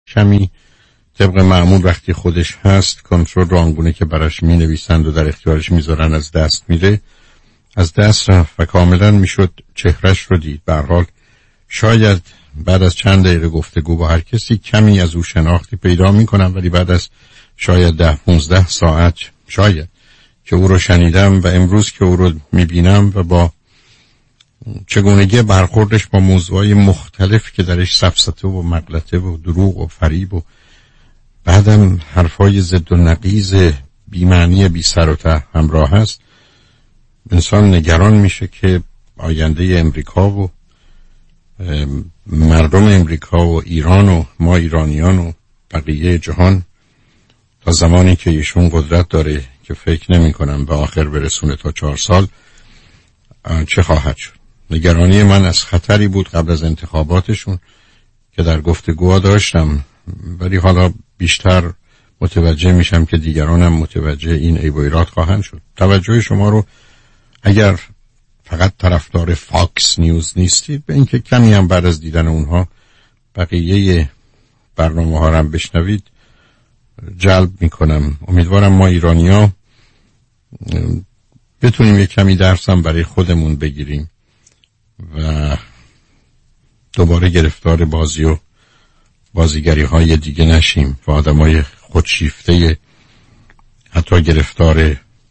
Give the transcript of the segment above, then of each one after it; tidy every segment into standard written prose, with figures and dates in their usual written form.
کمی طبق معمول وقتی خودش هست کنترل رو آنگونه که براش می نویسند و در اختیارش میذارن از دست میره، از دست رفت و کاملا میشد چهرش رو دید. به هر حال شاید بعد از چند دقیقه گفتگو با هر کسی کمی از او شناختی پیدا میکنم، ولی بعد از شاید 10-15 ساعت شاید که او رو شنیدم و امروز که او رو میبینم و با چگونگی برخوردش با موضوعای مختلف که درش سفسطه و مغلطه و دروغ و فریب و بعدم حرفای ضد و نقیض بی‌معنی بی سر و ته همراه هست، انسان نگران میشه که آینده امریکا و مردم امریکا و ایران و ما ایرانیان و بقیه جهان تا زمانی که ایشون قدرت داره که فکر نمی کنم به آخر برسونه تا 4 سال چه خواهد شد. نگرانی من از خطری بود قبل از انتخاباتشون که در گفتگوها داشتم، ولی حالا بیشتر متوجه میشم که دیگرانم متوجه این عیب و ایراد خواهند شد. توجه شما رو اگر فقط طرفدار فاکس نیوز نیستید به اینکه کمی هم بعد از دیدن اونها بقیه برنامه ها رو هم بشنوید جلب میکنم. امیدوارم ما ایرانی‌ها بتونیم یک کمی درس هم برای خودمون بگیریم و دوباره گرفتار بازی و بازیگری های دیگه نشیم و آدمای خودشیفته حتی گرفتار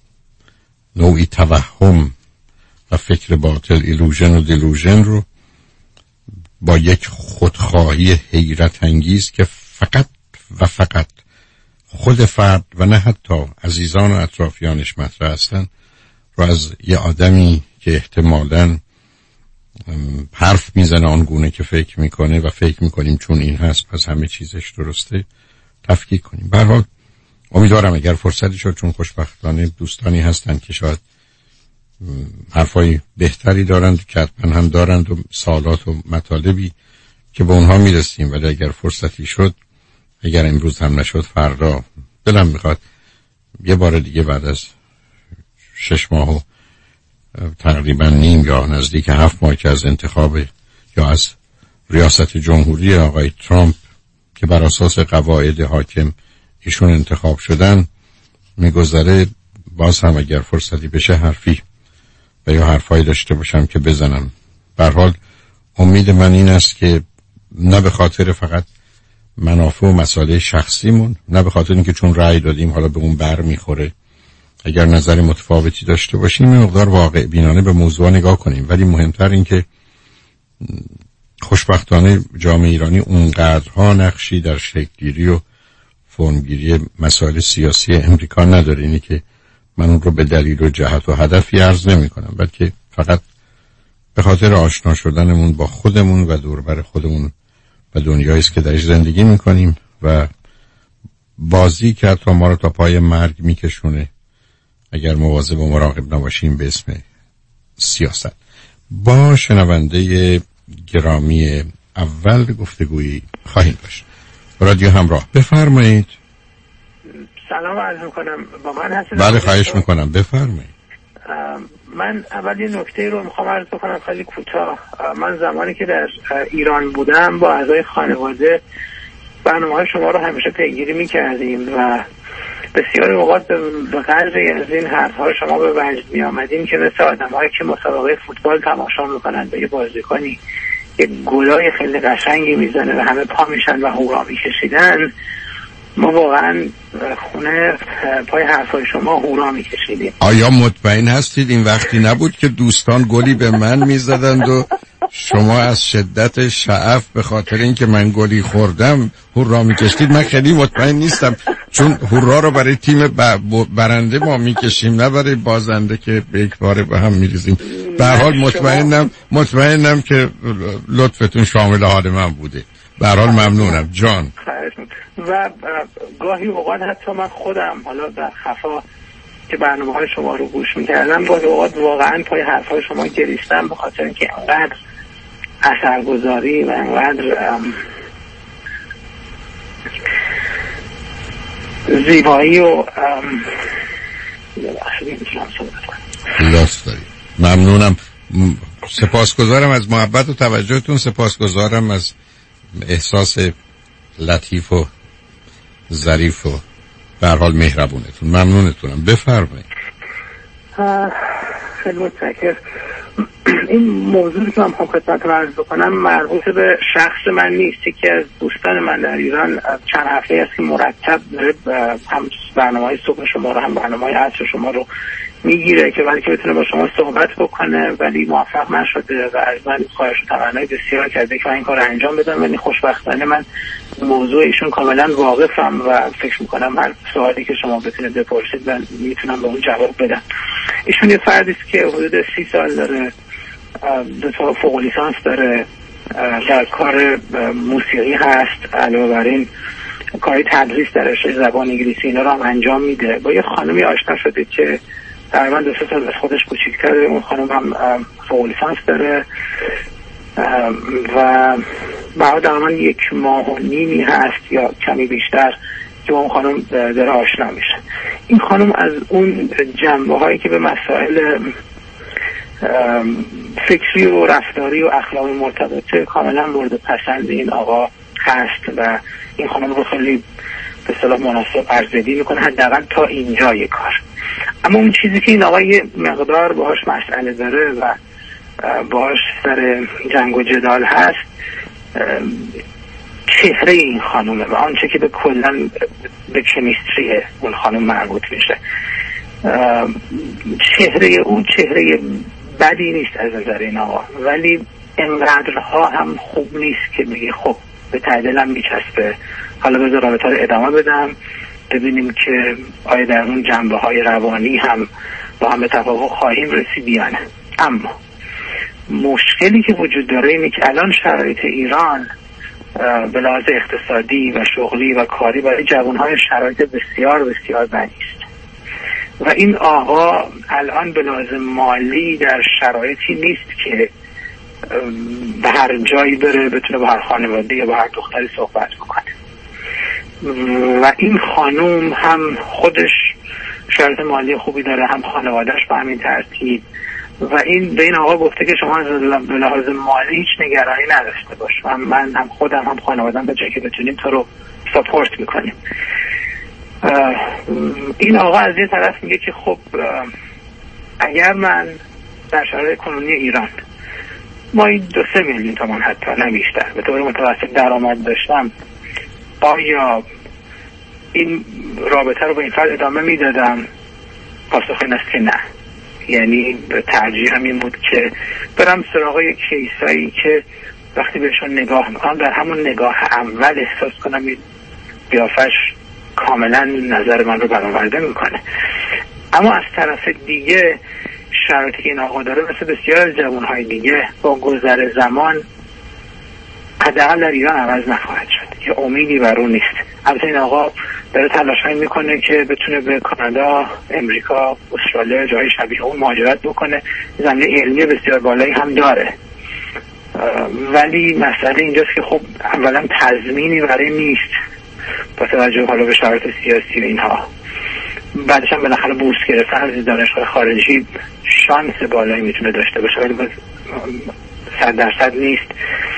نوعی توهم و فکر باطل ایلوژن و دیلوژن رو با یک خودخواهی حیرت انگیز که فقط و فقط خود فرد و نه حتی عزیزان و اطرافیانش مطرح هستن رو از یه آدمی که احتمالاً حرف میزنه آنگونه که فکر میکنه و فکر میکنیم چون این هست پس همه چیزش درسته تفکیک کنیم. به هر حال امیدوارم اگر فرصتی شد، چون خوشبختانه دوستانی هستن که شاید حرفای بهتری دارند که حتما هم دارند و سوالات و مطالبی که به اونها میرسیم، ولی اگر فرصتی شد، اگر امروز هم نشد فردا، دلم میخواد یه بار دیگه بعد از 6 ماه و تقریبا نیم یا نزدیک 7 ماه که از انتخاب یا از ریاست جمهوری آقای ترامپ که بر اساس قواعد حاکم ایشون انتخاب شدن میگذره، باز هم اگر فرصتی بشه حرفی و یا حرفایی داشته باشم که بزنم. به هر حال امید من این است که نه به خاطر فقط منافع و مسائل شخصیمون، نه به خاطر اینکه چون رأی دادیم حالا به اون بر میخوره، اگر نظر متفاوتی داشته باشیم این مقدار واقع بینانه به موضوع نگاه کنیم. ولی مهمتر این که خوشبختانه جامعه ایرانی اونقدرها نقشی در شکل‌گیری و فرمگیری مسائل سیاسی امریکا نداره. اینی که من اون رو به دلیل و جهت و هدفی عرض نمی کنم، بلکه فقط به خاطر آشنا شدنمون با خودمون و دوربر خودمون و دنیایی است که درش زندگی میکنیم و بازی که حتی ما رو تا پای مرگ میکشونه اگر مواظب و مراقب نباشیم به اسم سیاست. با شنونده گرامی اول گفتگویی خواهیم داشت. رادیو همراه، بفرمایید. سلام عرض میکنم، با من هستید؟ بله خواهش میکنم، بفرمایید. من اول یه نکته رو میخوام عرض بکنم خیلی کوتاه. من زمانی که در ایران بودم با اعضای خانواده برنامه‌های شما رو همیشه پیگیری میکردیم و بسیار اوقات به قدری از این حرف‌ها شما به وجد می‌آمدیم که مثل آدم‌هایی که مسابقه فوتبال تماشا می‌کنند و یه بازیکنی یه گلای خیلی قشنگی میزنه و همه پا میشن و هورا میکشیدن، ما واقعا خونه پای حرفای شما هورا میکشیدیم. آیا مطمئن هستید این وقتی نبود که دوستان گلی به من میزدند و شما از شدت شعف به خاطر اینکه من گلی خوردم هورا میکشید؟ من خیلی مطمئن نیستم، چون هورا رو برای تیم برنده ما میکشیم نه برای بازنده که به یک باره به هم میریزیم. به هر حال مطمئنم که لطفتون شامل حال من بوده. به هر حال ممنونم جان. و گاهی اوقات حتی من خودم حالا در خفا که برنامه‌های شما رو گوش می‌کردم گاهی اوقات واقعا پای حرف‌های شما گریستم، به خاطر اینکه انقدر اثرگذاری و انقدر زیبایی و لاست داری. ممنونم، سپاسگزارم از محبت و توجهتون، سپاسگزارم از احساس لطیف و ظریف و به هر حال مهربونتون. ممنونتونم. بفرمایید. خیلی متشکرم. این موضوعی که من خدمتتون عرض بکنم مربوط به شخص من نیست. یکی از دوستان من در ایران چند هفته است که مرتب داره هم برنامه‌های صبح شما رو هم برنامه‌های عصر شما رو میگیره که ولی که بتونه با شما صحبت بکنه ولی موفق نشده و از من خواهش و تمنای بسیار کرده که من این کار انجام بدم. ولی خوشبختانه من موضوع ایشون کاملا واقفم و فکر میکنم هر سوالی که شما بتونید بپرسید من میتونم به اون جواب بدم. ایشون یه فردی است که حدود 30 سال داره، 2 تا فوق لیسانس داره، در کار موسیقی هست، علاوه بر این کاری تدریس در رشته زبان انگلیسی اینا رو هم انجام میده. با یه خانمی آشنا شده که تقریبا 2 سال از خودش کوچیک‌تره. اون خانم هم فوق لیسانس داره و بعد من 1 ماه و نیمی هست یا کمی بیشتر که با اون خانم داره آشنا میشه. این خانم از اون جنبه هایی که به مسائل فکری و رفتاری و اخلاقی مرتبطه کاملا مورد پسند این آقا هست و این خانم رو خیلی به اصطلاح مناسب ارزیابی میکنه، حداقل تا اینجای کار. اما اون چیزی که این آقا یه مقدار باهاش مسئله داره و باهاش سر جنگ و جدال هست چهره این خانومه و آنچه که به کلن به کمیستری اون خانوم مربوط میشه. چهره اون چهره بدی نیست از نظر این آقا، ولی انقدرها هم خوب نیست که بگه خب به تعدیلم میچسبه، حالا بذار رابطه رو ادامه بدم ببینیم که آیا در اون جنبه های روانی هم با هم به توافق خواهیم رسید یا نه. اما مشکلی که وجود داره اینه که الان شرایط ایران به لحاظ اقتصادی و شغلی و کاری برای جوانهای شرایط بسیار بسیار بدی است و این آقا الان به لحاظ مالی در شرایطی نیست که به هر جایی بره بتونه با هر خانواده یا با هر دختری صحبت بکنه و این خانوم هم خودش شرایط مالی خوبی داره، هم خانوادهش به همین ترتیب و این به این آقا گفته که شما به لحاظ مالی هیچ نگرانی نداشته باش و من هم خودم هم خانواده‌ام به جایی که بتونیم تو رو ساپورت میکنیم. این آقا از یه طرف میگه که خب اگر من در شرایط کنونی ایران ما 2-3 میلیون تومان حتی نه بیشتر به طور متوسط درآمد داشتم، آیا این رابطه رو با این فرد ادامه میدادم؟ پاسخ این است که نه. یعنی ترجیحم این بود که برم سراغ یک کیسایی که وقتی بهشون نگاه میکنم در همون نگاه اول احساس کنم این قیافش کاملا نظر من رو برآورده میکنه. اما از طرف دیگه شرایطی که این آقا داره مثل بسیار از جوانهای دیگه با گذر زمان حداقل در ایران عوض نخواهد شد. یه امیدی بر اون نیست. البته این آقا داره تلاشایی میکنه که بتونه به کانادا، امریکا، استرالیا جای شبیه اون مهاجرت بکنه. زمینه علمی بسیار بالایی هم داره. ولی مسئله اینجاست که خب اولا تضمینی برای نیست با توجه حالا به شرایط سیاسی و اینها. بعدش هم بالاخره بورس گرفتن از دانشگاه خارجی شانس بالایی میتونه داشته باشه ولی 100% نیست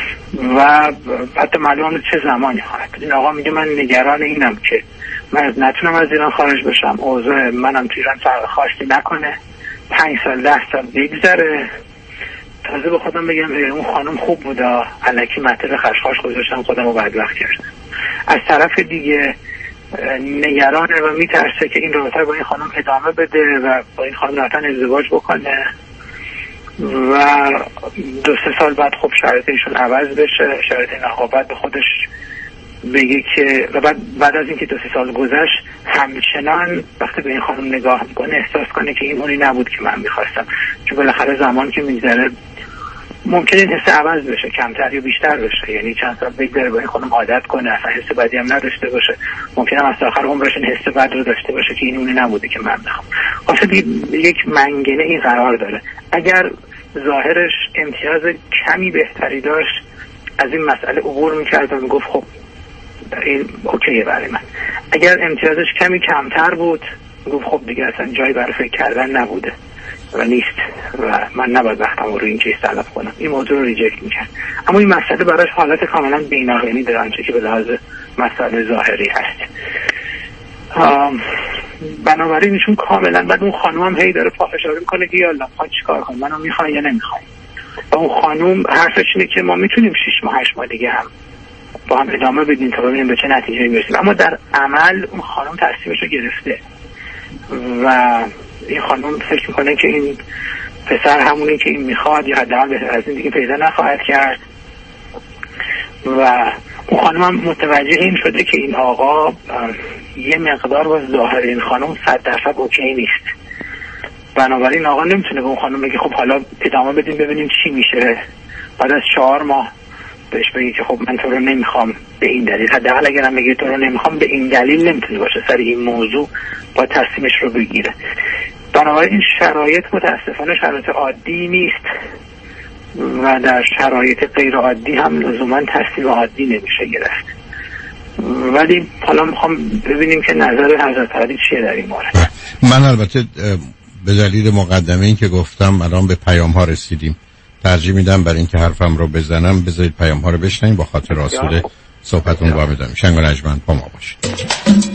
و حتی معلوم چه زمانی خواهد. این آقا میگه من نگران اینم که من نتونم از ایران خارج بشم، اوضاع منم تو ایران فرق خاصی نکنه، 5 سال 10 سال بگذره تازه به خودم بگم اون خانم خوب بوده، الکی مطلب خشخاش گذاشتم خودم رو بدبخت کردم. از طرف دیگه نگرانه و میترسه که این رابطه با این خانم ادامه بده و با این خانم رفتن ازدواج بکنه و 2-3 سال بعد خب شرایط ایشون عوض بشه، شرایط نقابت به خودش بگه که و بعد از اینکه 2-3 سال گذشت همچنان وقتی به این خانم نگاه میکنه احساس کنه که این اونی نبود که من میخواستم، چون بالاخره زمان که میگذره ممکنه این حس عوض بشه، کمتر یا بیشتر بشه، یعنی چند سال بگذره با این خانم عادت کنه اصلا حس بدی هم نداشته باشه، ممکنه از آخر عمرش این حس بد رو داشته باشه که این اونی نبوده که من میخوام. اصلا یک منگنه این قرار داره. اگر ظاهرش امتیاز کمی بهتری داشت از این مسئله عبور میکرد و میگفت خب این اوکیه برای من. اگر امتیازش کمی کمتر بود میگفت خب دیگه اصلا جایی برای فکر کردن نبوده و نیست و من نباید وقتم رو این کیس تلف کنم. این موضوع رو ریجکت میکرد. اما این مسئله براش حالت کاملا بینابینی داره، آنچه که به لحاظ مسئله ظاهری هست. بنابراین ایشون کاملا، بعد اون خانم هم هی داره پافشاری میکنه که یالا میخواد چیکار کنه، منو میخوای یا نمیخوای. و اون خانم حرفش اینه که ما میتونیم 6 ماه 8 ماه دیگه هم با هم ادامه بدیم تا ببینیم به چه نتیجه میرسیم. اما در عمل اون خانم تصمیمش رو گرفته و این خانم فکر میکنه که این پسر همونی که این میخواد یا حداقل بهتر از این دیگه پیدا نخواهد کرد. و اون خانم هم متوجه این شده که این آقا یه مقدار با ظاهر این خانم 100% اوکی نیست. بنابراین آقا نمیتونه به اون خانم بگه خب حالا ادامه بدیم ببینیم چی میشه، بعد از 4 ماه بهش بگی که خب من تو رو نمیخوام به این دلیل. حداقل اگرم بگی تو رو نمیخوام به این دلیل نمیتونه باشه، سر این موضوع با تصمیمش رو بگیره. بنابراین این شرایط متاسفانه شرایط عادی نیست و در شرایط غیر عادی هم لزوما تصمیم عادی نمیشه گرفت. ولی حالا میخوام ببینیم که نظر حضرت علی چیه در این مورد. من البته به دلیل مقدمه این که گفتم الان به پیام ها رسیدیم، ترجیح میدم برای اینکه حرفم رو بزنم بذارید پیام ها رو بشنویم، با خاطر آسوده صحبتون رو بدم. شنگ و نجمن با ما باشید.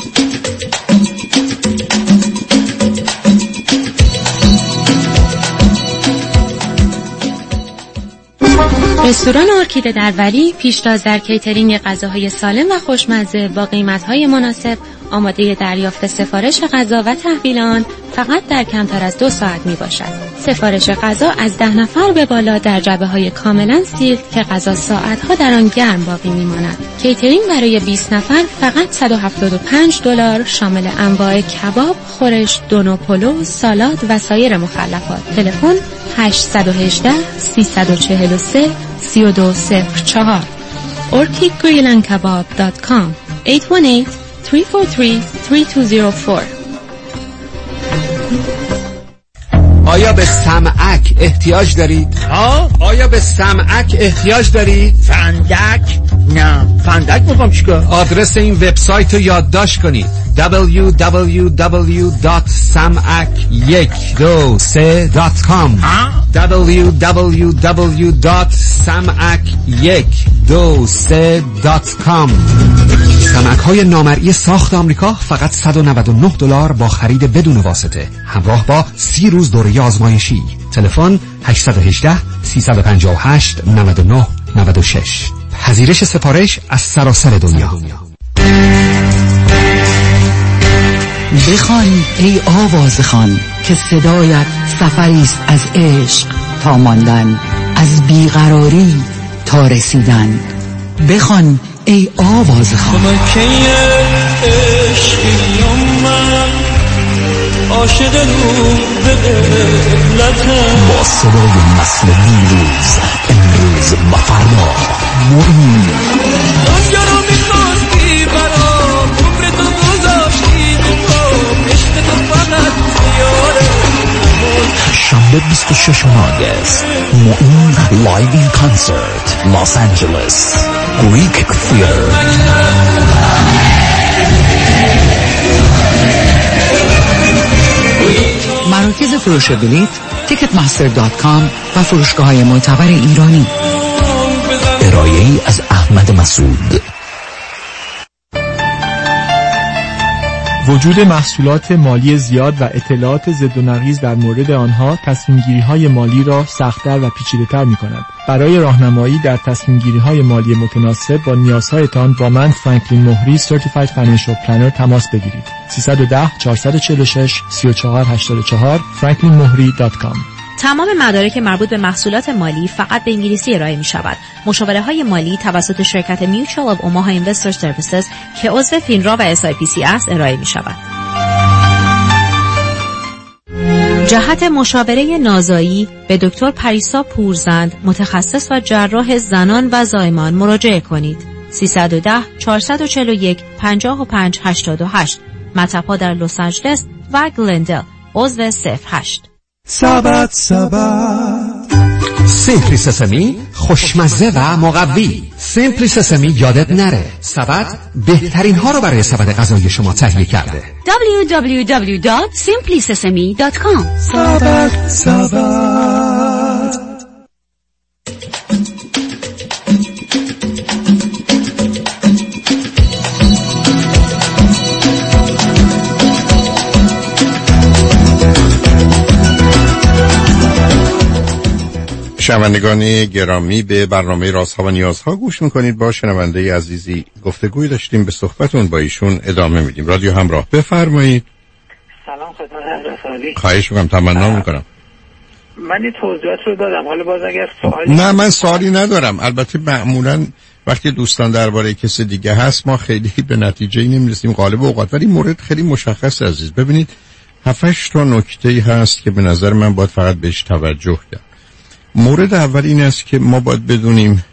رستوران ارکیده در ولی پیشتاز در کیترینگ غذاهای سالم و خوشمزه با قیمت‌های مناسب، آماده دریافت سفارش غذا و تحویل آن فقط در کمتر از 2 ساعت میباشد. سفارش غذا از 10 نفر به بالا در جعبه‌های کاملا سیل که غذا ساعت‌ها در آن گرم باقی میماند. کیترینگ برای 20 نفر فقط $175 شامل انواع کباب، خورش، دونو پلو، سالاد و سایر مخلفات. تلفن 818 343 3204 orchidgrillandkebab.com 818-343-3204. آیا به سمعک احتیاج دارید؟ آیا به سمعک احتیاج دارید؟ فندک؟ نه فندک میخوام چیکار؟ آدرس این وبسایت رو یادداشت کنید: www.samac123.com www.samac123.com. سمعک های نامرئی ساخت آمریکا فقط $199 با خرید بدون واسطه، همراه با 30 روز دوره آزمایشی. تلفن 818 358 99 96. پذیرش سفارش از سراسر دنیا. بخوان ای آواز خوان که صدایت سفری است از عشق تا ماندن، از بیقراری تا رسیدن. بخوان ای آواز خوان. عاشق رو به قبلتم، با صدای نسل نیروز امروز مفردا معین. دنیا رو میخواستی برام، عمرتو گذاشتی بکام، عشق تو فقط زیاره. شنبه 26 آگست معین لایو این کانسرت لس آنجلس گریک تیاتر. مراکز فروش بلیط ticketmaster.com و فروشگاه‌های معتبر ایرانی. ارائه‌ای از احمد مسعود. وجود محصولات مالی زیاد و اطلاعات ضد و نقیض در مورد آنها تصمیم‌گیری‌های مالی را سخت‌تر و پیچیده‌تر می‌کند. برای راهنمایی در تصمیم‌گیری‌های مالی متناسب با نیازهایتان با من فرانکلین مهری Certified Financial Planner تماس بگیرید. 310 446 3484 franklinmohri.com. تمام مدارک مربوط به محصولات مالی فقط به انگلیسی ارائه می شود. مشاوره های مالی توسط شرکت Mutual of Omaha Investor Services که عضو فینرا و SIPC است ارائه می شود. جهت مشاوره نازایی به دکتر پریسا پورزند، متخصص و جراح زنان و زایمان مراجعه کنید. 310 441 5588. مطب‌ها در لس آنجلس و گلندل. عضو 08. سبت سیمپلی سسمی خوشمزه و مقوی. سیمپلی سسمی یادت نره، سبت بهترین ها رو برای سبد غذایی شما تهیه کرده. www.simplysesame.com. سبت شنوندگان گرامی، به برنامه رازها و نیازها گوش میکنید. با شنونده عزیزی گفتگوی داشتیم، به صحبتون با ایشون ادامه میدیم. رادیو همراه، بفرمایید. سلام خدمت حضرت عالی. خواهش میکنم، تمنا میکنم. من این توضیحات رو دادم، حالا باز اگر سوالی... نه، من سوالی ندارم. البته معمولا وقتی دوستان درباره کسی دیگه هست ما خیلی به نتیجه نمیرسیم غالب اوقات، ولی مورد خیلی مشخص عزیز. ببینید 7-8 تا نکته هست که به نظر من باید فقط بهش توجه کرد. مورد اول این است که ما باید بدونیم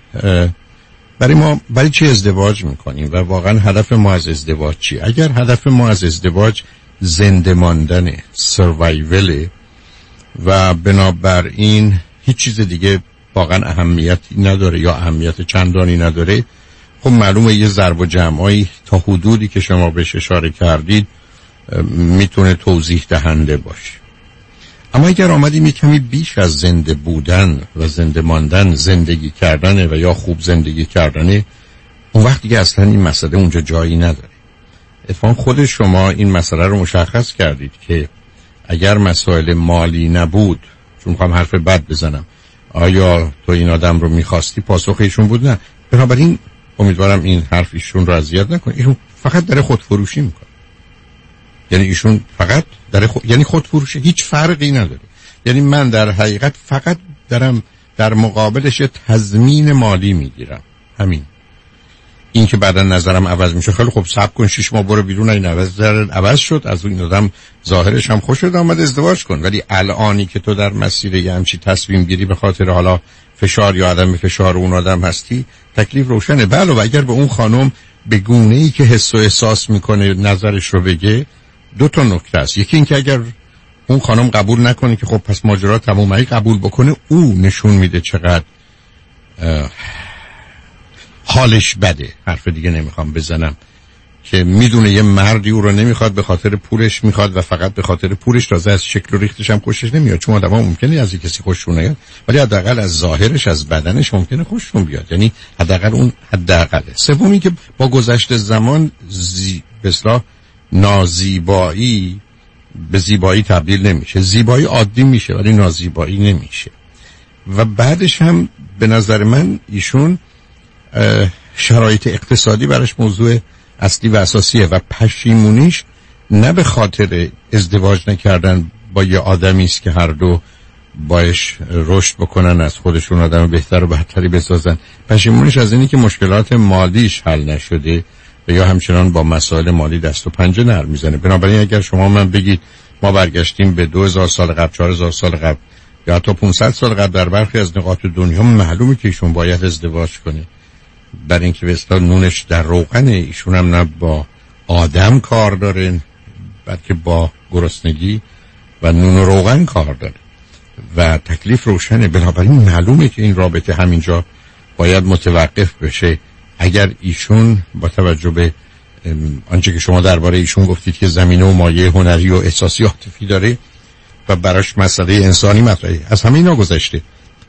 برای چی ازدواج میکنیم و واقعا هدف ما از ازدواج چی. اگر هدف ما از ازدواج زنده ماندن، سروایول و بنابراین هیچ چیز دیگه واقعا اهمیتی نداره یا اهمیت چندانی نداره، خب معلومه یه ضرب و جمعی تا حدودی که شما بهش اشاره کردید میتونه توضیح دهنده باشه. اما اگر آمدیم یه کمی بیش از زنده بودن و زنده ماندن زندگی کردنه و یا خوب زندگی کردنه، اون وقت دیگه اصلا این مسئله اونجا جایی نداره. اتفاقا خود شما این مسئله رو مشخص کردید که اگر مسائل مالی نبود، چون میخوام حرف بد بزنم، آیا تو این آدم رو میخواستی؟ پاسخ ایشون بود نه. بنابراین امیدوارم این حرف ایشون رو اذیت نکنه. ایشون فقط داره خودفروشی میکنه. یعنی ایشون فقط یعنی خودفروشی، هیچ فرقی نداره. یعنی من در حقیقت فقط دارم در مقابلش تضمین مالی میگیرم، همین. این که بعدا نظرم عوض میشه، خیلی خوب صبر کن 6 ماه برو بیرون، این عوض شد، از اون آدم ظاهرش هم خوشت آمد، ازدواج کن. ولی الانی که تو در مسیر یه همچی تصمیم گیری به خاطر حالا فشار یا عدم فشار اون آدم هستی، تکلیف روشنه. بله، و اگر به اون خانم به گونه‌ای که حس و احساس میکنه نظرش رو بگه، 2 تا نکته است. یکی این که اگر اون خانم قبول نکنه که خب پس ماجرا تمومه، قبول بکنه، او نشون میده چقدر حالش بده. حرف دیگه نمیخوام بزنم، که میدونه یه مردی او رو نمیخواد، به خاطر پولش میخواد و فقط به خاطر پولش، تازه از شکل و ریختش هم خوشش نمیاد. چون آدم‌ها ممکنه از کسی خوششون نیاد، ولی حداقل از ظاهرش، از بدنش ممکنه خوششون بیاد. یعنی حداقل اون حداقله. سومی که با گذشت زمان به اصطلاح نازیبایی به زیبایی تبدیل نمیشه. زیبایی عادی میشه ولی نازیبایی نمیشه. و بعدش هم به نظر من ایشون شرایط اقتصادی براش موضوع اصلی و اساسیه و پشیمونیش نه به خاطر ازدواج نکردن با یه آدمی است که هر دو باش رشد بکنن، از خودشون آدم بهتر و بهتری بسازن. پشیمونیش از اینی که مشکلات مالیش حل نشده و یا همچنان با مسائل مالی دست و پنجه نرم میزنه. بنابراین اگر شما من بگید ما برگشتیم به 2000 سال قبل، 4000 سال قبل یا حتی 500 سال قبل، در برخی از نقاط دنیا معلومه که ایشون باید ازدواج کنه، برای اینکه به اصطلاح نونش در روغنه. ایشون هم نه با آدم کار داره بلکه با گرسنگی و نون و روغن کار داره و تکلیف روشنه. بنابراین معلومه که این رابطه همینجا باید متوقف بشه. اگر ایشون با توجه به آنچه که شما درباره ایشون گفتید که زمینه و مایه هنری و احساسی عاطفی داره و براش مسئله انسانی مطرحه، از همه اینا گذشته،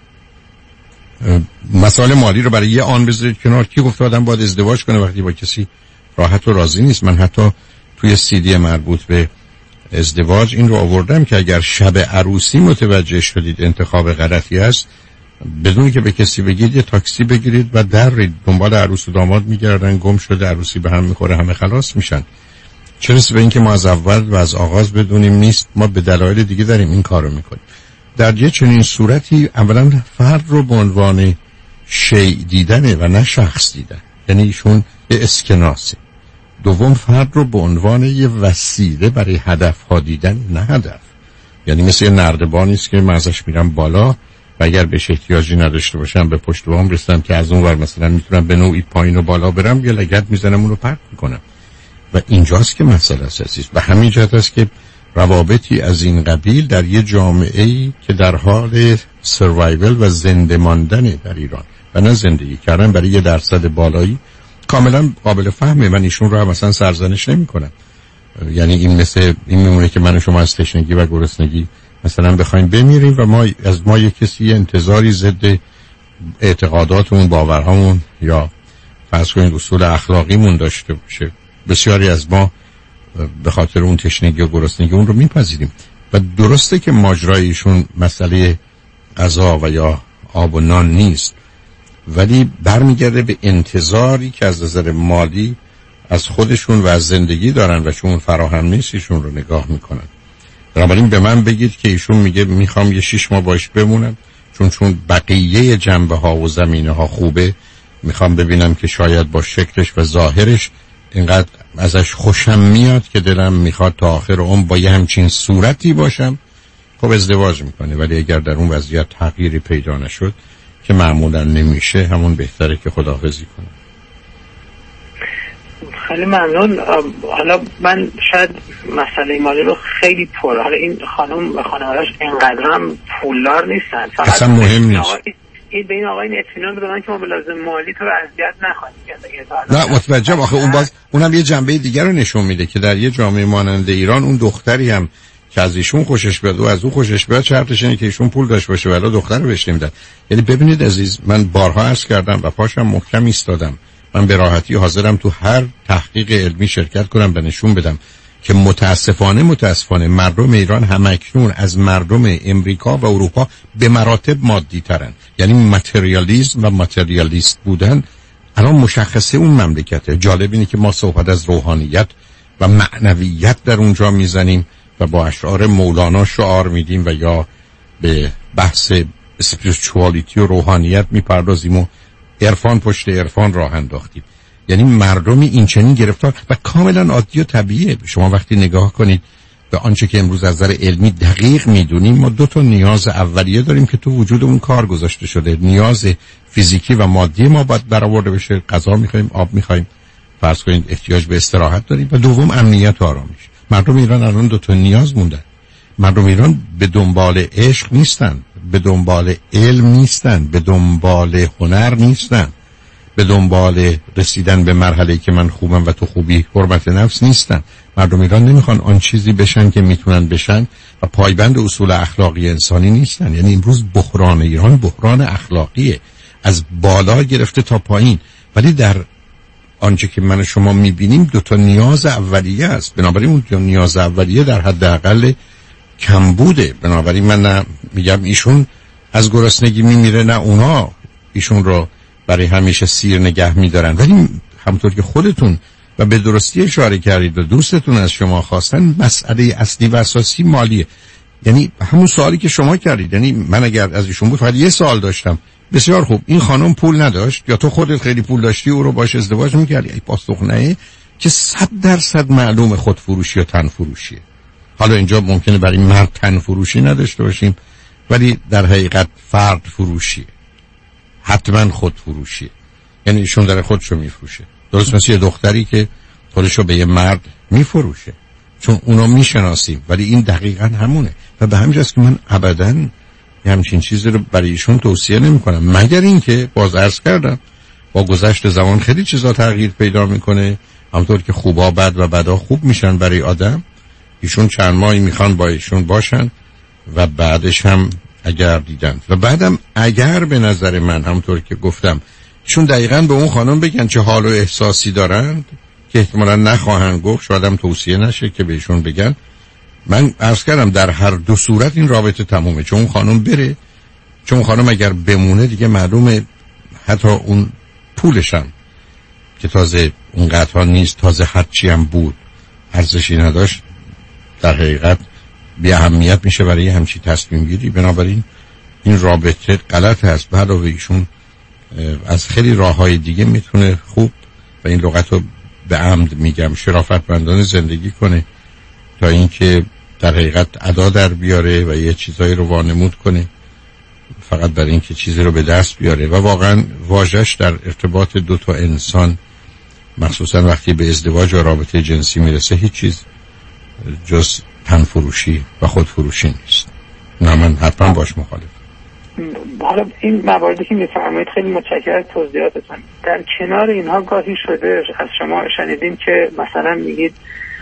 مسائل مالی رو برای یه آن بذارید کنار. کی گفت آدم باید ازدواج کنه وقتی با کسی راحت و راضی نیست؟ من حتی توی CD مربوط به ازدواج این رو آوردم که اگر شب عروسی متوجه شدید انتخاب غلطی است، بدون که به کسی بگید یه تاکسی بگیرید و درید. دنبال عروس و داماد میگردن، گم شده، عروسی به هم میخوره، همه خلاص میشن. چه رسه به این که ما از اول و از آغاز بدونیم نیست، ما به دلایل دیگه داریم این کارو میکنیم. در یه چنین صورتی اولا فرد رو به عنوان شیء دیدنه و نه شخص دیدن، یعنی ایشون یه اسکناسه. دوم فرد رو به عنوان یه وسیله برای هدفها دیدن، نه هدف. یعنی مثل یه نردبانی است که من ازش میرم بالا و اگر بهش احتیاجی نداشته باشم به پشت بام رسیدم که از اون ور مثلا میتونم به نوعی پایین و بالا برم، یه لگد میزنم اون رو پرت میکنم. و اینجاست که مسئله اساسی است. و همین جهت است که روابطی از این قبیل در یه جامعه‌ای که در حال سروایول و زنده ماندن در ایران و نه زندگی کردن برای یه درصد بالایی کاملا قابل فهمه. من ایشون رو هم مثلا سرزنش نمی‌کنم. یعنی این مثل این میمونه که من و شما از تشنگی و گرسنگی مثلا بخوایم بمیریم و ما از ما یک کسی انتظاری ضد اعتقاداتمون، باورهامون یا فرض کنید اصول اخلاقیمون داشته باشه. بسیاری از ما به خاطر اون تشنگی و گرسنگی اون رو میپذیریم و درسته که ماجرای ایشون مسئله غذا و یا آب و نان نیست، ولی برمیگرده به انتظاری که از نظر مالی از خودشون و از زندگی دارن و چون فراهم نیست ایشون رو نگاه میکنن. بنابراین به من بگید که ایشون میگه میخوام یه 6 ماه باش بمونم چون بقیه جنبه ها و زمینه ها خوبه، میخوام ببینم که شاید با شکلش و ظاهرش اینقدر ازش خوشم میاد که دلم میخواد تا آخر عمر با یه همچین صورتی باشم. خب ازدواج میکنه، ولی اگر در اون وضعیت تغییری پیدا نشد که معمولا نمیشه، همون بهتره که خداحافظی کنه. خیلی ممنون. حالا من شاید مسئله مالی رو خیلی حالا این خانم و خانواده‌اش اینقدر هم پولدار نیستن، فقط اصلا مهم نیست. این به این آقای اطمینان بدن که ما به لازم مالی تو رو اذیت نخواهیم کرد. نه متوجهم. آخه اونم یه جنبه دیگر رو نشون میده که در یه جامعه مانند ایران اون دختری هم که از ایشون خوشش بیاد و از اون خوشش بیاد شرطش اینه که ایشون پول داشته باشه ولی دختر رو بهش نمیدن. یعنی ببینید عزیز، من بارها عرض کردم و پاشم محکم ایستادم، من به راحتی حاضرم تو هر تحقیق علمی شرکت کنم و نشون بدم که متاسفانه مردم ایران همکنون از مردم امریکا و اروپا به مراتب مادی ترن. یعنی متریالیسم و ماتریالیست بودن الان مشخصه اون مملکته. جالب اینه که ما صحبت از روحانیت و معنویت در اونجا میزنیم و با اشعار مولانا شعار میدیم و یا به بحث اسپریچوالیتی و روحانیت میپردازیم و عرفان پشت عرفان راه انداختیم. یعنی مردمی این چنین گرفتار و کاملا عادی و طبیعیه. شما وقتی نگاه کنید به آنچه که امروز از نظر علمی دقیق میدونیم، ما 2 نیاز اولیه داریم که تو وجودمون کار گذاشته شده. نیاز فیزیکی و مادی ما باید برآورده بشه، غذا میخوایم، آب میخوایم، فرض کنید احتیاج به استراحت داریم، و دوم امنیت و آرامش. مردم ایران الان 2 نیاز موندن. مردم ایران به دنبال عشق نیستن، به دنبال علم نیستن، به دنبال هنر نیستن، به دنبال رسیدن به مرحله‌ای که من خوبم و تو خوبی، حرمت نفس نیستن. مردم ایران نمیخوان آن چیزی بشن که میتونن بشن و پایبند اصول اخلاقی انسانی نیستن. یعنی امروز بحران ایران بحران اخلاقیه، از بالا گرفته تا پایین. ولی در آنچه که من و شما میبینیم 2 نیاز اولیه است. بنابراین اون 2 نیاز اولیه در حداقل کم بوده. بنابراین من نه میگم ایشون از گرسنگی میمیره، نه اونا ایشون رو برای همیشه سیر نگه میدارن. ولی همونطور که خودتون و به درستی اشاره کردید و دوستتون از شما خواستن، مسئله اصلی و اساسی مالیه. یعنی همون سوالی که شما کردید. یعنی من اگر از ایشون بود فقط یه سوال داشتم، بسیار خوب، این خانم پول نداشت یا تو خودت خیلی پول داشتی او رو باش ازدواج میکردی؟ ای پاسخ نه، که 100% معلوم خودفروشی و تن فروشیه. حالا اینجا ممکنه برای مرد تن فروشی نداشته باشیم، ولی در حقیقت فرد فروشیه، حتما خود فروشیه. یعنی ایشون داره خودشو میفروشه، درست مثل یه دختری که خودشو به یه مرد میفروشه، چون اونو میشناسیم. ولی این دقیقاً همونه و به همین جاست که من ابداً همچین چیزی رو برای ایشون توصیه نمی کنم، مگر اینکه باز عرض کردم با گذشت زمان خیلی چیزا تغییر پیدا میکنه. همونطور که خوبا بد و بدا خوب میشن برای آدم، ایشون چند ماهی میخوان با ایشون باشن و بعدش هم اگر دیدن و بعدم اگر به نظر من همونطور که گفتم چون دقیقاً به اون خانم بگن چه حال و احساسی دارند که احتمالاً نخواهند گفت، شاید هم توصیه نشه که بهشون بگن. من عرض کردم در هر 2 صورت این رابطه تمومه. چون اون خانم بره، چون اون خانم اگر بمونه دیگه معلومه حتی اون پولش هم که تازه اون قطعا نیست، تازه هرچی هم بود ارزشی نداشت، در حقیقت بی اهمیت میشه برای همچی تصمیم گیری. بنابراین این رابطه غلط هست. به علاوه ایشون از خیلی راههای دیگه میتونه خوب و این لغت رو به عمد میگم شرافتمندانه زندگی کنه تا اینکه در حقیقت ادا در بیاره و یه چیزایی رو وانمود کنه فقط برای اینکه چیزی رو به دست بیاره. و واقعا واژه‌اش در ارتباط 2 انسان، مخصوصا وقتی به ازدواج و رابطه جنسی میرسه، هیچ چیز جز تن فروشی و خود فروشی نیست. نه، من حتما باش مخالفم. حالا این مواردی که میفرمایید خیلی متشکرم از توضیحاتتون. در کنار اینها گاهی شده از شما شنیدیم که مثلا میگید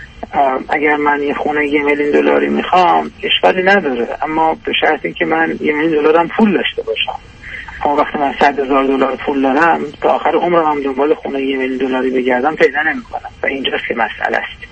اگر من یه خونه $1,000,000 میخوام اشکالی نداره، اما به شرطی که من $1,000,000 هم پول داشته باشم. اما وقتی من $100,000 پول دارم تا آخر عمرم هم دنبال خونه $1,000,000 بگردم پیدا نمیکنم و اینجاست که مسئله است.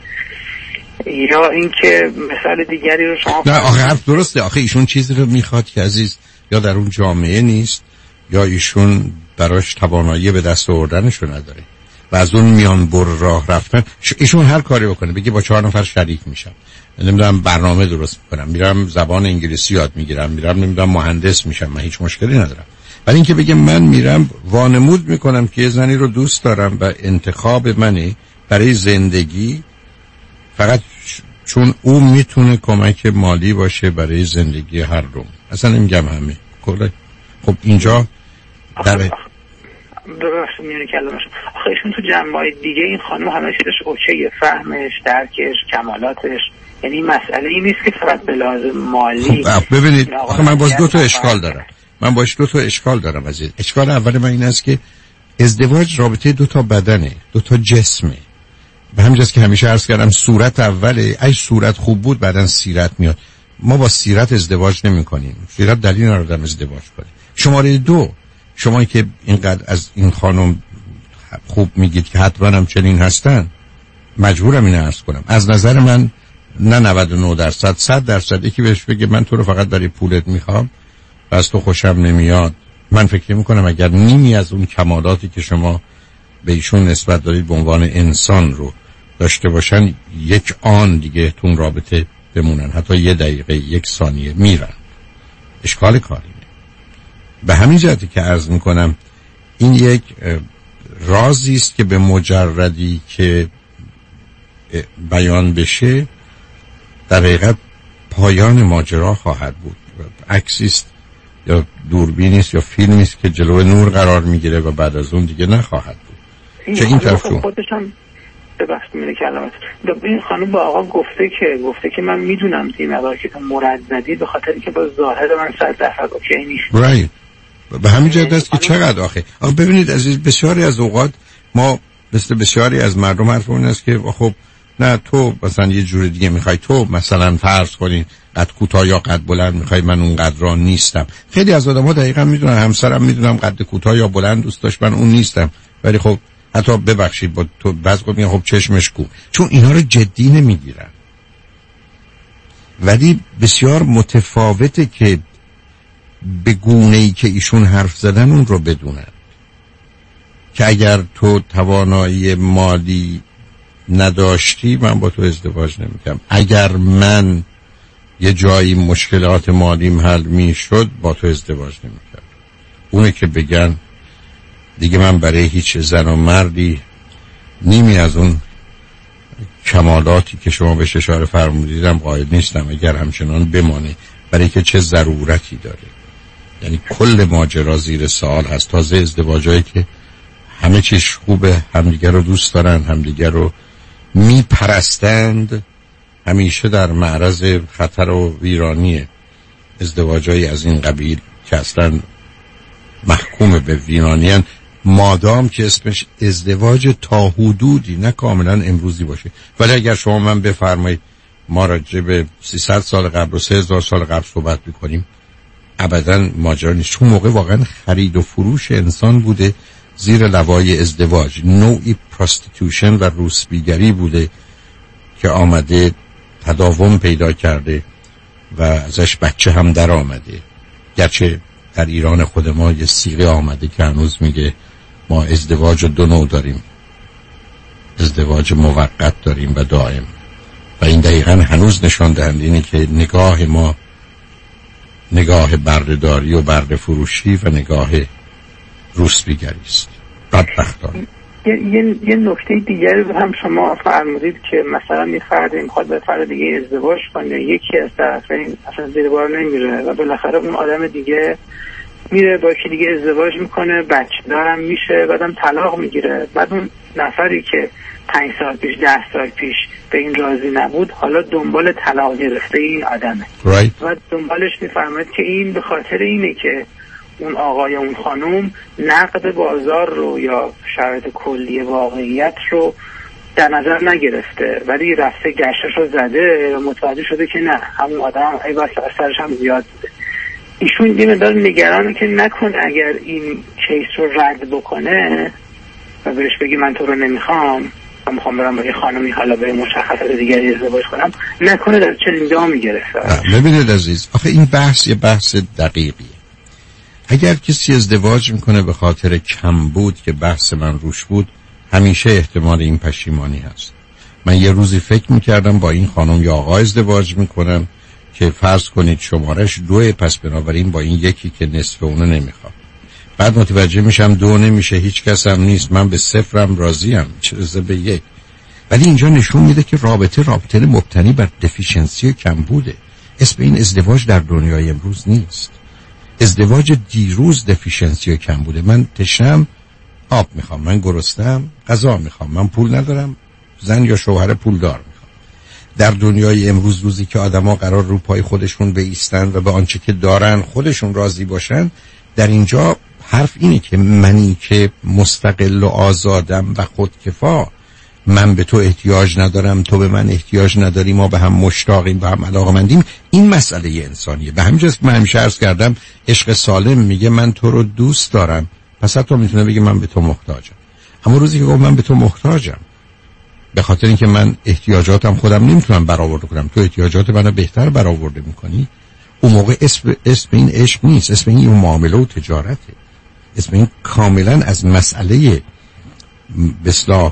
یا اینکه مثال دیگری رو شما نه آخه حرف درسته. آخه ایشون چیزی رو میخواد که عزیز یا در اون جامعه نیست یا ایشون براش توانایی به دست آوردنشو نداره و از اون میان بر راه رفتن. ایشون هر کاری بکنه، بگه با 4 نفر شریک میشم، نمیدونم برنامه درست میکنم، میرم زبان انگلیسی یاد میگیرم، میرم نمیدونم مهندس میشم، من هیچ مشکلی ندارم. ولی اینکه بگه من میرم وانمود میکنم که یه زنی رو دوست دارم و انتخاب منه برای زندگی فقط چون او میتونه کمک مالی باشه برای زندگی هر دوم. اصلا نمیگم همه کلا. خب اینجا در درست میونه کلمش. آخه ایشون تو جنبه‌های دیگه این خانم همه چیزش اوکیه، فهمش، درکش، کمالاتش، یعنی مسئله این نیست که فقط به لازم مالی. خب ببینید آخه من باز 2 تا اشکال دارم. من باش 2 تا اشکال دارم عزیز. اشکال اول من این است که ازدواج رابطه 2 تا بدنه، 2 تا جسمه. به همین جاست که همیشه عرض کردم صورت اوله، ای صورت خوب بود بعدن سیرت میاد. ما با سیرت ازدواج نمی کنیم. سیرت دلیل نداره ازدواج کنیم. شماره 2، شما که اینقدر از این خانم خوب میگید که حتما هم چنین هستن، مجبورم اینو عرض کنم. از نظر من نه 99%، 100% یکی بهش بگه من تو رو فقط برای پولت میخوام و از تو خوشم نمیاد، من فکر میکنم اگر نیمی از اون کمالاتی که شما به ایشون نسبت دارید به عنوان انسان رو داشته باشن، یک آن دیگه تون رابطه بمونن، حتی 1 دقیقه 1 ثانیه میرن. اشکال کاری نه. به همین جهتی که عرض میکنم این یک رازی است که به مجردی که بیان بشه در حقیقت پایان ماجرا خواهد بود. عکسیست یا دوربینی است یا فیلمی است که جلوی نور قرار میگیره و بعد از اون دیگه نخواهد بود. چه این طرف خودش هم ببخشید میونه کلمات. این خانم با آقا گفته که من میدونم این مقدار که مرد زدی به خاطر که با ظاهر من 100% اوکی نیست. right. به همین جهت است که چقدر آخه ببینید عزیز، بسیاری از اوقات ما مثل بسیاری از مردم حرفمون است که خب نه تو مثلا یه جور دیگه میخوای، تو مثلا فرض کنین قد کوتاه یا قد بلند میخوای، من اون قدرا نیستم. خیلی از آدم‌ها دقیقاً میدونن، همسرم میدونم قد کوتاه یا بلند دوست داشت، من اون نیستم. ولی خب حتی ببخشید با تو بعضی وقت میگن خب چشمش کو، چون اینا رو جدی نمیگیرن. ولی بسیار متفاوته که به گونه‌ای که ایشون حرف زدن اون رو بدونن که اگر تو توانایی مالی نداشتی من با تو ازدواج نمی‌کنم، اگر من یه جایی مشکلات مالیم حل میشد با تو ازدواج نمی‌کردم. اونه که بگن دیگه من برای هیچ زن و مردی نیمی از اون کمالاتی که شما بهش اشاره فرمودیدم قائل نیستم، اگر همچنان بمانه، برای که چه ضرورتی داره. یعنی کل ماجرا زیر سوال هست. تازه ازدواجایی که همه چیز خوبه، همدیگر رو دوست دارن، همدیگر رو میپرستند، همیشه در معرض خطر و ویرانیه. ازدواجایی از این قبیل که اصلا محکوم به ویرانیان، مادام که اسمش ازدواج تا حدودی نه کاملا امروزی باشه. ولی اگر شما من بفرمایید ما راجع به 300 سال قبل و 3000 سال قبل صحبت میکنیم، ابدا ماجرا نیست. چون موقع واقعا خرید و فروش انسان بوده زیر لوای ازدواج، نوعی پراستیتوشن و روسبیگری بوده که آمده تداوم پیدا کرده و ازش بچه هم در آمده. گرچه در ایران خود ما یه صیغه آمده که هنوز میگه ما ازدواج 2 نوع داریم، ازدواج موقت داریم و دائم، و این دقیقا هنوز نشان دهنده اینه که نگاه ما نگاه بردهداری و برده فروشی و نگاه روسبیگری است. بدبختانه. یه نکته دیگری هم شما فرمودید که مثلا یه فرد میخواد به فرد دیگه ازدواج کنه، یکی از طرفین اصلا زیر بار نمیره و بالاخره اون آدم دیگه میره با یکی دیگه ازدواج میکنه، بچه دارم میشه، بعدم طلاق میگیره. بعد اون نفری که 5 سال پیش 10 سال پیش به این راضی نبود حالا دنبال طلاق گرفته این آدمه و دنبالش میفرماید که این به خاطر اینه که اون آقا یا اون خانوم نقد بازار رو یا شرایط کلی واقعیت رو در نظر نگرفته، ولی رفته گشتش رو زده و متوجه شده که نه همون آدم ای بس اثرش هم زیاد بوده. ایشون یه مقدار نگرانه که نکنه اگر این کیس رو رد بکنه و بهش بگی من تو رو نمیخوام، من میخوام برم با یه خانمی حالا به مشخصات دیگری ازدواج کنم، نکنه در چنین جا میگرفته. ببینید عزیز، آخه این بحث یه بحث دقیقیه. اگر کسی ازدواج میکنه به خاطر کمبود که بحث من روش بود، همیشه احتمال این پشیمانی هست. من یه روزی فکر میکردم با این خانم یا آقا ازدواج میکنم که فرض کنید شمارش 2، پس بنابراین با این یکی که نصف اونو نمیخوام. بعد متوجه میشم 2 نمیشه، هیچ کس هم نیست، من به 0 راضیم، چرا به 1؟ ولی اینجا نشون میده که رابطه مبتنی بر دفیشنسی و کمبوده. اسم این ازدواج در دنیای امروز نیست. ازدواج دیروز دفیشنسی و کمبوده. من تشنم آب میخوام، من گرسنم غذا میخوام، من پول ندارم زن یا شوهر پولدار میخوام. در دنیای امروز روزی که آدما قرار رو پای خودشون بایستن و به آنچه که دارن خودشون راضی باشن، در اینجا حرف اینه که منی که مستقل و آزادم و خودکفا، من به تو احتیاج ندارم، تو به من احتیاج نداری، ما به هم مشتاقیم، به هم علاقه‌مندیم. این مسئله انسانیه. به همین جاست که من همیشه عرض کردم عشق سالم میگه من تو رو دوست دارم، پس حتی میتونه بگه من به تو محتاجم. اما روزی که گفت من به تو محتاجم به خاطر اینکه من احتیاجاتم خودم نمیتونم برآورده کنم، تو احتیاجات منو بهتر برآورده میکنی، اون موقع اسم این عشق نیست، اسم این معامله و تجارته. اسم این کاملا از مسئله به اصطلاح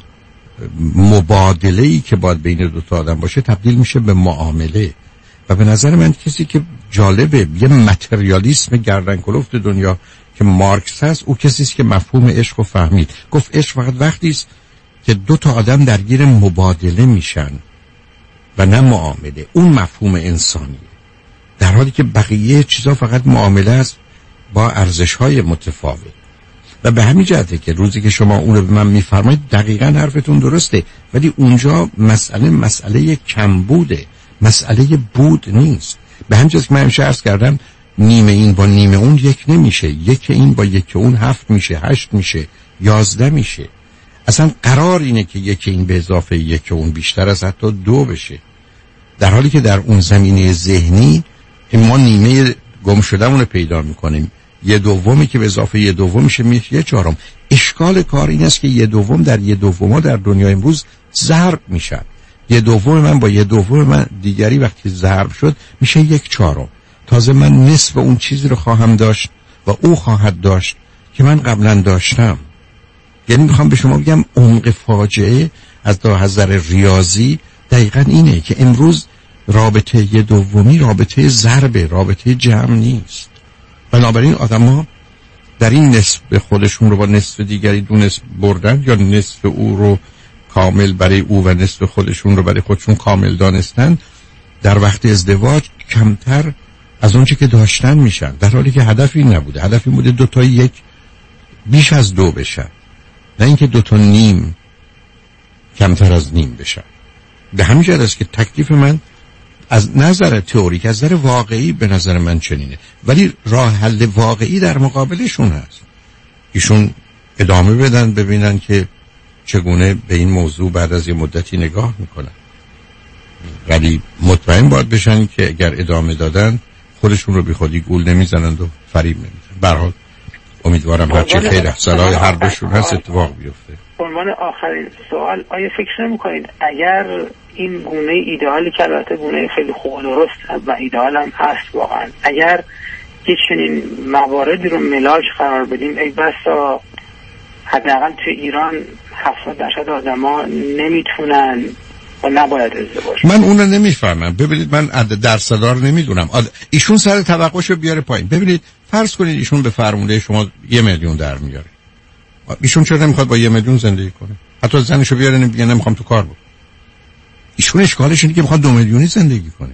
مبادله‌ای که باید بین دو تا آدم باشه تبدیل میشه به معامله. و به نظر من کسی که جالبه یه متریالیسم گردن کلفت دنیا که مارکس هست، او کسی است که مفهوم عشق رو فهمید. گفت عشق فقط وقتی است که دو تا آدم درگیر مبادله میشن و نه معامله. اون مفهوم انسانیه، در حالی که بقیه چیزا فقط معامله است با ارزش‌های متفاوت. و به همین جهته که روزی که شما اون رو به من میفرمایید دقیقاً حرفتون درسته، ولی اونجا مسئله کمبوده، مسئله بود نیست. به همین جهت که من همیشه عرض کردم نیمه این با نیمه اون یک نمیشه، یک این با یک اون 7 میشه، 8 میشه، 11 میشه. اصلا قرار اینه که یک این به اضافه یک اون بیشتر از حتی 2 بشه، در حالی که در اون زمینه ذهنی ما نیمه گم شدهمون رو پیدا میکنیم. 1/2 که به اضافه 1/2 میشه 1/4. اشکال کار این است که 1/2 در 1/2 در دنیای امروز ضرب میشن. 1/2 من با 1/2 من دیگری وقتی ضرب شد میشه 1/4. تازه من نصف اون چیزی رو خواهم داشت و او خواهد داشت که من قبلا داشتم. یعنی میخوام به شما بگم عمق فاجعه از نظر ریاضی دقیقاً اینه که امروز رابطه 1/2 رابطه ضربه، رابطه جمع نیست. بنابراین آدم‌ها در این نصف خودشون رو با نصف دیگری دو نصف بردن، یا نصف او رو کامل برای او و نصف خودشون رو برای خودشون کامل دانستن. در وقت ازدواج کمتر از اونچه که داشتن میشن، در حالی که هدفی نبوده. هدفی بوده 2 تا 1 بیش از 2 بشن، نه اینکه 2 تا نیم کمتر از نیم بشن. به همین جهت است که تکلیف من از نظر تئوریک، از نظر واقعی به نظر من چنینه، ولی راه حل واقعی در مقابلشون هست. ایشون ادامه بدن ببینن که چگونه به این موضوع بعد از یه مدتی نگاه میکنن، ولی مطمئن باید بشن که اگر ادامه دادن خودشون رو بی خودی گول نمیزنند و فریب نمیزنند. به هر حال امیدوارم هرچی خیر صلاح هر دوشون هست اتفاق بیفته. به عنوان آخرین سوال، آیا فکر نمی‌کنید اگر این گونه ایدئالی که البته گونه خیلی خوب و درست و ایدئال هم هست واقعا، اگر یه چنین مواردی رو ملاک قرار بدیم، ای بسا حداقل تو ایران 70% آدما نمیتونن و نباید ازدواج. من اون رو نمیفهمم. ببینید من درصدا رو نمیدونم. ایشون سر توقعشو بیاره پایین. ببینید فرض کنید ایشون به فرموله شما 1 میلیون در میاره. ایشون چرا نمیخواد با 1 میلیون زندگی کنه؟ حتی زنشو بیاره نمیگه نمیخوام تو کار بکنم. ایشون اشکالش اینه که میخواد 2 میلیونی زندگی کنه.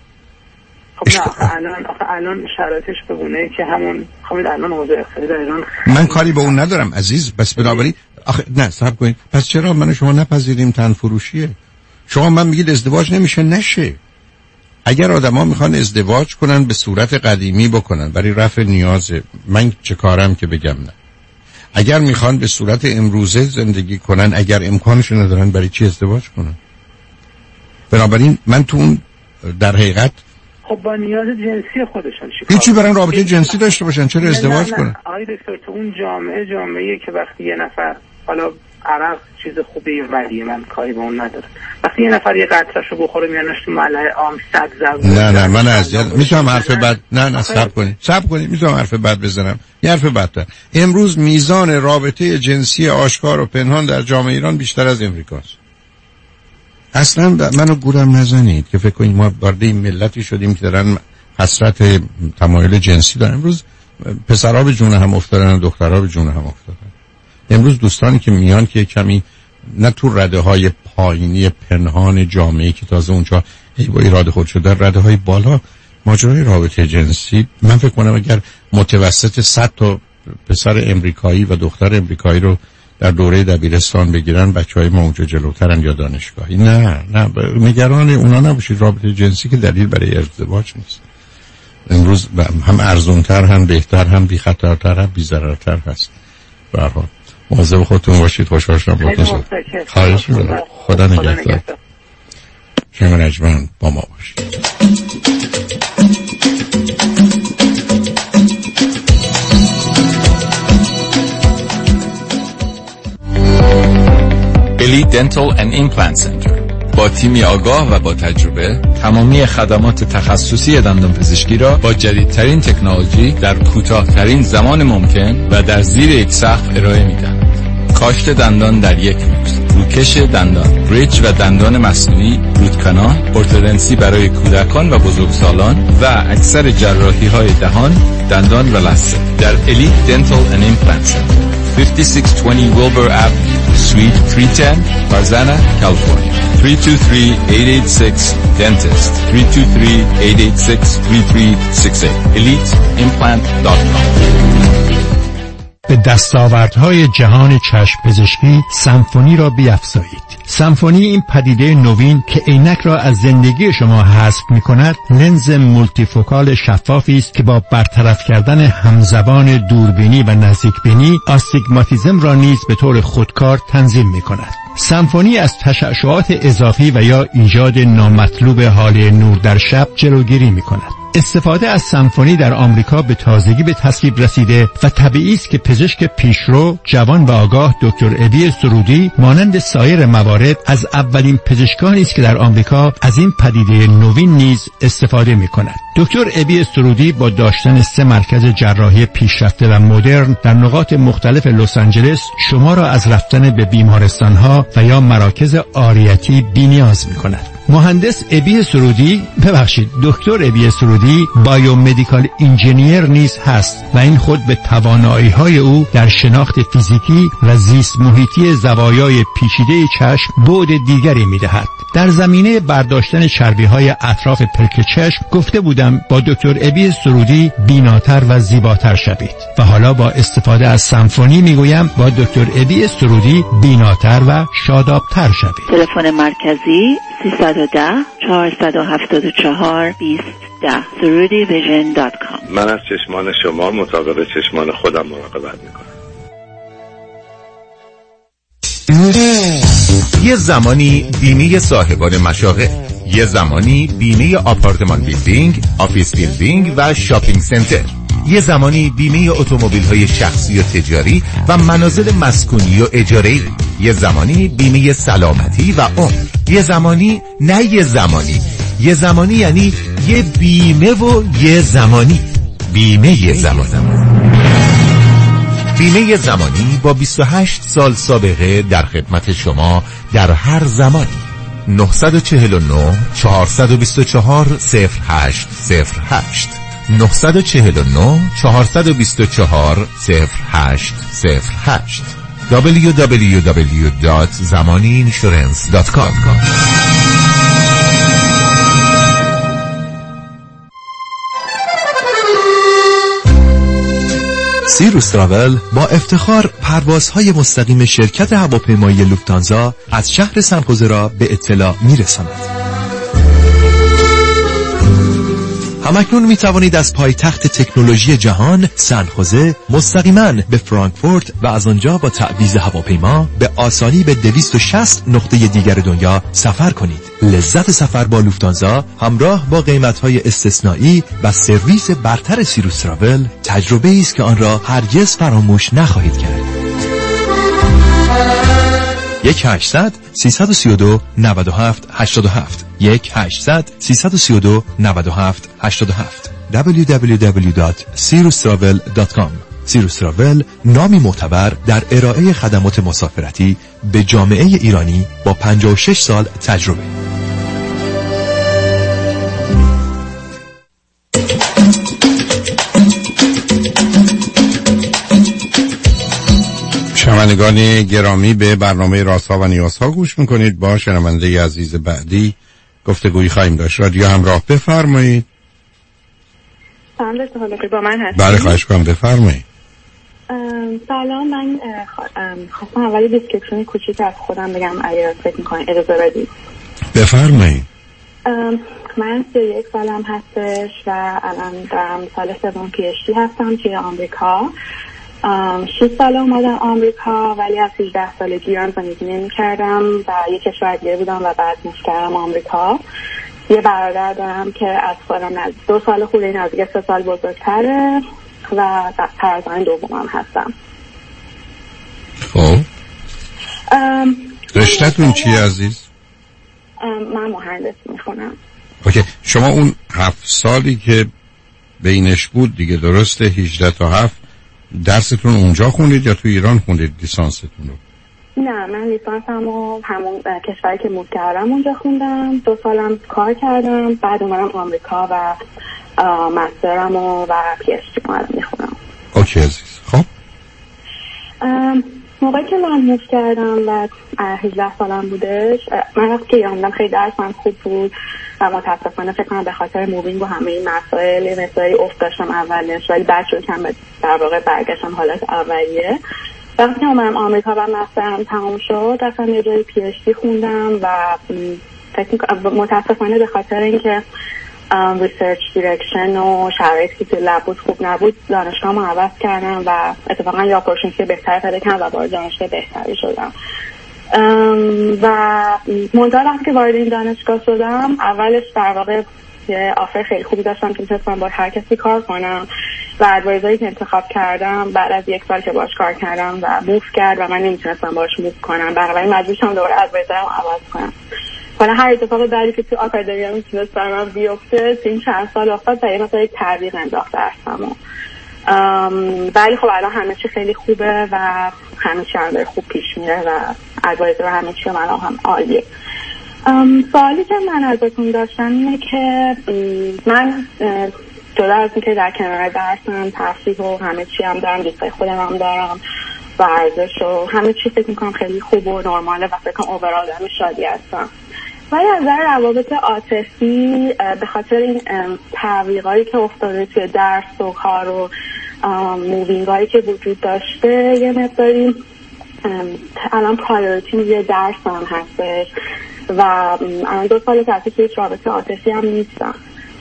خب نه الان شرایطش بگونه که همون خب الان وضع اقتصادی در ایران من کاری به اون ندارم عزیز، بس بنابراین نه صبر کنید. پس چرا من شما نپذیریم تن فروشیه؟ شما من میگید ازدواج نشه. اگر آدما میخوان ازدواج کنن به صورت قدیمی بکنن برای رفع نیاز، من چه کارم که بگم نه؟ اگر میخوان به صورت امروزه زندگی کنن، اگر امکانش ندارن برای چی ازدواج کنن؟ بنابراین من تو اون در حقیقت خب با نیاز جنسی خودشون هیچی برن رابطه جنسی داشته باشن، چرا ازدواج کنن؟ آقای دکتر تو اون جامعه که وقتی یه نفر حالا عرق چیز خوبی یا بدیه، من کاری به اون ندارم. وقتی یه نفر یه قطره‌شو بخوره میانش تو ملعه عام 100 ضرب. نه من اذیت میشم حرف بد. نه صبر کنید میتونم حرف بد بزنم. یه حرف بدتر. امروز میزان رابطه جنسی آشکار و پنهان در جامعه ایران بیشتر از امریکاست. اصلا منو گورم نزنید که فکر کنید ما وارد این ملتی شدیم که دارن حسرت تمایل جنسی دارن. امروز پسرها به جون هم افتادن، دخترها به جون هم افتادن. امروز دوستانی که میان که کمی نه تو رده های پایینی پنهان جامعه که تازه اونجا با ایراد خود شده، رده های بالا ماجرای رابطه جنسی، من فکر کنم اگر متوسط 100 تا پسر امریکایی و دختر امریکایی رو در دوره دبیرستان بگیرن، بچهای ما اونجا جلوترن یا دانشگاهی. نه نگران اونا نباشید. رابطه جنسی که دلیل برای ازدواج نیست. امروز هم ارزان‌تر، هم بهتر، هم بی خطرتر، هم بی ضررتر هست. به هر حال مواظب خودتون باشید. خوشحال شدم باهاتون شد. خواهش می‌کنم. خدا نگهدار. شما نجمن با ما باشید. الی دنتال اند ایمپلنت سنتر با تیمی آگاه و با تجربه تمامی خدمات تخصصی دندانپزشکی را با جدیدترین تکنولوژی در کوتاه‌ترین زمان ممکن و در زیر یک سقف ارائه می‌دهند. کاشت دندان در یک روز، روکش دندان، بریج و دندان مصنوعی، روت کانال، ارتودنسی برای کودکان و بزرگسالان و اکثر جراحی‌های دهان، دندان و لثه در الی دنتال اند ایمپلنت سنتر 5620 Wilbur Avenue, Suite 310, Tarzana, California. 323-886-DENTIST. 323-886-3368. EliteImplant.com. به دستاوردهای جهان چشم پزشکی سمفونی را بیفزایید. سمفونی این پدیده نوین که عینک را از زندگی شما حذف می‌کند، لنز مولتیفوکال شفافی است که با برطرف کردن همزبان دوربینی و نزدیکبینی آستیگماتیسم را نیز به طور خودکار تنظیم می‌کند. سمفونی از تشعشعات اضافی و یا ایجاد نامطلوب حاله نور در شب جلوگیری می‌کند. استفاده از سمفونی در آمریکا به تازگی به تصویب رسیده و طبیعی است که پزشک پیشرو، جوان و آگاه دکتر ابی سرودی مانند سایر موارد از اولین پزشکانی است که در آمریکا از این پدیده نوین نیز استفاده می‌کند. دکتر ابی سرودی با داشتن 3 مرکز جراحی پیشرفته و مدرن در نقاط مختلف لس آنجلس شما را از رفتن به بیمارستان‌ها و یا مراکز عاریتی بی‌نیاز می‌کند. مهندس ابی سرودی، دکتر ابی سرودی بایومدیکال انجینیر نیز هست و این خود به توانایی‌های او در شناخت فیزیکی و زیست محیطی زوایای پیچیده چشم بعد دیگری می‌دهد. در زمینه برداشتن چربی‌های اطراف پلک چشم گفته بودم با دکتر ابی سرودی بیناتر و زیباتر شوید و حالا با استفاده از سمفونی میگویم با دکتر ابی سرودی بیناتر و شادابتر شوید. تلفن مرکزی 310-474-2010 surudivision.com. من از چشمان شما مطابق چشمان خودم مراقبت میکنم. یه زمانی بیمه صاحبان مشاغل، یه زمانی بیمه آپارتمان بیلدینگ، آفیس بیلدینگ و شاپینگ سنتر، یه زمانی بیمه اتومبیل‌های شخصی و تجاری و منازل مسکونی و اجاره‌ای، یه زمانی بیمه سلامتی و عمر، یه زمانی نه یه زمانی، یه زمانی یعنی یه بیمه و یه زمانی، بیمه زمانی. بیمه زمانی با 28 سال سابقه در خدمت شما در هر زمانی. 949 424 0808 949 424 0808 www.zamaniinsurance.com. سیروس تراول با افتخار پروازهای مستقیم شرکت هواپیمایی لوفتانزا از شهر سن‌خوزه را به اطلاع می‌رساند. همکنون می توانید از پایتخت تکنولوژی جهان سن‌خوزه مستقیما به فرانکفورت و از آنجا با تعویض هواپیما به آسانی به 260 نقطه دیگر دنیا سفر کنید. لذت سفر با لوفتانزا همراه با قیمت‌های استثنایی و سرویس برتر سیروس تراول تجربه‌ای است که آن را هرگز فراموش نخواهید کرد. 1-800-332-9787 1-800-332-9787 www.sirustravel.com. سیروس نامی معتبر در ارائه خدمات مسافرتی به جامعه ایرانی با 56 سال تجربه. شنوندگان گرامی، به برنامه رازها و نیازها گوش میکنید. با شنونده عزیز بعدی گفتگویی خواهیم داشت. رادیو همراه، بفرمایید. با من هستید؟ بله خواهش کنم، بفرمایید. سلام، من خواستم اولی دیسکریپشن کوچیک از خودم بگم اگر فکر میکنید اجازه بدید. بفرمایید. من 31 سالم هستش و الان دارم سال سوم PhD هستم توی آمریکا. 6 سال اومدم آمریکا ولی از 18 سالگی ایران زندگی نمی‌کردم و یه کشور دیگه بودم و بعد موو کردم آمریکا. یه برادر دارم که از خودم 2 سال خورده نزدیک 3 سال بزرگتره و فرزند دومم هستم. خب رشته‌تون چیه عزیز؟ من مهندسی میخونم. اوکی، شما اون 7 سالی که بینش بود دیگه، درسته؟ 18 تا 7 درستون اونجا خوندید یا تو ایران خوندید لیسانستون رو؟ نه، من لیسانسم رو همون کشوری که موو کردم اونجا خوندم. 2 سالم کار کردم، بعد اومدم آمریکا و مسترم و PhD رو میخونم. اوکی عزیز. خب موقعی که من موو کردم و 18 سالم بودش، من وقتی که ایران خیلی درسم خوب بود و متاسفانه فکر کنم به خاطر مووینگ و همه این مسائل افت داشتم اولش، ولی بعد شروع کردم در واقع برگشتم حالت اولیه. وقتی که اومدم آمریکا و مسترم تمام شد، رفتم یه جای PhD خوندم و متاسفانه به خاطر اینکه ریسرچ دیرکشن و شرایطی که توی لب بود خوب نبود، دانشگاهمو عوض کردم و اتفاقا یه اپورتونیتی بهتر پیدا کردم و وارد دانشگاه بهتری شدم. و منتها وقتی که وارد این دانشگاه شدم، اولش در واقع یه آفر خیلی خوبی داشتم که میتونستم با هر کسی کار کنم و ادوایزری که انتخاب کردم بعد از 1 سال که باش کار کردم و موو کرد و من نمیتونستم باش موو کنم، بنابراین مجبور شدم دوباره ادوایزرم عوض کنم. حالا هر اتفاق بعدی که تو آکادمی میتونست برای من بیفته تو این چند سال افتاد و یه مثلا یک تعویق انداخت درسمو. ولی خب الان همه چی خیلی خوبه و همه چی هم خوب پیش میره و ادوایزر همه چی من هم عالیه. سوالی که من ازتون داشتم اینه که من جدا از اینکه در کنار درسم تفریح و همه چی هم دارم، دوستای خودم هم دارم، ورزش و همه چی فکر میکنم خیلی خوب و نرماله و فکر کنم اوورال آدم شادی هستم. ولی از نظر روابط عاطفی به خاطر این تعویقایی که افتاده توی درس و کار و مووینگایی که وجود داشته، یه مقداری الان پرایوریتی یه درس هم هستش و الان 2 ساله که اصلا هیچ رابطه عاطفی هم نیستم.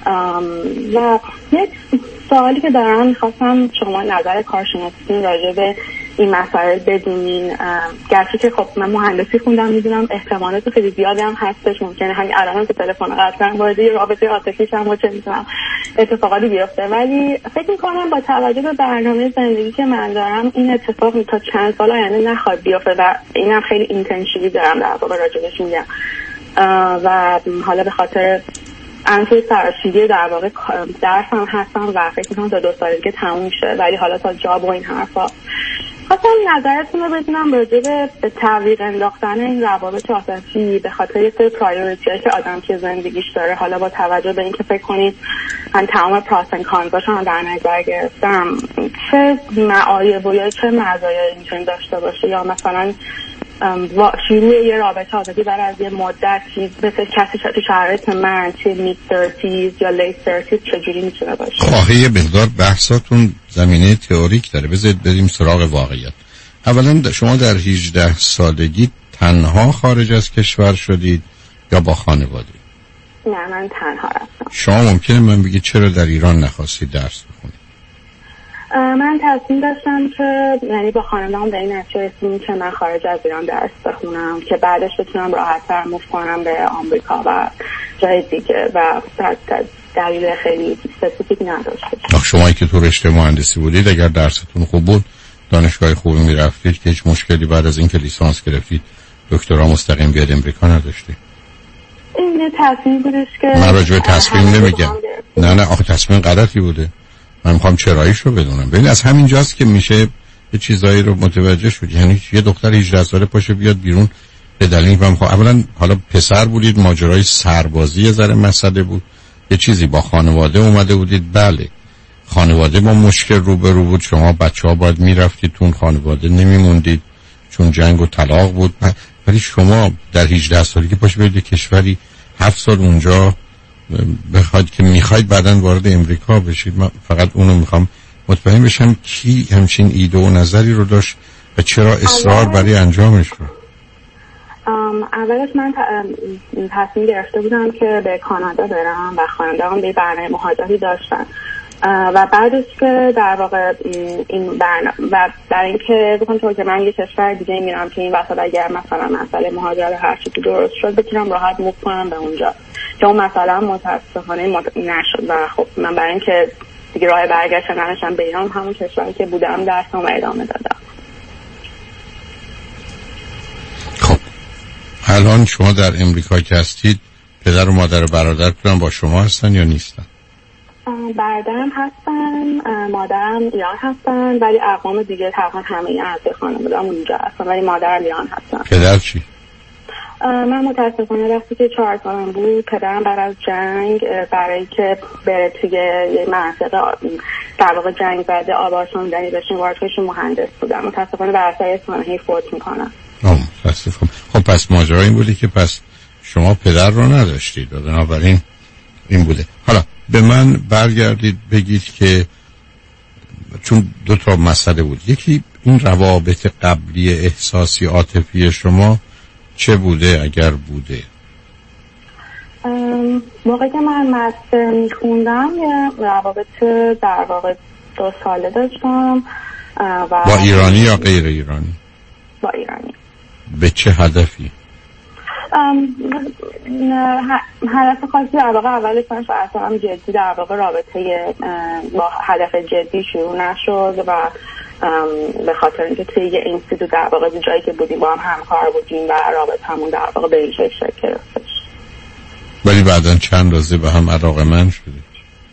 و یک سوالی که دارم، میخواستم شما نظر کارشناسیتون راجع به این مسائل بدونین. گرچه که خب من مهندسی خوندم، میدونم احتمالات خیلی زیادی هم هستش، ممکنه همین الان هم که تلفن قطع کنم وارد یه رابطه عاطفی شم و چه می‌دونم اتفاقاتی بیفته، ولی فکر می‌کنم با توجه به برنامه زندگی که من دارم این اتفاق تا چند سال آینده نخواد بیفته و اینم خیلی اینتنشیوی دارم در واقع راجعش میگم. و حالا به خاطر انتوی سرشیدی در واقع درس هم هستم و فکر می‌کنم تا 2 سالگی تموم میشه، ولی حالا تا جاب و این حرفا. خواستم نظرتون رو بدونم راجع به تعویق انداختن این روابط عاطفی به خاطر یه سری پرایوریتی‌هایی که آدم توی زندگیش داره. حالا با توجه به اینکه فکر کنید من تمام پراس و کانزاشون در نظر گرفتم، چه معایب و یا چه مزایایی میتونه داشته باشه، یا مثلا شروع یه رابطه عاطفی برای از یه مدتی مثل کسی تو شرایط من توی مید 30s یا لیت 30s چجوری میتونه باشه؟ خواهی مقدار بحثاتون زمینه تئوریک داره، بذارید بریم سراغ واقعیت. اولا شما در 18 سالگی تنها خارج از کشور شدید یا با خانواده؟ نه، من تنها رفتم. شما ممکنه من بگید چرا در ایران نخواستید درس بخونید؟ من تصمیم داشتم که یعنی با خانواده‌ام به این نتیجه رسیدیم که من خارج از ایران درس بخونم که بعدش بتونم راحت‌تر موو کنم به آمریکا و جای دیگه و دلیل خیلی اسپسیفیک نداشت. شمایی که تو رشته مهندسی بودید اگر درستون خوب بود، دانشگاه خوبی میرفتید که هیچ مشکلی بعد از اینکه لیسانس گرفتید دکترا مستقیم بیاد امریکا نداشتی؟ این تصمیم بودش که من راجع به تصمیم نمیگم. نه آخه تصمیم غلطی بوده. من میخوام چراییش رو بدونم. ببین از همین جاست که میشه یه چیزایی رو متوجه شد. یعنی یه دختر 18 ساله پاشه بیاد بیرون به دلیل اولا حالا پسر بودید، ماجرای سربازی یه ذره مسئله بود، یه چیزی با خانواده اومده بودید. بله خانواده با مشکل روبرو بود، شما بچه‌ها باید میرفتید تو اون خانواده، نمیموندید چون جنگ و طلاق بود. ولی شما در 18 سالگی پاش برید کشوری 7 سال اونجا بخواید که میخواید بعداً وارد امریکا بشید. من فقط اونو میخوام مطمئن بشم کی همچین ایده و نظری رو داشت و چرا اصرار برای انجامش رو. اولش من تصمیم گرفته بودم که به کانادا برم و خانواده‌ام به برنامه مهاجرتی داشتن و بعدش که در واقع این برنامه و در اینکه بگم طور که من یه کشور دیگه میرم که این وسط اگر مثلا مسئله مهاجرت هر چیزی درست شد بتونم راحت موو کنم به اونجا، که اون مثلا متاسفانه نشد و خب من برای اینکه دیگه راه برگشت نداشتم به ایران، همون کشوری که بودم درسم ادامه دادم. خب الان شما در امریکا که هستید پدر و مادر و برادرتون با شما هستن یا نیستن؟ برادرم هستن، مادرم ایران هستن، ولی اقوام دیگه تقریبا همه اعضای خانواده‌ام اونجا هستن، ولی مادرم ایران هستن. پدر چی؟ من متاسفانه وقتی که 4 سالم بود پدرم بعد از جنگ برای که بره توی یه منطقه در واقع جنگ زده آبادسازی بشه وارد بشه مهندس بودم. متاسفانه بر اثر سانحه‌ای فوت میکنم. متاسفم. خب پس ماجرا این بوده که پس شما پدر رو نداشتید و بنابراین این بوده. حالا به من برگردید بگید که چون 2 تا مسئله بود، یکی این روابط قبلی احساسی عاطفی شما چه بوده اگر بوده؟ موقعی که من مستر میخوندم یه روابط در واقع 2 ساله داشتم و با ایرانی یا غیر ایرانی؟ با ایرانی. به چه هدفی؟ هدف خاصی در واقع اولش من اصلا جدی در واقع رابطه با هدف جدی شروع نشد و به خاطر اینکه توی یه اینستیتوت در واقع جایی که بودیم با هم همکار بودیم و رابطه همون در واقع به این شکل گرفتش. ولی بعداً چند روزه به هم علاقه‌مند شدید؟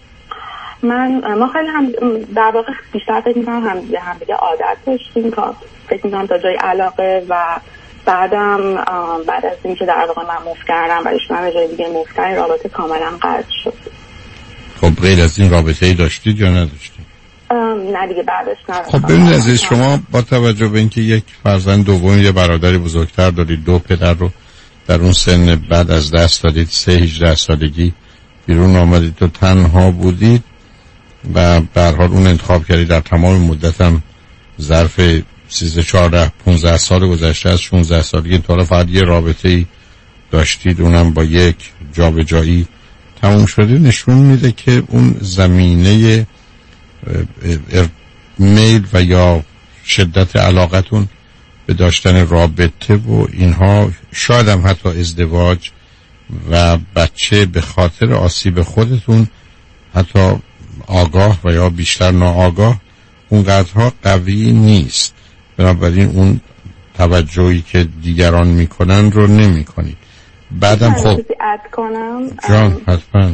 ما خیلی هم در واقع بیشتر فکر می‌کنم هم دیگه عادت داشتیم که فکر می‌کنم تا جای علاقه و بعدم بعد از اینکه در واقع من موو کردم و ایشون هم جای دیگه موو کردن رابطه کاملا قطع شد. خب غیر از این رابطه‌ای داشتید یا نداشتید؟ نه دیگه بعدش نداشتم. خب ببینید عزیز شما با توجه به اینکه یک فرزند دوم یه برادری بزرگتر دارید، 2 پدر رو در اون سن بعد از دست دادید، 18 سالگی بیرون آمدید و تنها بودید و به هر حال اون انتخاب کردید در تمام مدتم ظرف 13 14 15 سال گذشته از 16 سالگی تا فقط یه رابطه‌ای داشتید، اونم با یک جابجایی تموم شده، نشون میده که اون زمینه میل و یا شدت علاقتون به داشتن رابطه و اینها، شاید هم حتی ازدواج و بچه به خاطر آسیب خودتون حتی آگاه و یا بیشتر ناآگاه اونقدرها قوی نیست، بنابراین اون توجهی که دیگران میکنن رو نمیکنید. بعدم خب جان حتما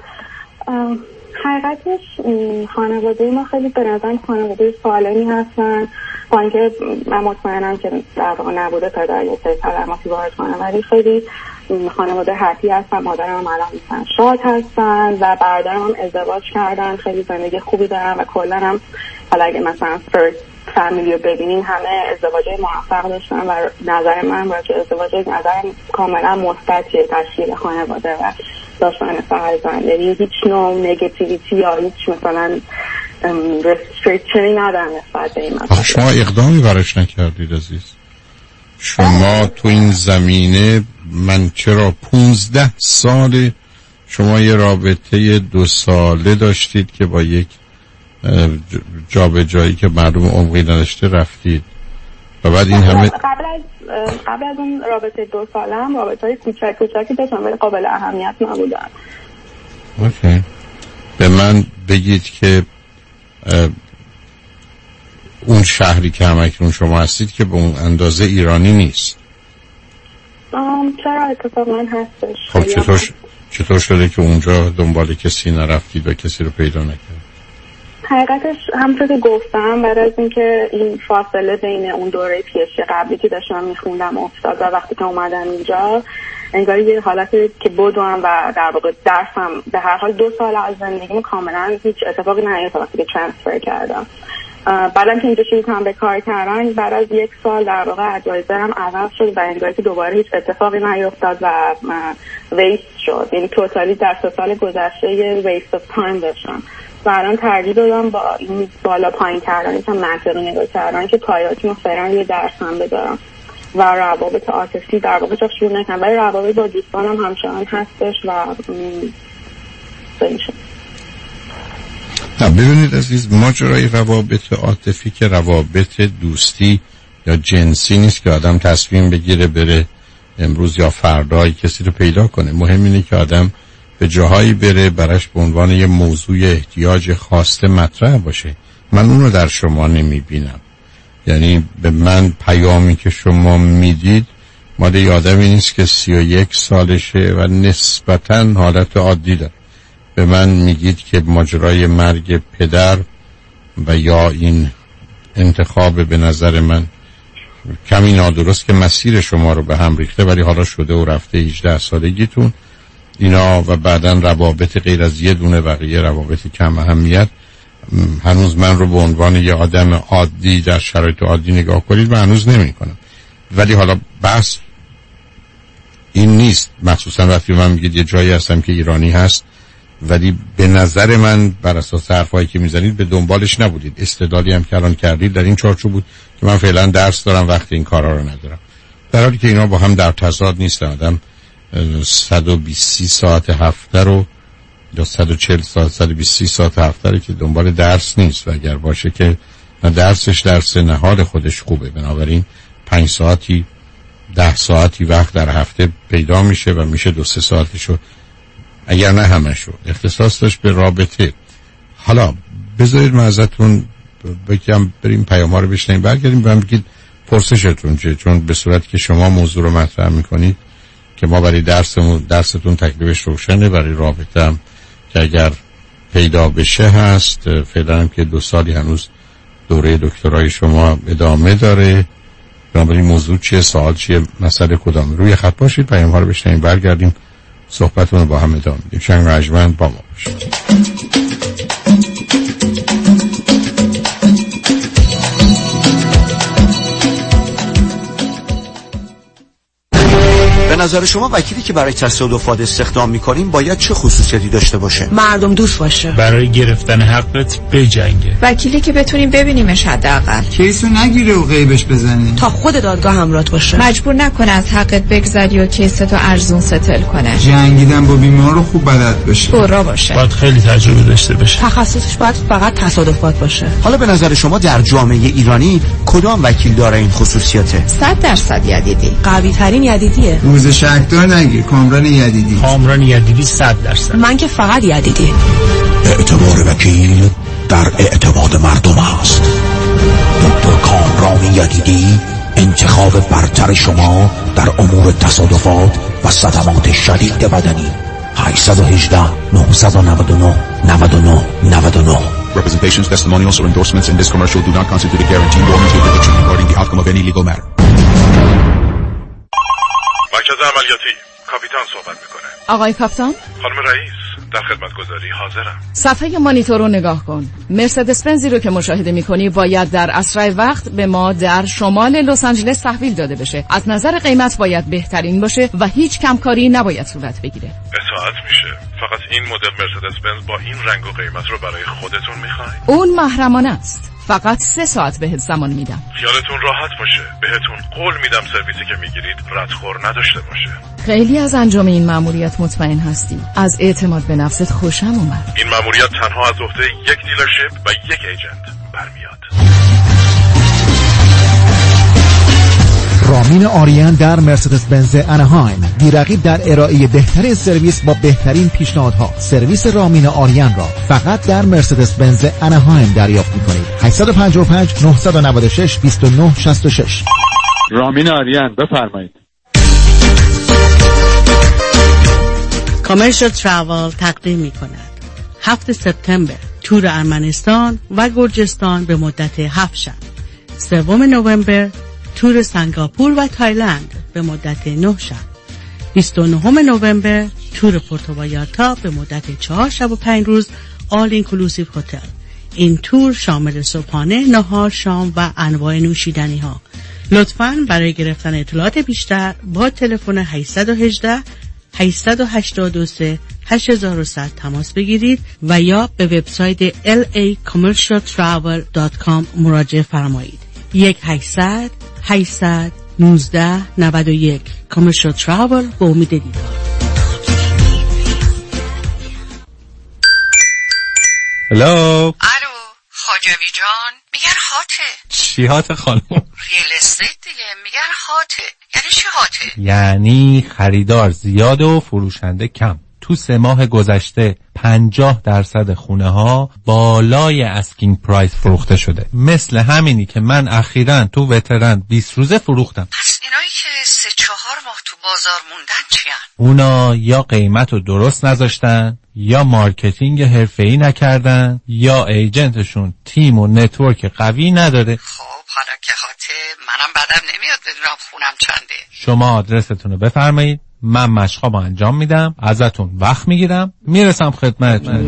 حقیقتش خانواده ما خیلی به نظرم خانواده سالمی هستن، با اینکه من مطمئنم که در واقع نبوده پدر یه سری تلماسی وارد کنم، ولی خیلی خانواده حرفی هستن. مادرم الان مثلا شاد هستن و برادرم هم ازدواج کردن، خیلی زندگی خوبی دارن و کلا هم حالا اگه مثلا فرست فامیلی رو ببینیم همه ازدواجای موفق داشتن و نظر من راجع به ازدواج نظر کاملا مثبتیه، تشکیل خانواده و داشتن فرزند، یعنی هیچ نوع نگاتیویتی یا هیچ مثلا رستریکشنی ندارن نسبت به این مسئله. شما اقدامی براش نکردید عزیز؟ شما تو این زمینه من چرا 15 سال شما یه رابطه 2 ساله داشتید که با یک جایی که معلوم عمقی نداشته رفتید و بعد این همه قبل از اون رابطه 2 سالم رابطه‌های کوچکی داشتم ولی قابل اهمیت نبودن. اوکی. به من بگید که اون شهری که همکنون شما هستید که به اون اندازه ایرانی نیست، چرا اتفاقا هستش. خب چطور شده که اونجا دنبال کسی نرفتید و کسی رو پیدا نکرد؟ حقیقتش همونطور که گفتم بعد از اینکه این فاصله بین اون دوره پیشی قبلی که داشتم میخوندم افتاد و وقتی که اومدم اینجا انگار یه حالتی که بدوم و در واقع درسم به هر حال 2 سال از زندگیم کاملا هیچ اتفاقی نیفتاد وقتی که ترانسفر کردم. بعدم که اینجا شروع کردم به کار کردن بعد از 1 سال در واقع ادوایزرم عوض شد و انگار که دوباره هیچ اتفاقی نیفتاد و ویست شد. یعنی توتالی در 3 سال گذشته یه ویست اف تایم داشتم و الان ترجیح دادم با این بالا پایین کردن یکم منطقی نگاه کردن که پایاتیمو فعلا یه درسم بذارم و روابط عاطفی در واقع چاق شروع نکنم، ولی روابط با دوستانم همچنان هستش و بمیشه. ببینید عزیز، ماجرای روابط عاطفی که روابط دوستی یا جنسی نیست که آدم تصمیم بگیره بره امروز یا فردا کسی رو پیدا کنه. مهم اینه که آدم به جاهایی بره براش به عنوان یه موضوع احتیاج خواسته مطرح باشه. من اون رو در شما نمیبینم. یعنی به من پیامی که شما میدید مال یه آدمی نیست که 31 سالشه و نسبتاً حالت عادی داره. به من میگید که ماجرای مرگ پدر و یا این انتخاب به نظر من کمی نادرست که مسیر شما رو به هم ریخته، ولی حالا شده و رفته 18 سالگیتون اینا و بعداً روابط غیر از یه دونه بقیه روابط کم اهمیت. هنوز من رو به عنوان یه آدم عادی در شرایط عادی نگاه کنید و هنوز نمی کنم. ولی حالا بحث این نیست، مخصوصا وقتی من میگید یه جایی هستم که ایرانی هست ولی به نظر من بر اساس حرفایی که میزنید به دنبالش نبودید. استدلالی هم که الان کردید در این چارچوب بود که من فعلا درس دارم وقت این کارا رو ندارم، در حالی که اینا با هم در تضاد نیستن. آدم 120 ساعت هفته رو یا 140 ساعت 120 ساعت هفته رو که دنبال درس نیست و اگر باشه که نه درسش درس نه حال خودش خوبه. بنابراین 5 ساعتی 10 ساعتی وقت در هفته پیدا میشه و میشه 2-3 ساعتشو اگر نه همشو اختصاص داشت به رابطه. حالا بذارید من ازتون بگم بریم پیام‌ها رو بشنویم برگردیم و بگید پرسشتون چیه، چون به صورتی که شما موضوع رو مطرح میکنید که ما برای درستون تکلیفش روشنه، برای رابطه هم که اگر پیدا بشه هست. فعلا هم که 2 سالی هنوز دوره دکترای شما ادامه داره. بنابراین موضوع چیه، سوال چیه، مسئله کدامه؟ روی خط باشید، پیام‌ها رو بشنویم برگردیم صحبتون رو با هم ادامه میدیم. شنگ رجمند با ما باشید. به نظر شما وکیلی که برای تصادفات استخدام می‌کنیم باید چه خصوصیاتی داشته باشه؟ مردم دوست باشه، برای گرفتن حقت بجنگه، وکیلی که بتونیم ببینیمش حداقل، کیسو نگیره و غیبش بزنی، تا خود دادگاه همراهت باشه، مجبور نکنه از حقت بگذری و کیستو ارزون ستل کنه، جنگیدن با بیمار رو خوب بلد باشه، برا باشه، باید خیلی تجربه داشته باشه، تخصصش باید فقط تصادفات باشه. حالا به نظر شما در جامعه ایرانی کدام وکیل داره این خصوصیاته؟ 100% یدیدی، قوی ترین یدیدیه. روز شکدار نگیر، کامران یدیدی. کامران یدیدی 100%. من که فقط یدیدی. اعتبار وکیل در اعتماد مردم است. دکتر کامران یدیدی انتخاب برتر شما در امور تصادفات و صدمات شدید بدنی. 818 999 99 99. Representations, testimonials or endorsements in this commercial do not constitute a guarantee or warranty or prediction regarding the outcome of any legal matter. مرکز عملیاتی، کاپیتان صحبت میکنه. آقای کاپیتان؟ خانم رئیس، در خدمتگزاری حاضرم. صفحه مانیتور رو نگاه کن. مرسدس بنزی رو که مشاهده میکنی باید در اسرع وقت به ما در شمال لس آنجلس تحویل داده بشه. از نظر قیمت باید بهترین باشه و هیچ کمکاری نباید صورت بگیره. اطاعت میشه. فقط این مدل مرسدس بنز با این رنگ و قیمت رو برای خودتون میخواید؟ اون محرمانه است. فقط 3 ساعت بهت زمان میدم. خیالتون راحت باشه. بهتون قول میدم سرویسی که میگیرید ردخور نداشته باشه. خیلی از انجام این مأموریت مطمئن هستی. از اعتماد به نفست خوشم اومد. این مأموریت تنها از عهده یک دیلرشیپ و یک ایجنت برمیاد. رامین آریان در مرسدس بنز اناهایم، بی‌رقیب در ارائه بهترین سرویس با بهترین پیشنهادها. سرویس رامین آریان را فقط در مرسدس بنز اناهایم دریافت می‌کنید. 855 996 2966. رامین آریان، بفرمایید. کامرشال تراول تقدیم می کند 7 سپتامبر تور ارمنستان و گرجستان به مدت 7 شب. 3 نوامبر تور سنگاپور و تایلند به مدت 9 شب. 29 نوامبر تور پورتووایاتا به مدت 4 شب و 5 روز آل اینکلوسیو هتل. این تور شامل صبحانه، نهار، شام و انواع نوشیدنی ها. لطفاً برای گرفتن اطلاعات بیشتر با تلفن 818 883 8100 تماس بگیرید و یا به وبسایت lacommercialtravel.com مراجعه فرمایید. 1-800-819-91 Commercial Travel به امید دیدار. هلو. الو خواجوی جان، میگن هاته. چی هاته خانم؟ ریل استیت دیگه، میگن هاته. یعنی چی هاته؟ یعنی خریدار زیاد و فروشنده کم. تو 3 ماه گذشته 50% خونه ها بالای اسکینگ پرایس فروخته شده. مثل همینی که من اخیراً تو وترن 20 روزه فروختم. پس اینایی که 3-4 ماه تو بازار موندن چیان؟ اونا یا قیمت رو درست نذاشتن، یا مارکتینگ حرفه‌ای نکردن، یا ایجنتشون تیم و نتورک قوی نداره. خب حالا که هاته، منم بعدم نمیاد بدونم خونم چنده. شما آدرستون رو بفرمایید، من مشقامو انجام میدم، ازتون وقت میگیرم، میرسم خدمتتون.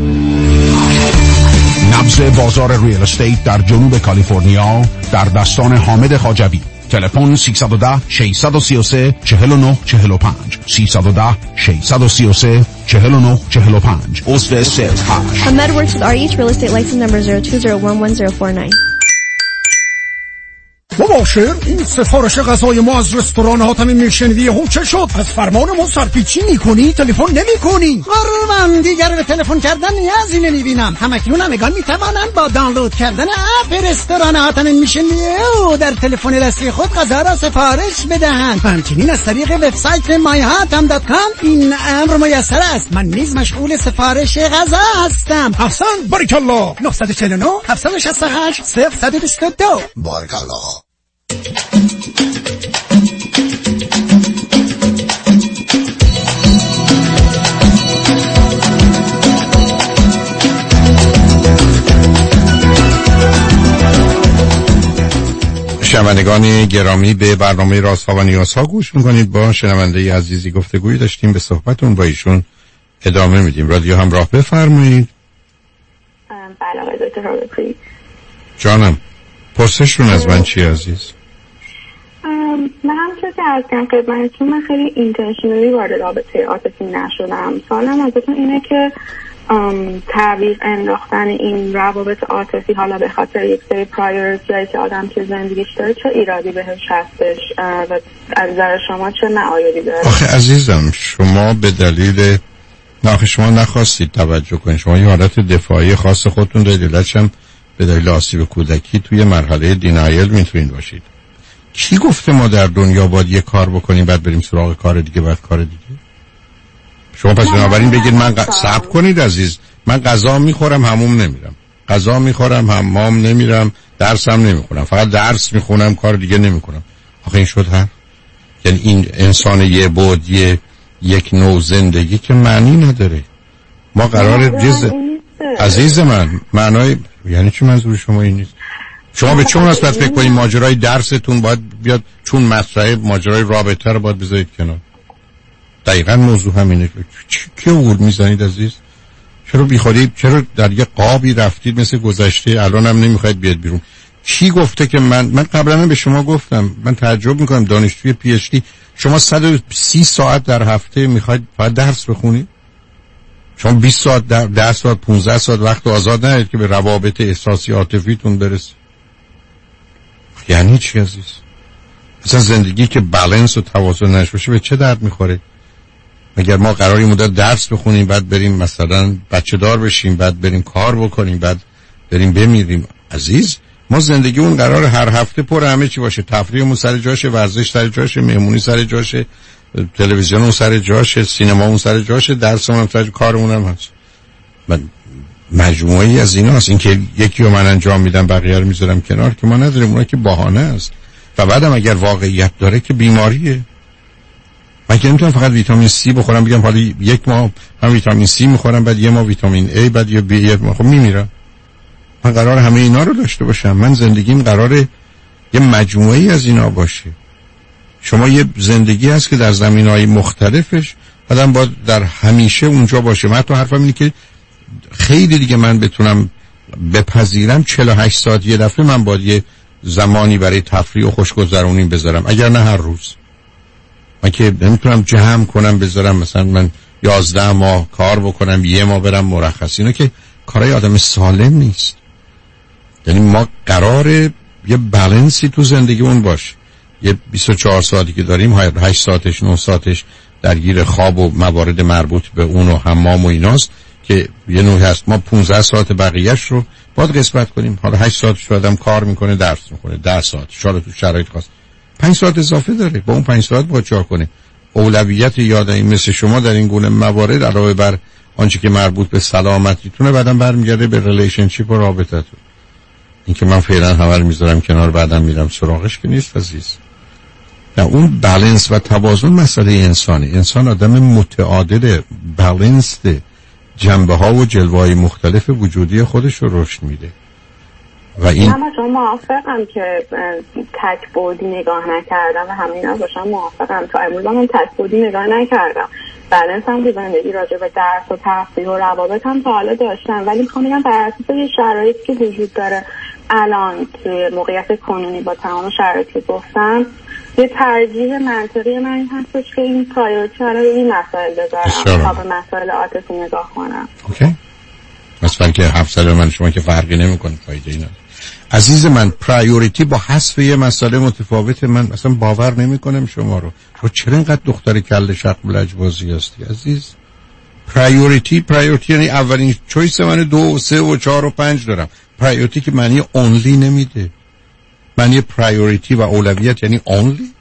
نبض بازار ریل استیت در جنوب کالیفرنیا در دستان حامد خواجوی. تلفن 310 633 4945 310 633 4945 عضو سیلز هاش. Ahmed works with REH Real Estate license number 02011049. مباشر، این سفارش غذای ما از رستوران حاتمی میشنوی هم چه شد؟ از فرمان ما سرپیچی میکنی؟ تلفن نمیکنی؟ من دیگر به تلفن کردن نیازی نمیبینم. همکنون همگان میتوانند با دانلود کردن اپ رستوران حاتمی میشنوی و در تلفن دستی خود غذا را سفارش بدهند. همچنین از طریق وبسایت myhatam.com این امر میسر است. من نیز مشغول سفارش غذا هستم. احسن، بارک الله. 949 768 0122. بارک الله. شنوندگان گرامی، به برنامه رازها و نیازها گوش میکنید. با شنونده عزیزی گفتگویی داشتیم، به صحبتون با ایشون ادامه میدیم. رادیو همراه بفرمایید. بله آقای دکتر رابطی. جانم، پرسشون از من چی عزیز؟ من همچنین که از کم خدمتتون، من خیلی اینتنشنالی وارد رابطه عاطفی نشدم. سوالم ازتون اینه که تعویق انداختن این روابط عاطفی، حالا به خاطر یک سری پرایورتی‌هایی که آدم که زندگیش داره، چه ایرادی بهش هستش و از نظر شما چه معایبی داره؟ آخه عزیزم، شما به دلیل شما نخواستید توجه کنید. شما یه حالت دفاعی خاص خودتون دارید، علتش هم به دلیل آسیب کودکی توی مرحله دینایل میتونید باشید. کی گفته ما در دنیا باید یه کار بکنیم بعد بریم سراغ کار دیگه بعد کار دیگه؟ شما پس بنابراین بگید من صبر کنید عزیز، من غذا میخورم حموم نمیرم، غذا میخورم حمام نمیرم، درسم نمیخونم، فقط درس میخونم کار دیگه نمیکنم. آخه این شد هر؟ یعنی این انسان یه بود، یک نوع زندگی که معنی نداره. ما قراره عزیز من معنای یعنی چی؟ منظور شما این نیست. شما به چون نسبت فکر کنید ماجرای درستون باید بیاد، چون مطرحه ماجرای رابطه رو باید بذارید کنار. دقیقاً موضوع همینه. که عقول میزنید عزیز؟ چرا بیخودی؟ چرا در یه قابی رفتید مثل گذشته الان هم نمیخواید بیاد بیرون؟ کی گفته که من قبلا به شما گفتم، من تعجب میکنم دانشجوی پی اچ دی شما 130 ساعت در هفته میخواید باید درس بخونید؟ شما 20 ساعت 10 ساعت 15 ساعت وقت آزاد ندارید که به روابط احساسی عاطفیتون برسید. یعنی چی عزیز؟ اصلا زندگی که بالانس و توازن نشه به چه درد میخوره؟ مگر ما قراری مدت درس بخونیم بعد بریم مثلا بچه دار بشیم، بعد بریم کار بکنیم، بعد بریم بمیریم؟ عزیز، ما زندگی اون قرار هر هفته پر همه چی باشه. تفریحمون سر جاشه، ورزش سر جاشه، مهمونی سر جاشه، تلویزیون سر جاشه، سینما اون سر جاشه، درسمون هم سر جاشه، کارمون هم هست. من مجموعه‌ای از اینا هست. این که یکی رو من انجام میدم بقیه رو میذارم کنار که ما نداریم، اونا که بهانه است. و بعدم اگر واقعیت داره که بیماریه. من که نمیتونم فقط ویتامین سی بخورم بگم حالا یک ماه من ویتامین سی میخورم بعد یه ماه ویتامین ای بعد یا بی، خب میمیرم. من قرار همه اینا رو داشته باشم. من زندگیم قراره یه مجموعه‌ای از اینا باشه. شما یه زندگی هست که در زمینه‌های مختلفش آدم باید در همیشه اونجا باشه. من تو حرفم اینه که خیلی دیگه من بتونم بپذیرم 48 ساعت یه دفعه من باید یه زمانی برای تفریح و خوشگذرونی بذارم، اگر نه هر روز. من که نمیتونم جمع کنم بذارم مثلا من 11 ماه کار بکنم یه ماه برم مرخص. اینا که کارهای آدم سالم نیست. یعنی ما قراره یه بالانسی تو زندگیمون باشه. یه 24 ساعتی که داریم 8 ساعتش 9 ساعتش درگیر خواب و موارد مربوط به اون و حمام و ایناست که یه نوعی هست. ما 15 ساعت بقیه‌اش رو باید قسمت کنیم. حالا 8 ساعتش رو آدم کار میکنه، درس میکنه، 10 ساعت شاید تو شرایط خاص 5 ساعت اضافه داره. با اون 5 ساعت باید چیکار کنه؟ اولویت یادایی مثل شما در این گونه موارد علاوه بر آنچه که مربوط به سلامتیتونه بعدم برمیگرده به ریلیشنشیپ و رابطتون. این که من فعلا همه رو میذارم کنار بعدم میرم سراغش که نیست عزیز. نه، اون بالانس و توازن مسئله انسانی. انسان آدم متعادل، بالانسد، جنبه ها و جلوه های مختلف وجودی خودش رو رشد میده. و این من شما موافقم که تک بودی نگاه نکردم و همین هم باشم موافقم. تا امروز من تک بودی نگاه نکردم. بالانس هم تو زندگی راجع به درس و تفریح و روابط هم تا حالا داشتم، ولی میخوام بگم بر اساس یه شرایطی که وجود داره الان توی موقعیت کنونی با تمام شرایطی که گفتم یه ترجیح منطقی من این هستش که این پرایورتی رو این مسائل بذارم تا به مسائل عاطفی نگاه کنم. اوکی. مثلا که 700 من شما که فرقی نمیکنه فایده اینا. عزیز من پرایورتی با حذف یه مسئله متفاوت. من اصلا باور نمیکنم شما رو. تو چرا اینقدر دختر کله شق لجبازی هستی عزیز؟ پرایورتی یعنی اولین چویس من 2 و 3 و 4 و 5 دارم. پرایورتی که معنی اونلی نمیده. معنی پرایورتی و اولویت یعنی اونلی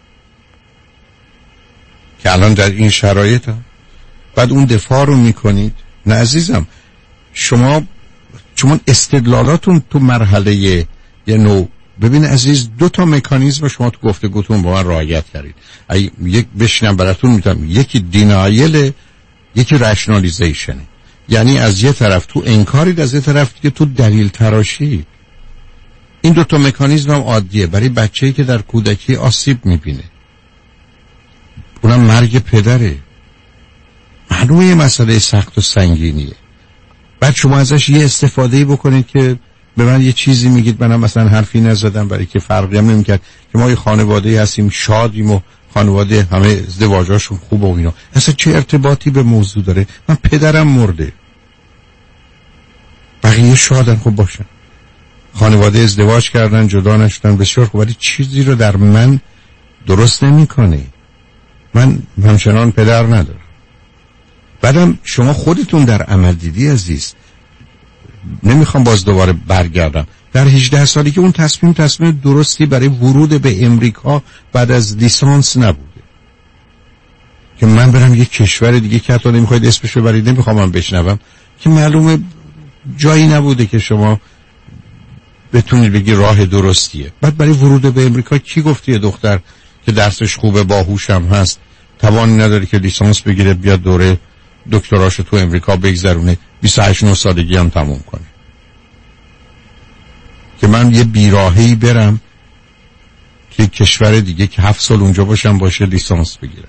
که الان در این شرایط بعد اون دفاع رو میکنید. نه عزیزم، شما استدلالاتون تو مرحله یه نوع ببین عزیز، 2 تا مکانیزم شما تو گفتگوتون با من رعایت کردید. یک بشینم براتون میگم، یکی دینایل، یکی رشنالیزیشن. یعنی از یه طرف تو انکارید، از یه طرف دیگه تو دلیل تراشی. این 2 تا مکانیزم هم عادیه برای بچه‌ای که در کودکی آسیب میبینه، اونم مرگ پدره. معلومه یه مسئله سخت و سنگینیه. بعد شما ازش یه استفاده‌ای بکنید که به من یه چیزی میگید، منم مثلا حرفی نزدم برای که فرقی هم نمی‌کرد که ما یه خانواده‌ای هستیم شادیم و خانواده همه ازدواجاشون خوبه و اینا. اصلا چه ارتباطی به موضوع داره؟ من پدرم مرده، بقیه شادن، خوب باشن، خانواده ازدواج کردن جدا نشدن، بسیار خوب، ولی چیزی رو در من درست نمی‌کنه. من همچنان پدر ندارم. بعدم شما خودتون در عمل دیدی عزیز. نمیخوام باز دوباره برگردم. در 18 سالی که اون تصمیم درستی برای ورود به امریکا بعد از لیسانس نبوده که من برم یک کشور دیگه که حتی نمیخواید اسمش رو برید، نمیخوام من بشنوم، که معلومه جایی نبوده که شما بتونید بگی راه درستیه. بعد برای ورود به امریکا کی گفته یه دختر که درسش خوبه باهوش هم هست توانی نداره که لیسانس بگیره بیاد دوره دکتراشو تو امریکا بگذرونه 28 سالگی هم تموم کنه؟ که من یه بیراهی برم که کشور دیگه که 7 سال اونجا باشم باشه لیسانس بگیره؟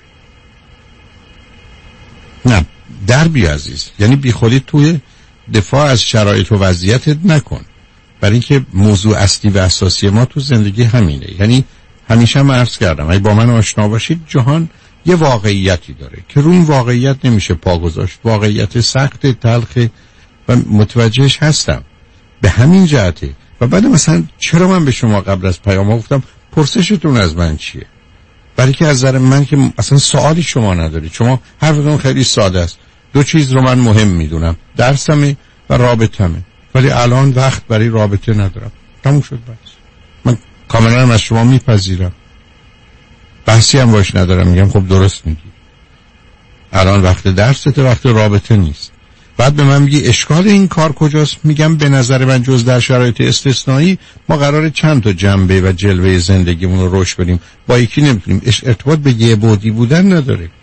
نه دربی عزیز، یعنی بی خودی توی دفاع از شرایط و وضعیتت نکن، برای اینکه موضوع اصلی و اساسی ما تو زندگی همینه. یعنی همیشه من عرض کردم اگه با من آشنا باشید، جهان یه واقعیتی داره که روی این واقعیت نمیشه پا گذاشت، واقعیت سخت تلخ و متوجهش هستم. به همین جهته. و بعد مثلا چرا من به شما قبل از پیام گفتم پرسشتون از من چیه؟ برای که از نظر من که اصلا سوالی شما ندارید، شما حرفتون خیلی ساده است. 2 چیز رو من مهم میدونم، درسمه و رابطمه، ولی الان وقت برای رابطه ندارم. تموم شد بس. من کاملا از شما میپذیرم، بحثی هم باش ندارم، میگم خب درست میگی، الان وقت درسته، وقت رابطه نیست. بعد به من میگی اشکال این کار کجاست؟ میگم به نظر من جز در شرایط استثنایی ما قراره چند تا جنبه و جلوه زندگیمون رو رشد کنیم، با یکی نمیتونیم. ارتباط به یه بعدی بودن نداره.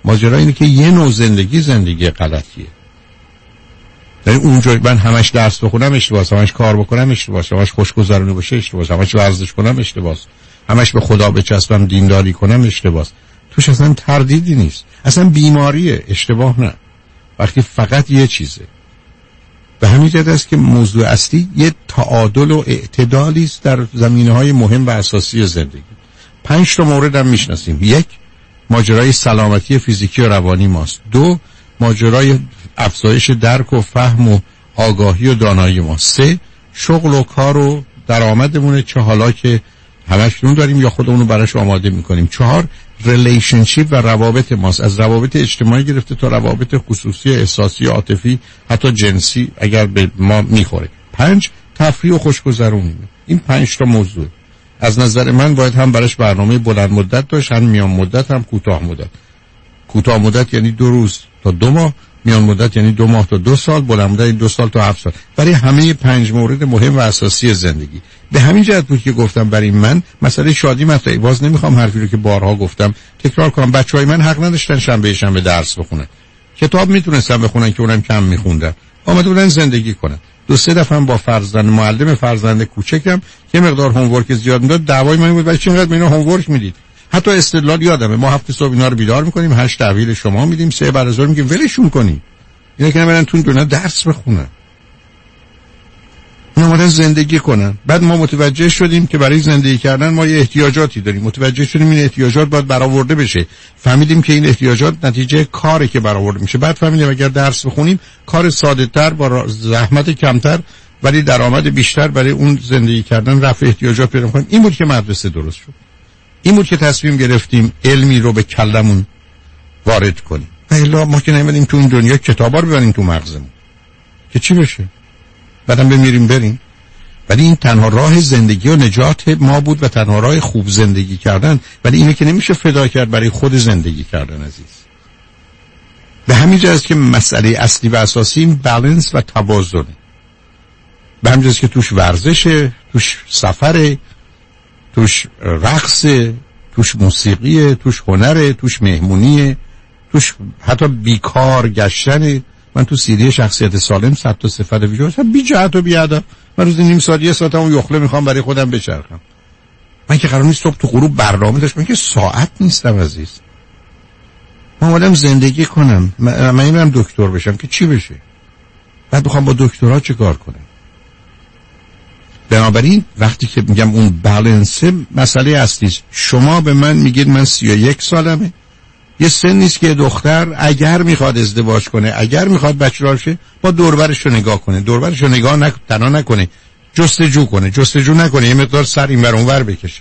ماجرا اینه که یه نوع زندگی غلطیه. یعنی اونجا من همش درس بخونم اشتباهه، همش کار بکنم اشتباهه، همش خوشگذرونی باشه اشتباهه، همش ورزش کنم اشتباهه، همش به خدا بچسبم دینداری کنم اشتباهه. توش اصلا تردیدی نیست، اصلا بیماریه، اشتباه نه. وقتی فقط یه چیزه. به همین جهت است که موضوع اصلی یه تعادل و اعتدالی است در زمینه‌های مهم و اساسی زندگی. 5 تا مورد هم میشناسیم. 1 ماجرای سلامتی فیزیکی و روانی ماست. 2 ماجرای افزایش درک و فهم و آگاهی و دانایی ماست. 3 شغل و کار و درآمدمونه، چه حالا که همشون داریم یا خودمون رو براش آماده میکنیم. 4 ریلیشنشیپ و روابط ماست، از روابط اجتماعی گرفته تا روابط خصوصی، احساسی، عاطفی، حتی جنسی اگر به ما میخوره. 5 تفریح و خوشگذرونی. این 5 تا موضوع از نظر من باید هم براش برنامه بلند مدت داشت، هم میان مدت، هم کوتاه مدت. کوتاه مدت یعنی 2 روز تا 2 ماه، میان مدت یعنی 2 ماه تا 2 سال، بلند مدت 2 سال تا 7 سال. برای همه 5 مورد مهم و اساسی زندگی. به همین جهت بود که گفتم برای من مسئله شادی مطرحه. باز نمیخوام حرفی رو که بارها گفتم تکرار کنم. بچهای من حق نداشتن شنبه درس بخونن. کتاب میتونستن بخونن که اونم کم میخوندن. آمده بودن زندگی کنن. 2-3 دفعه با معلم فرزند کوچکم که مقدار هومورک زیاد میداد دعوای من بود برای چی اینقدر اینا هومورک میدید. حتی استدلال یادمه ما هفته صبح اینا رو بیدار میکنیم، 8 تحویل شما میدیم، 3 بعد از ظهر میگیم ولشون کنید. اینا که نمیرن تو دنیا درس بخونن. اینا اومدن زندگی کنن. بعد ما متوجه شدیم که برای زندگی کردن ما یه احتیاجاتی داریم. متوجه شدیم این احتیاجات باید برآورده بشه. فهمیدیم که این احتیاجات نتیجه کاری که برآورده میشه. بعد فهمیدیم اگر درس بخونیم کار ساده‌تر با زحمت کمتر ولی درآمد بیشتر برای اون زندگی کردن رفع احتیاجات پیدا کنیم. این بود که مدرسه درست شد. این بود که تصمیم گرفتیم علمی رو به کلمون وارد کنیم. الا ما که نمیدیم تو این دنیا کتابا رو ببریم تو مغزمون که چی بشه. بعدم بمیریم بریم. ولی این تنها راه زندگی و نجات ما بود و تنها راه خوب زندگی کردن. ولی اینه که نمیشه فدا کرد برای خود زندگی کردن عزیز. به همین جهت که مسئله اصلی و اساسی این بالانس و توازنه. به همین جهت که توش ورزشه، توش سفره، توش رقصه، توش موسیقیه، توش هنره، توش مهمونیه، توش حتی بیکار گشتنه. من تو سیری شخصیت سالم 100 تا صفت ویژه هستم، بی جهت و بی هدف. من روزی نیم ساعت 1 ساعت اون یخله میخوام برای خودم بچرخم. من که قرار نیست صبح تو غروب برنامه داشتم، من که ساعت نیستم عزیز. من اومدم زندگی کنم. من اینم دکتر بشم که چی بشه؟ بعد بخوام با دکترا چه کار کنم؟ بنابراین وقتی که میگم اون بالانس مسئله اصلی است. شما به من میگید من 31 سالمه، یه سن نیست که دختر اگر میخواد ازدواج کنه، اگر میخواد بچه‌دار شه، با دوربرش رو نگاه کنه، دوربرش رو نگاه تنها نکنه، جستجو کنه، جستجو نکنه، یه مقدار سر این ور اون ور بکشه.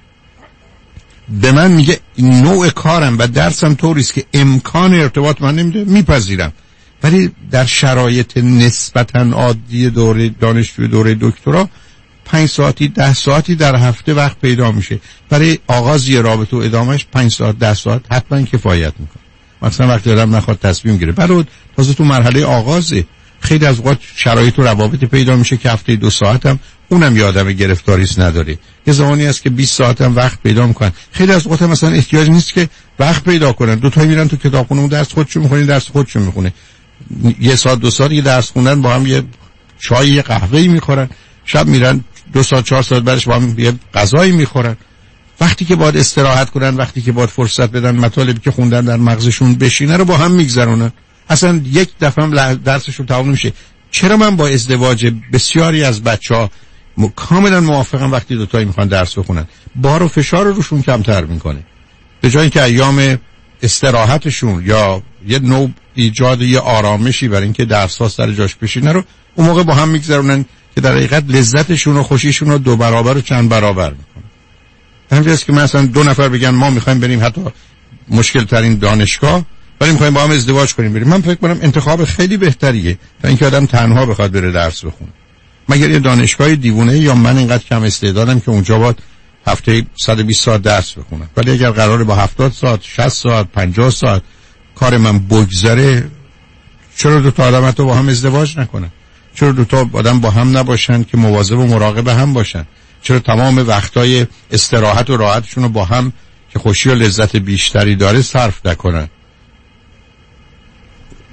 به من میگه نوع کارم و درسم طوریست که امکان ارتباط من نمیده، میپذیرم. ولی در شرایط نسبتاً عادی دوره دانشجوی دوره دکترا 5 ساعتی 10 ساعتی در هفته وقت پیدا میشه. برای آغاز یه رابطه و ادامهش 5 ساعت 10 ساعت حتما کفایت میکنه. مثلا وقتی آدم نخواد تصمیم گیره، بعد تازه تو مرحله آغازه، خیلی از اوقات شرایط و روابط پیدا میشه که هفته 2 ساعت هم اونم یه آدم گرفتاریست نداره. یه زمانی هست که 20 ساعت هم وقت پیدا میکنن. خیلی از اوقات مثلا احتیاج نیست که وقت پیدا کنن، دو تا میرن تو کتابخونه و درس خودشون میخونن، درس خودشون میخونه. 1 ساعت 2 ساعت یه درس خوندن، با هم یه چای یه قهوه‌ای میخورن، شب میرن 2 ساعت 4 ساعت بعدش با هم یه غذایی میخورن. وقتی که باید استراحت کنن، وقتی که باید فرصت بدن مطالبی که خوندن در مغزشون بشینه رو با هم میگذرونن. اصلا یک دفعه هم درسشون تمام نمیشه. چرا من با ازدواج بسیاری از بچه‌ها کاملا موافقم وقتی دو تایی میخوان درس بخونن؟ بار و فشار روشون کمتر میکنه. به جای اینکه ایام استراحتشون یا یه نوع ایجاد یه آرامشی برای اینکه درس‌ها سر جاش بشینه رو اون موقع با هم میگذرونن که در حقیقت لذتشون و خوشیشون رو 2 برابر و چند برابر میکنه. همینجاست که مثلا 2 نفر بگن ما میخوایم بریم حتی مشکل ترین دانشگاه ولی میخوایم با هم ازدواج کنیم بریم، من فکر کنم انتخاب خیلی بهتریه تا اینکه آدم تنها بخواد بره درس بخونه. مگر یه دانشگاه دیوونه یا من اینقدر کم استعدادم که اونجا باید هفته 120 ساعت درس بخونم. ولی اگر قراره با 70 ساعت 60 ساعت 50 ساعت کار من بگذره، چرا 2 تا آدم تو با هم ازدواج نکنن؟ چرا 2 تا آدم با هم نباشن که مواظب و مراقب هم باشن؟ چرا تمام وقتای استراحت و راحتشون رو با هم که خوشی و لذت بیشتری داره صرف نکنن؟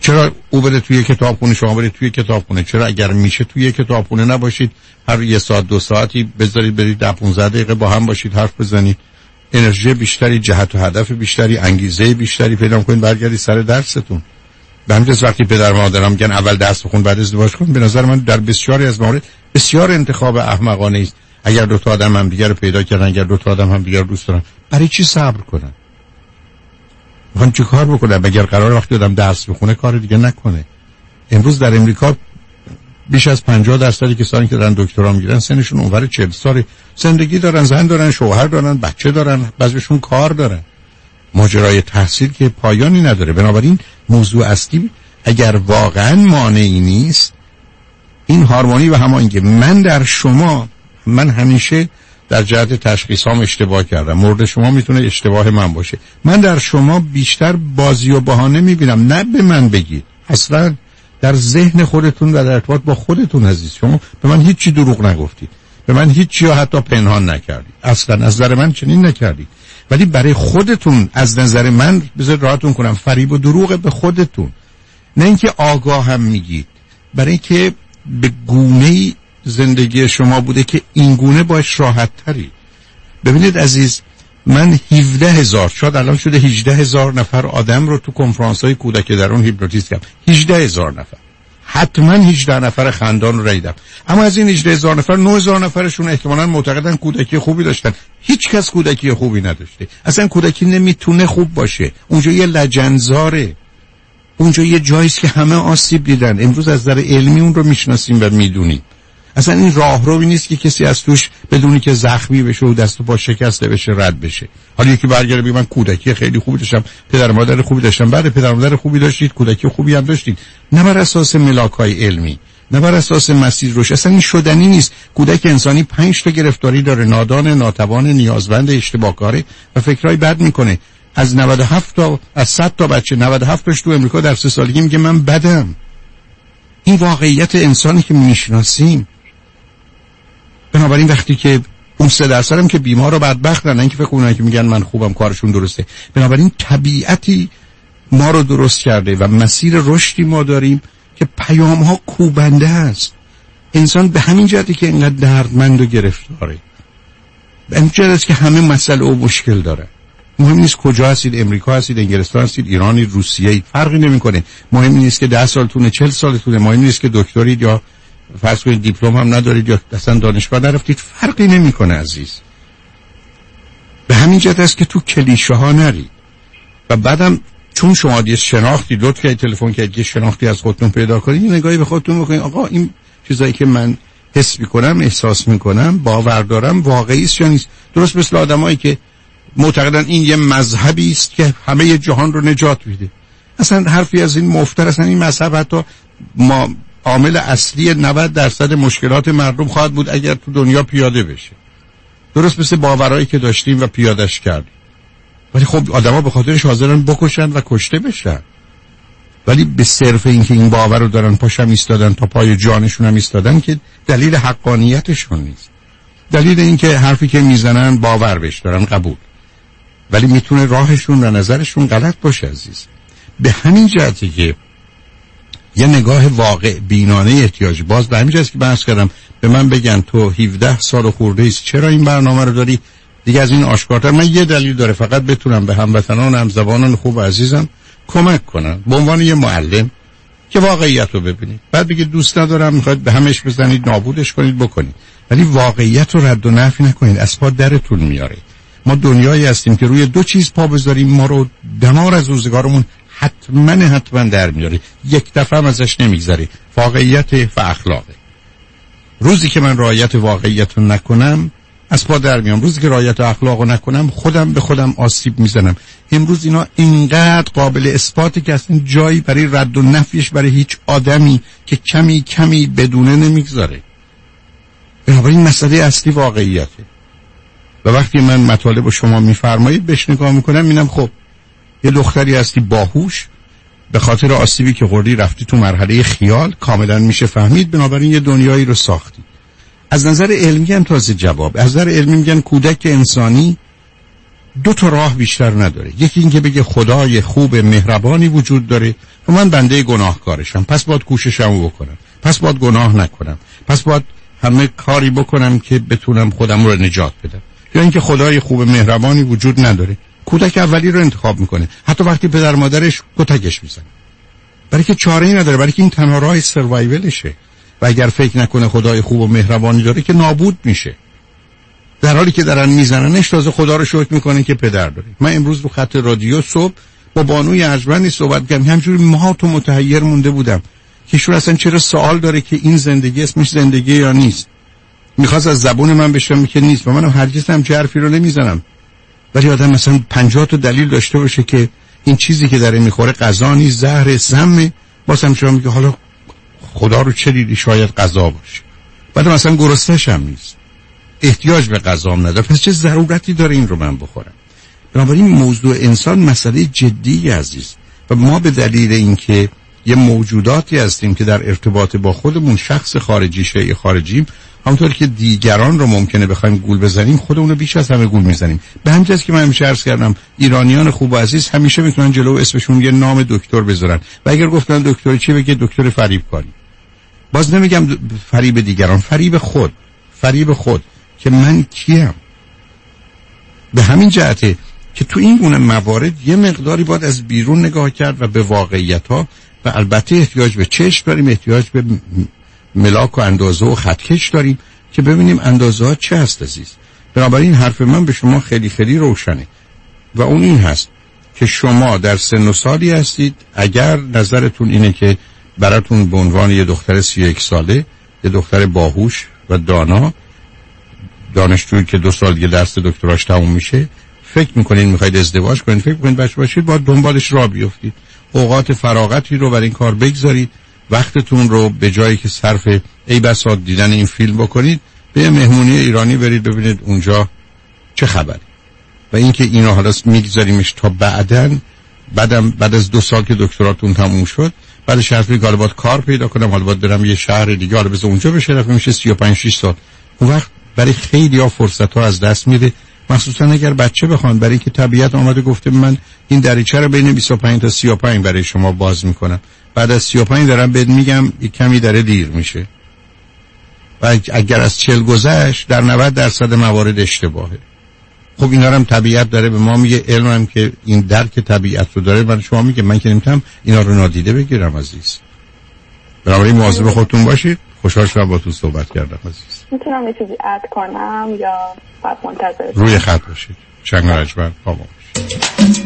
چرا او بره توی کتابخونه شما برید توی کتابخونه؟ چرا اگر میشه توی کتابخونه نباشید، هر 1 ساعت 2 ساعتی بذارید برید 10-15 دقیقه با هم باشید حرف بزنید، انرژی بیشتری، جهت و هدف بیشتری، انگیزه بیشتری پیدا کنید، برگردید سر درستون. به همین جهت وقتی پدر مادرم میگن اول درس بخون بعد ازدواج کن، به نظر من در بسیاری از موارد بسیار انتخاب احمقانه است. اگر 2 تا آدم هم دیگه رو پیدا کردن، اگر 2 تا آدم هم دیگه رو دوست دارن، برای چی صبر کنن؟ میخوان چه کار بکنن؟ اگر قرار وقتی آدم درس بخونه کار دیگه نکنه. امروز در امریکا بیش از 50% کسانی که دارن دکترا میگیرن سنشون اونور 40 ساله، زندگی دارن، زن دارن، شوهر دارن، بچه دارن، بعضیشون کار دارن. ماجرای تحصیل که پایانی نداره. بنابراین موضوع اصلی اگر واقعا مانعی نیست این هارمونی و هماهنگی. من همیشه در جهت تشخیصام اشتباه کردم، مورد شما میتونه اشتباه من باشه. من در شما بیشتر بازی و بهانه میبینم، نه به من بگید، اصلا در ذهن خودتون و در ارتباط با خودتون عزیز. شما به من هیچی دروغ نگفتید، به من هیچی یا حتی پنهان نکردید، اصلا از نظر من چنین نکردید. ولی برای خودتون از نظر من بذار راحتون کنم، فریب و دروغ به خودتون، نه اینکه آگاه هم میگید، برای اینکه به گونه‌ای زندگی شما بوده که این گونه باش راحت تری. ببینید عزیز، من 17,000 شاید الان شده 18,000 نفر آدم رو تو کنفرانس‌های کودک درون هیپنوتیزم کردم. 18,000 نفر، حتما 18 نفر خندان رو ریدم. اما از این 18,000 نفر 9,000 نفرشون احتمالاً معتقدن کودکی خوبی داشتن. هیچ کس کودکی خوبی نداشته. اصلا کودکی نمیتونه خوب باشه. اونجا یه لجنزاره، اونجا یه جاییست که همه آسیب دیدن. امروز از نظر علمی اون رو میشناسیم و میدونیم. اصلا این راهروی نیست که کسی از توش بدونی که زخمی بشه و دست و پا شکسته بشه رد بشه. حالا یکی برگره بگه من کودکی خیلی خوبی داشتم، پدر مادر خوبی داشتم. بعد پدر مادر خوبی داشتید، کودکی خوبی هم داشتید، نه بر اساس ملاک‌های علمی، نه بر اساس مسیر روش. اصلا این شدنی نیست. کودک انسانی 5 تا گرفتاری داره، نادان، ناتوان، نیازمند، اشتباهکاره و فکرای بد میکنه. از 97 تا از 100 تا بچه 97 تاش تو امریکا در 3 سالگی میگه من بدم. این واقعیت انسانی که میشناسیم. بنابراین وقتی که اون 3% هم که بیمار و بدبختن، اینکه فکر کنن که میگن من خوبم کارشون درسته. بنابراین طبیعتی ما رو درست کرده و مسیر رشدی ما داریم که پیام ها کوبنده است. انسان به همین جهتی که اینقدر دردمند و گرفتاره، به همین جهت است که همه مسئله و مشکل داره. مهم نیست کجا هستید، امریکا هستید، انگلستان هستید، ایرانی، روسیه، فرقی نمیکنه. مهم نیست که 10 سالتونه، 40 سالتونه، مهم نیست که دکترید یا فرض کنید دیپلم هم ندارید یا اصلا دانشگاه نرفتید، فرقی نمیکنه عزیز. به همین جهت است که تو کلیشه ها نرید. و بعدم چون شما دیگه شناختی، لطف کنید تلفن کنید که شناختی از خودتون پیدا کنید، یه نگاهی به خودتون بکنید، آقا این چیزایی که من حس میکنم، احساس میکنم، باور دارم، واقعی است یا نیست. درست مثل آدمایی که معتقدن این یه مذهبی است که همه جهان رو نجات میده. اصلا حرفی از این مفتر. اصلا این مذهب حتی عامل اصلی 90% مشکلات مردم خواهد بود اگر تو دنیا پیاده بشه. درست مثل باورایی که داشتیم و پیادهش کردیم. ولی خب آدما به خاطرش حاضرن بکشن و کشته بشن. ولی به صرف اینکه این باور رو دارن پاشم ایستادن تا پای جانشون هم ایستادن که دلیل حقانیتشون نیست. دلیل اینکه حرفی که میزنن باور بهش دارن قبول. ولی میتونه راهشون و نظرشون غلط باشه عزیز. به همین جهتی که یه نگاه واقع بینانه احتیاج. باز به همین جهت که بحث کردم به من بگن تو 17 سال خورده ایست چرا این برنامه رو داری، دیگه از این آشکارتر. من یه دلیل داره، فقط بتونم به هموطنان همزبانان خوب و عزیزم کمک کنم به عنوان یه معلم که واقعیت رو ببینید. بعد بگید دوست ندارم، میخواید به همش بزنید، نابودش کنید، بکنید، ولی واقعیت رو رد و نفی نکنید. از پا درتون میاره. ما دنیایی هستیم که روی 2 چیز پا بذاریم ما رو دمار از روزگارمون حتما در میاره. یک دفعه هم ازش نمیگذره. واقعیت و اخلاقه. روزی که من رعایت واقعیت رو نکنم از پا در میام. روزی که رعایت اخلاق رو نکنم خودم به خودم آسیب میزنم. امروز اینا اینقدر قابل اثباته که اصلا جایی برای رد و نفیش برای هیچ آدمی که کمی بدونه نمیگذاره. بنابراین مسئله اصلی واقعیته. و وقتی من مطالب رو شما میفرمایید بهش نگاه میکنم میبینم خب یه دختری هستی باهوش، به خاطر آسیبی که خوردی رفتی تو مرحله خیال، کاملا میشه فهمید، بنابراین یه دنیایی رو ساختی. از نظر علمی هم تازه جواب. از نظر علمی میگن کودک انسانی دو تا راه بیشتر نداره. یکی این که بگه خدای خوب مهربانی وجود داره و من بنده گناهکارشم، پس باید کوششمو بکنم، پس باید گناه نکنم، پس باید همه کاری بکنم که بتونم خودم رو نجات بدم. یا اینکه خدای خوب مهربانی وجود نداره، کودک اولی رو انتخاب میکنه، حتی وقتی پدر مادرش کتکش میزنه، برای که چاره‌ای نداره، برای که این تنها راه سروایولشه. و اگر فکر نکنه خدای خوب و مهربانی داره که نابود میشه، در حالی که دارن میزننش تازه خدا رو شکر میکنه که پدر داره. من امروز رو خط رادیو صبح با بانوی ارجمندی صحبت کردم، همینجوری ماهات و متحیر مونده بودم که ایشون اصلا چرا سوال داره که این زندگی اسمش زندگی یا نیست. میخواست از زبون من بشنوه که نیست و من هرگز هم چه حرفی رو نمیزنم، ولی آدم مثلا 50 تا دلیل داشته باشه که این چیزی که داره میخوره غذا نیست، زهر سم، بازم شما میگه حالا خدا رو چه دیدی، شاید غذا باشه، بعد مثلا گرسنه‌ش هم نیست، احتیاج به غذا هم نداره، پس چه ضرورتی داره این رو من بخورم؟ بنابراین موضوع انسان مسئله جدی عزیز و ما به دلیل اینکه یه موجوداتی هستیم که در ارتباط با خودمون شخص خارجی شیء خارجیم، همونطور که دیگران رو ممکنه بخوایم گول بزنیم خودمون رو بیش از همه گول میزنیم. به همین جاست که من همیشه عرض کردم ایرانیان خوب و عزیز همیشه میتونن جلو اسمشون یه نام دکتر بذارن و اگر گفتن دکتر چی بگه دکتر فریبکاری. باز نمیگم فریب دیگران، فریب خود که من کیم. به همین جهته که تو این گونه موارد یه مقداری باید از بیرون نگاه کرد و به واقعیت‌ها و البته احتیاج به چشم داریم، احتیاج به ملاک و اندازه و خطکش داریم که ببینیم اندازه ها چه هست عزیز. بنابراین حرف من به شما خیلی خیلی روشنه و اون این هست که شما در سن و سالی هستید اگر نظرتون اینه که براتون به عنوان یه دختر 31 ساله، یه دختر باهوش و دانا، دانشجویی که 2 سال دیگه درس دکتراش تموم میشه، فکر میکنین میخواید ازدواج کنید، فکر میکنید بچه باشید، باید دنبالش راه بیفتید، اوقات فراغتی رو برای این کار بگذارید، وقتتون رو به جایی که صرف ای بسا دیدن این فیلم بکنید به مهمونی ایرانی برید ببینید اونجا چه خبره. و اینکه اینا حالا میگذاریمش تا بعد از 2 سال که دکتراتون تموم شد، بعدش حرف میگه حالا باید کار پیدا کنم، حالا باید برم یه شهر دیگه، حالا بذار اونجا بشه، رفت میشه 35-6 سال. اون وقت برای خیلی ها فرصت ها از دست میره، مخصوصا اگر بچه بخوان، برای که طبیعت آمده گفته من این دریچه رو بین 25 تا 35 برای شما باز میکنم، بعد از 35 دارم بهت میگم یک کمی داره دیر میشه و اگر از 40 گذشت در 90% موارد اشتباهه. خب اینا هم طبیعت داره به ما میگه، علم هم که این درک طبیعت رو داره من شما میگه، من که نمیتونم اینا رو نادیده بگیرم عزیز. بنابراین مواظب خودتون باشید. خوشحال شدم با تو صحبت کردم عزیز. میتونم یه چیزی اد کنم یا باید منتظر روی خط باشید؟ چنگ رجبر با ما باشید.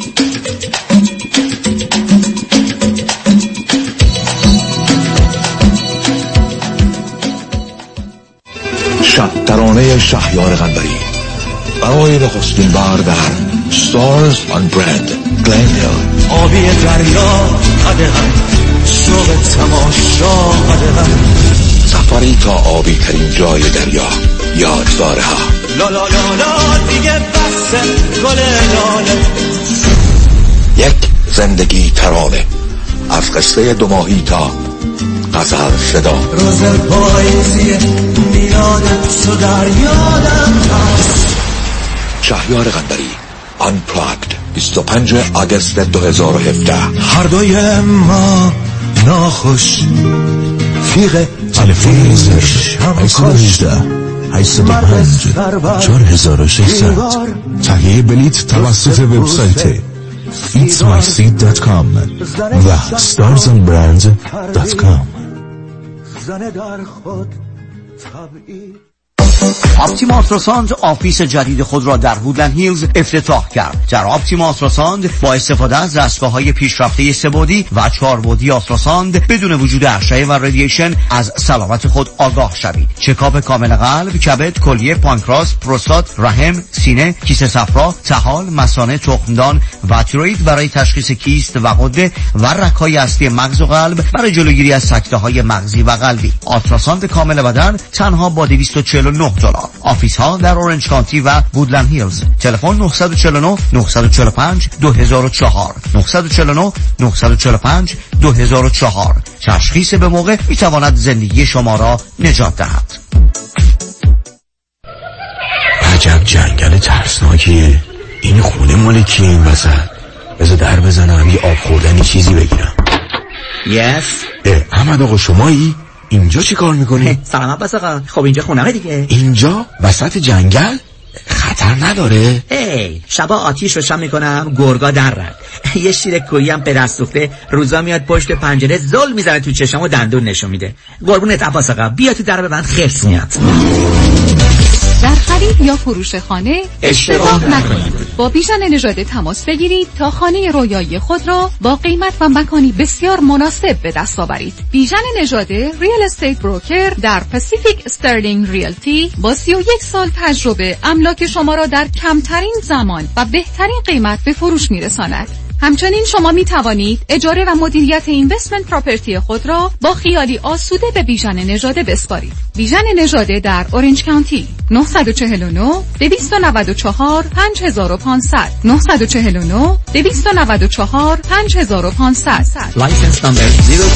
شب ترانه شهریار قنبری برای نخستین بار در Stars on Brand گلن هیل. آبی دریا قدهم شوق تماشا قدهم، سفری تا آبی ترین جای دریا، یادگارها. لا لا لا لا دیگه بسه گل لاله. یک زندگی ترانه از قصه 2 ماهی تا غزل صدا. روز پاییزیه میاد تو در یادم هست. شهریار قنبری Unplugged 25 آگوست 2017. هر دوی ما ناخوش فیغ تلفن 818 805 4600. تهیه بلیت توسط وبسایت eatsmyseat.com و starsandbrands.com. زن در خود طبعی. آپتیما آلتراساند آفیس جدید خود را در وودلند هیلز افتتاح کرد. در آپتیما آلتراساند با استفاده از دستگاه‌های پیشرفته 3 بعدی و 4 بعدی آلتراساند بدون وجود اشعه و رادییشن از سلامت خود آگاه شوید. چکاپ کامل قلب، کبد، کلیه، پانکراس، پروستات، رحم، سینه، کیسه صفرا، طحال، مثانه، تخمدان و تیروئید برای تشخیص کیست و غده و رگ‌های اصلی مغز و قلب برای جلوگیری از سکته‌های مغزی و قلبی. آلتراساند کامل بدن تنها با $249. آفیس ها در اورنج کانتی و وودلند هیلز. تلفن 949 945 2004 949 945 2004. تشخیص به موقع می تواند زندگی شما را نجات دهد. عجب جنگل ترسناکیه این خونه مال کیه این وسط؟ بذار در بزنم یه آب خوردنی چیزی بگیرم. احمد آقا شمایی؟ اینجا چی کار میکنی؟ سلام عباس آقا. خب اینجا خونمه دیگه. اینجا وسط جنگل؟ خطر نداره؟ شبا آتیش روشن میکنم گرگا در رد. یه شیر کویی هم به دست دوخته روزا میاد پشت پنجره زل میزنه تو چشم و دندون نشون میده. قربونت عباس آقا بیا تو در ببند خرس میاد. در خرید یا فروش خانه اشتباه نکنید. با بیژن نژاده تماس بگیرید تا خانه رویایی خود را با قیمت و مکانی بسیار مناسب به دست آورید. بیژن نژاده ریال استیت بروکر در پاسیفیک استرلینگ ریالتی با 31 سال تجربه املاک شما را در کمترین زمان و بهترین قیمت به فروش میرساند. همچنین شما می توانید اجاره و مدیریت اینوستمنت پراپرتی خود را با خیالی آسوده به بیژن نژاده بسپارید. بیژن نژاده در اورنج کانتی 949 294 5500 949 294 5500 لایسنس نمبر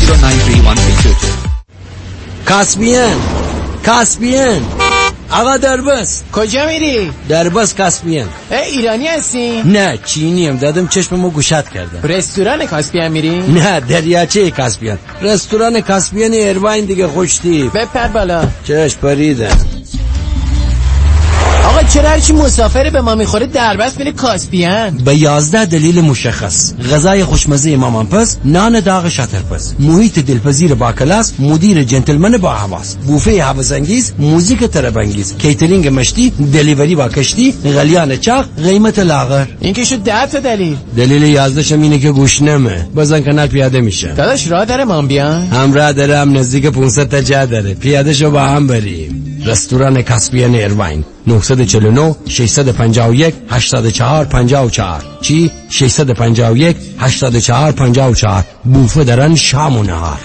0093132. کاسپین آقا دربست. کجا میری؟ دربست کاسپین. ایرانی هستی؟ نه چینیم، دادم چشممو گوشت کردم. رستوران کاسپین میری؟ نه دریاچه کاسپین. رستوران کاسپین ایرواین دیگه خوشتی. بپر بالا. چشم پریدم. آقا چرا هرچی مسافر به ما میخوره دربست میره کاسپین؟ به 11 دلیل مشخص: غذای خوشمزه مامان پس، نان داغ شاتر پس، محیط دلپذیر با کلاس، مدیر جنتلمن با حواس، بوفه هوس‌انگیز، موزیک طرب‌انگیز، کیترینگ مشتی، دلیوری با کشتی، غلیان چاق، قیمت لاغر. این که شد 10 تا دلیل. دلیل 11 شم اینه که گوش نمه. بزن کنار پیاده میشه. داداش راه داره ما بیان؟ هم راه داره، هم نزدیک 500 تا جا داره. پیاده شو با هم بریم. رستوران کاسپین ایرواین 949 651 84 54 چی 651 84 54 بوفه درن شام و نهار.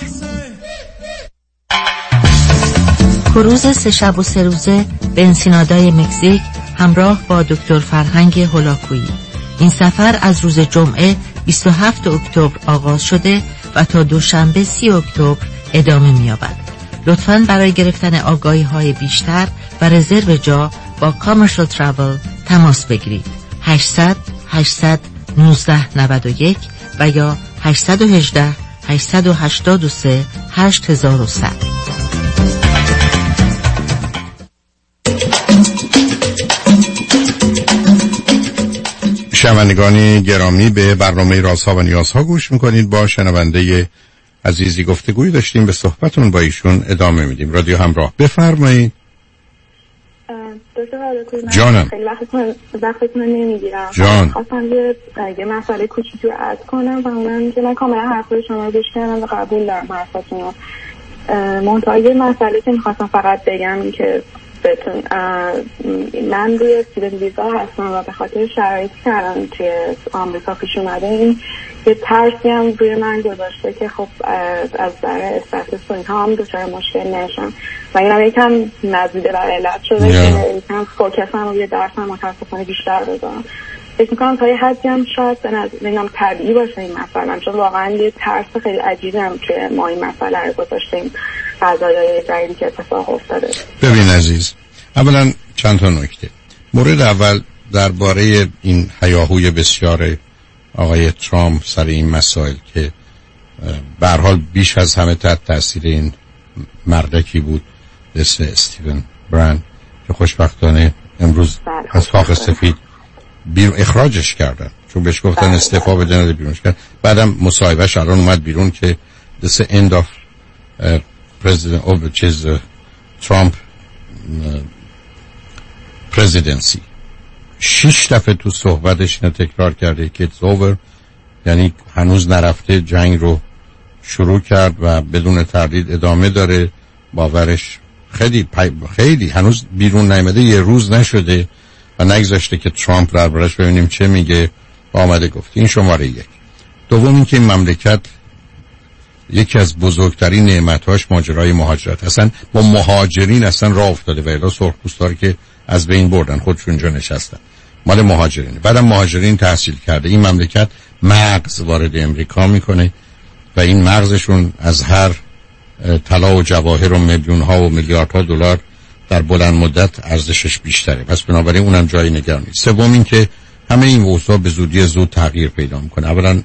کروز 3 شب و 3 روزه به انسینادای مکزیک همراه با دکتر فرهنگ هولاکویی. این سفر از روز جمعه 27 اکتبر آغاز شده و تا دوشنبه 30 اکتبر ادامه می‌یابد. لطفاً برای گرفتن آگاهی‌های بیشتر و رزرو جا با کامرشال تراول تماس بگیرید. 800 81991 و یا 818 883 8100. شنوندگان گرامی، به برنامه رازها و نیازها گوش میکنید. با شنونده عزیزی گفتگوی داشتیم، به صحبتون با ایشون ادامه میدیم. رادیو همراه، بفرمایید. جانم. خیلی وقتتون نمیگیرم. جان. خواستم یه مسئله کوچیکی رو عرض کنم و اونم که من کاملا حرفای شما رو گوش کردم و قبول دارم حرفاتون رو. منتها یه مسئله که میخواستم فقط بگم این که بهتون، من روی استودنت ویزا هستم و به خاطر شرایطی که الان توی آمریکا پیش اومده این یه ترسی هم روی من گذاشته که خب از نظر استاتوس و اینها هم دچار مشکل نشم و این هم یکم نزدیده بر علت شده که یکم فوکسم و یه درسم متاسفانه بیشتر بذارم. فکر میکنم تا یه حدی هم شاید ببینم طبیعی باشه این مسئله، چون واقعا یه ترس خیلی عجیبی هم توی ما این مسئله رو گذاشتیم قضایای جدیدی که اتفاق افتاده. ببین عزیز، اولا چند تا نکته. مورد اول درباره این هیاهوی بسیار آقای ترامپ سر این مسائل که به هر حال بیش از همه تحت تاثیر این مردکی بود اسم استیون برند که خوشبختانه امروز از کاخ سفید اخراجش کردن، چون بهش گفتن استعفا بده، نده بیرونش کرد. بعدم مصاحبهش الان اومد بیرون که this end of president of چیز ترامپ presidency. 6 دفعه تو صحبتش اینو تکرار کرده که it's over، یعنی هنوز نرفته، جنگ رو شروع کرد و بدون تردید ادامه داره. باورش خیلی هنوز بیرون نیامده، یه روز نشده و نگذاشته که ترامپ دربارش ببینیم چه میگه و آمده گفت. این شماره 1. دوم این که این مملکت یکی از بزرگترین نعمت‌هاش ماجرای مهاجرت، اصلا با مهاجرین اصلا راه افتاده و الا سرخپوستا که از بین بردن خودشون جا نشستن، مال مهاجرین. بعدم مهاجرین تحصیل کرده. این مملکت مغز وارد امریکا میکنه و این مغزشون از هر طلا و جواهر و میلیون‌ها و میلیاردها دلار در بلند مدت ارزشش بیشتره، پس بنابراین اونم جای نگرانی. سوم این که همه این اوضاع به زودی زود تغییر پیدا میکنه. اولا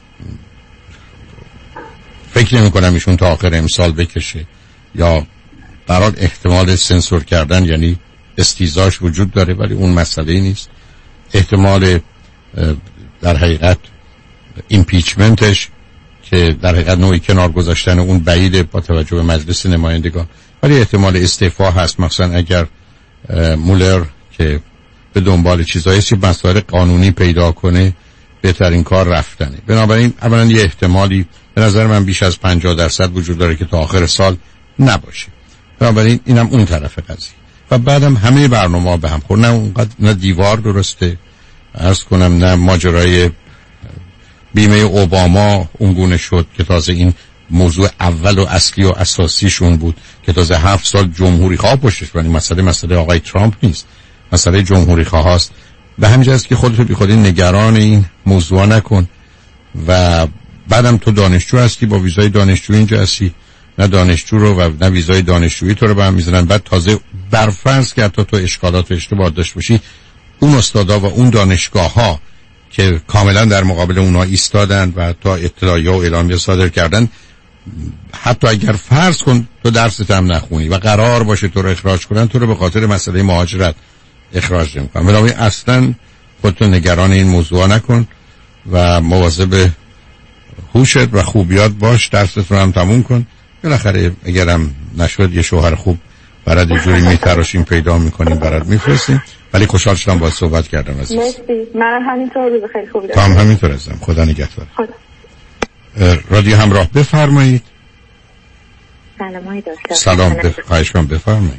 فکر نمی کنم ایشون تا آخر امسال بکشه، یا برای احتمال سنسور کردن یعنی استیزاش وجود داره ولی اون مسئله نیست. احتمال در حقیقت ایمپیچمنتش که در حقیقت نوعی کنار گذاشتن اون بعیده با توجه به مجلس نمایندگان، ولی احتمال استعفا هست، مثلا اگر مولر که به دنبال چیزایی که مسائل قانونی پیدا کنه بهترین کار رفتنه. بنابراین اولا یه احتمالی به نظر من بیش از 50% وجود داره که تا آخر سال نباشه. بنابراین اینم اون طرف قضیه. و بعدم همه برنامه‌ها به هم خورد. نه اونقدر نه دیوار درسته، عرض کنم نه ماجرای بیمه اوباما اونگونه شد که تازه این موضوع اول و اصلی و اساسیشون بود که تازه 7 سال جمهوری خواه پشتش، ولی مسئله آقای ترامپ نیست، مسئله جمهوری خواه هاست. به همین جاست که خودتو بی خودی نگران این موضوع نکن. و بعدم تو دانشجو هستی، با ویزای دانشجویی اینجا هستی، نه دانشجو رو و نه ویزای دانشجویی تو رو به هم میزنن. بعد تازه برفرض که حتی تو اشکالات و اشتباهات داشت باشی، اون استادا و اون دانشگاه ها که کاملا در مقابل اونا ایستادن و تا اطلاعیه و اعلامیه صادر کردن، حتی اگر فرض کن تو درست هم نخونی و قرار باشه تو رو اخراج کنن، تو رو به خاطر مسئله مهاجرت اخراج نمی‌کنن. ولی اصلا خودتو نگران این موضوع نکن و مواظب هوشت و خوبیات باش، درست رو هم تموم کن. بالاخره اگرم نشد یه شوهر خوب برات یه جوری میتراشیم پیدا میکنیم برات میفرستیم. ولی خوشحال شدم باهات صحبت کردم عزیز. مرسی. من همینطور، روز خیلی خوبی دارم. هم همینطور هستم. خدا نگهدار. رادیو همراه بفرمایید. سلام دکتر. سلام، خواهش کنم بفرمایید.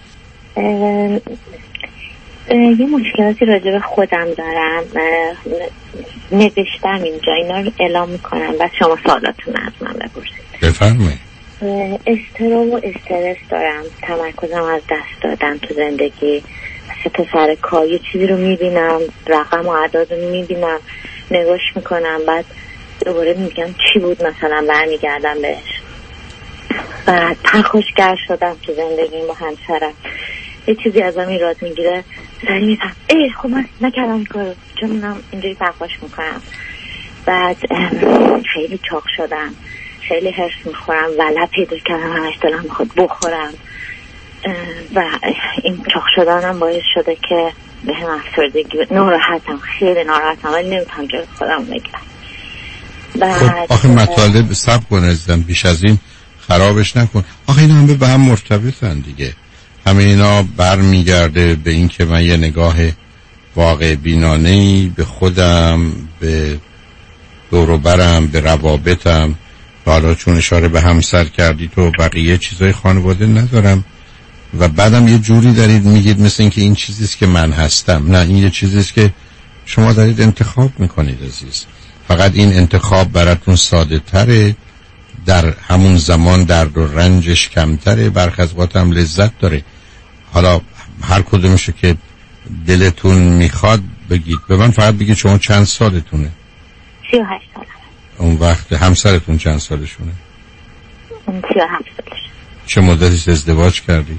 یه مشکلاتی راجع به خودم دارم، نوشتم اینجا، اینا رو اعلام میکنم بعد شما سوالاتون از من بپرسید. بفرمایید. استرام و استرس دارم، تمرکزم از دست دادم تو زندگی. تا سر کار یه چیزی رو میبینم، رقم و اعداد رو میبینم، نگاش میکنم، بعد دوباره میگم چی بود، مثلا برمیگردم بهش. بعد پرخوشگر شدم تو زندگیم با همسرم، یه چیزی ازم ایراد میگیره سری میگم خب من نکردم این کارو، چون منم اینجوری پرخوش میکنم. بعد خیلی چاق شدم، خیلی حرص میخورم، ولع پیدا کردم، همش دلم میخواد بخورم و این چاق شدنم باعث شده که به هم افسردگی، ناراحتم، خیلی ناراحتم ولی نمیتونم جلوی خودم بگیرم. خب آخه مطالب صبر کن عزیزم، بیش از این خرابش نکن. آخه اینا همه به هم مرتبطن دیگه. همه اینا برمیگرده به این که من یه نگاه واقع بینانه‌ای به خودم، به دور و برم، به روابطم، حالا چون اشاره به همسر کردی تو بقیه چیزای خانواده ندارم و بعدم یه جوری دارید میگید مثل این که این چیزیست که من هستم. نه، این یه چیزیست که شما دارید انتخاب میکنید عزیز. فقط این انتخاب براتون ساده تره، در همون زمان درد و رنجش کمتره، برخی از اوقات هم لذت داره. حالا هر کدومشو که دلتون میخواد بگید. به من فقط بگید شما چند سالتونه؟ 38 سالم. اون وقت همسرتون چند سالشونه؟ 37 سالش. چه مدتی ازدواج کردید؟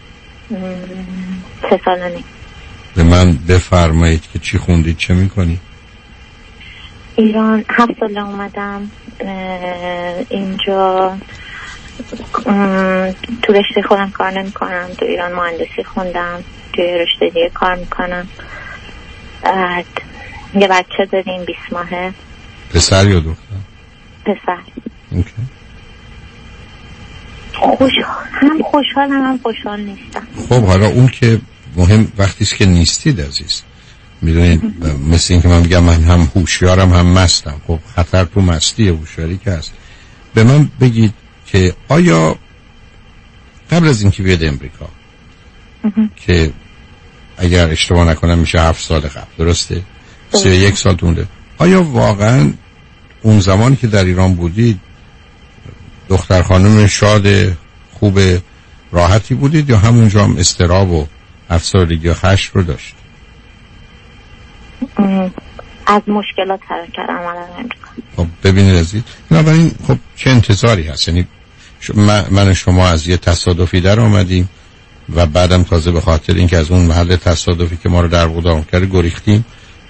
3 سال و نیم. به من بفرمایید که چی خوندید، چه میکنید؟ ایران 7 سال اومدم اینجا، تو رشته خودم کار نمی کنم. تو ایران مهندسی خوندم، توی رشته دیگه کار میکنم. بعد یه بچه داریم 20 ماهه. پسر یا دختر؟ پسر. اوکی. هم خوشحال نیستم. خب حالا اون که مهم وقتیست که نیستید عزیز. میدونید مثل این که من میگم من هم هوشیارم هم مستم. خب خطر تو مستی، هوشیاری که هست. به من بگید که آیا قبل از اینکه بیاد امریکا که اگر اشتباه نکنم میشه 7 سال قبل، درسته؟ 31 سال تونده، آیا واقعا اون زمانی که در ایران بودید دختر خانم شاد خوب راحتی بودید یا همونجا هم اضطراب و افسردگی و خشم رو داشت؟ از مشکلات حرکت عملا امریکا. خب ببینید عزیز، بنابراین خب چه انتظاری هست؟ یعنی من شما از یه تصادفی در آمدیم و بعدم تازه به خاطر اینکه از اون محل تصادفی که ما رو در بودام کرده گریختیم،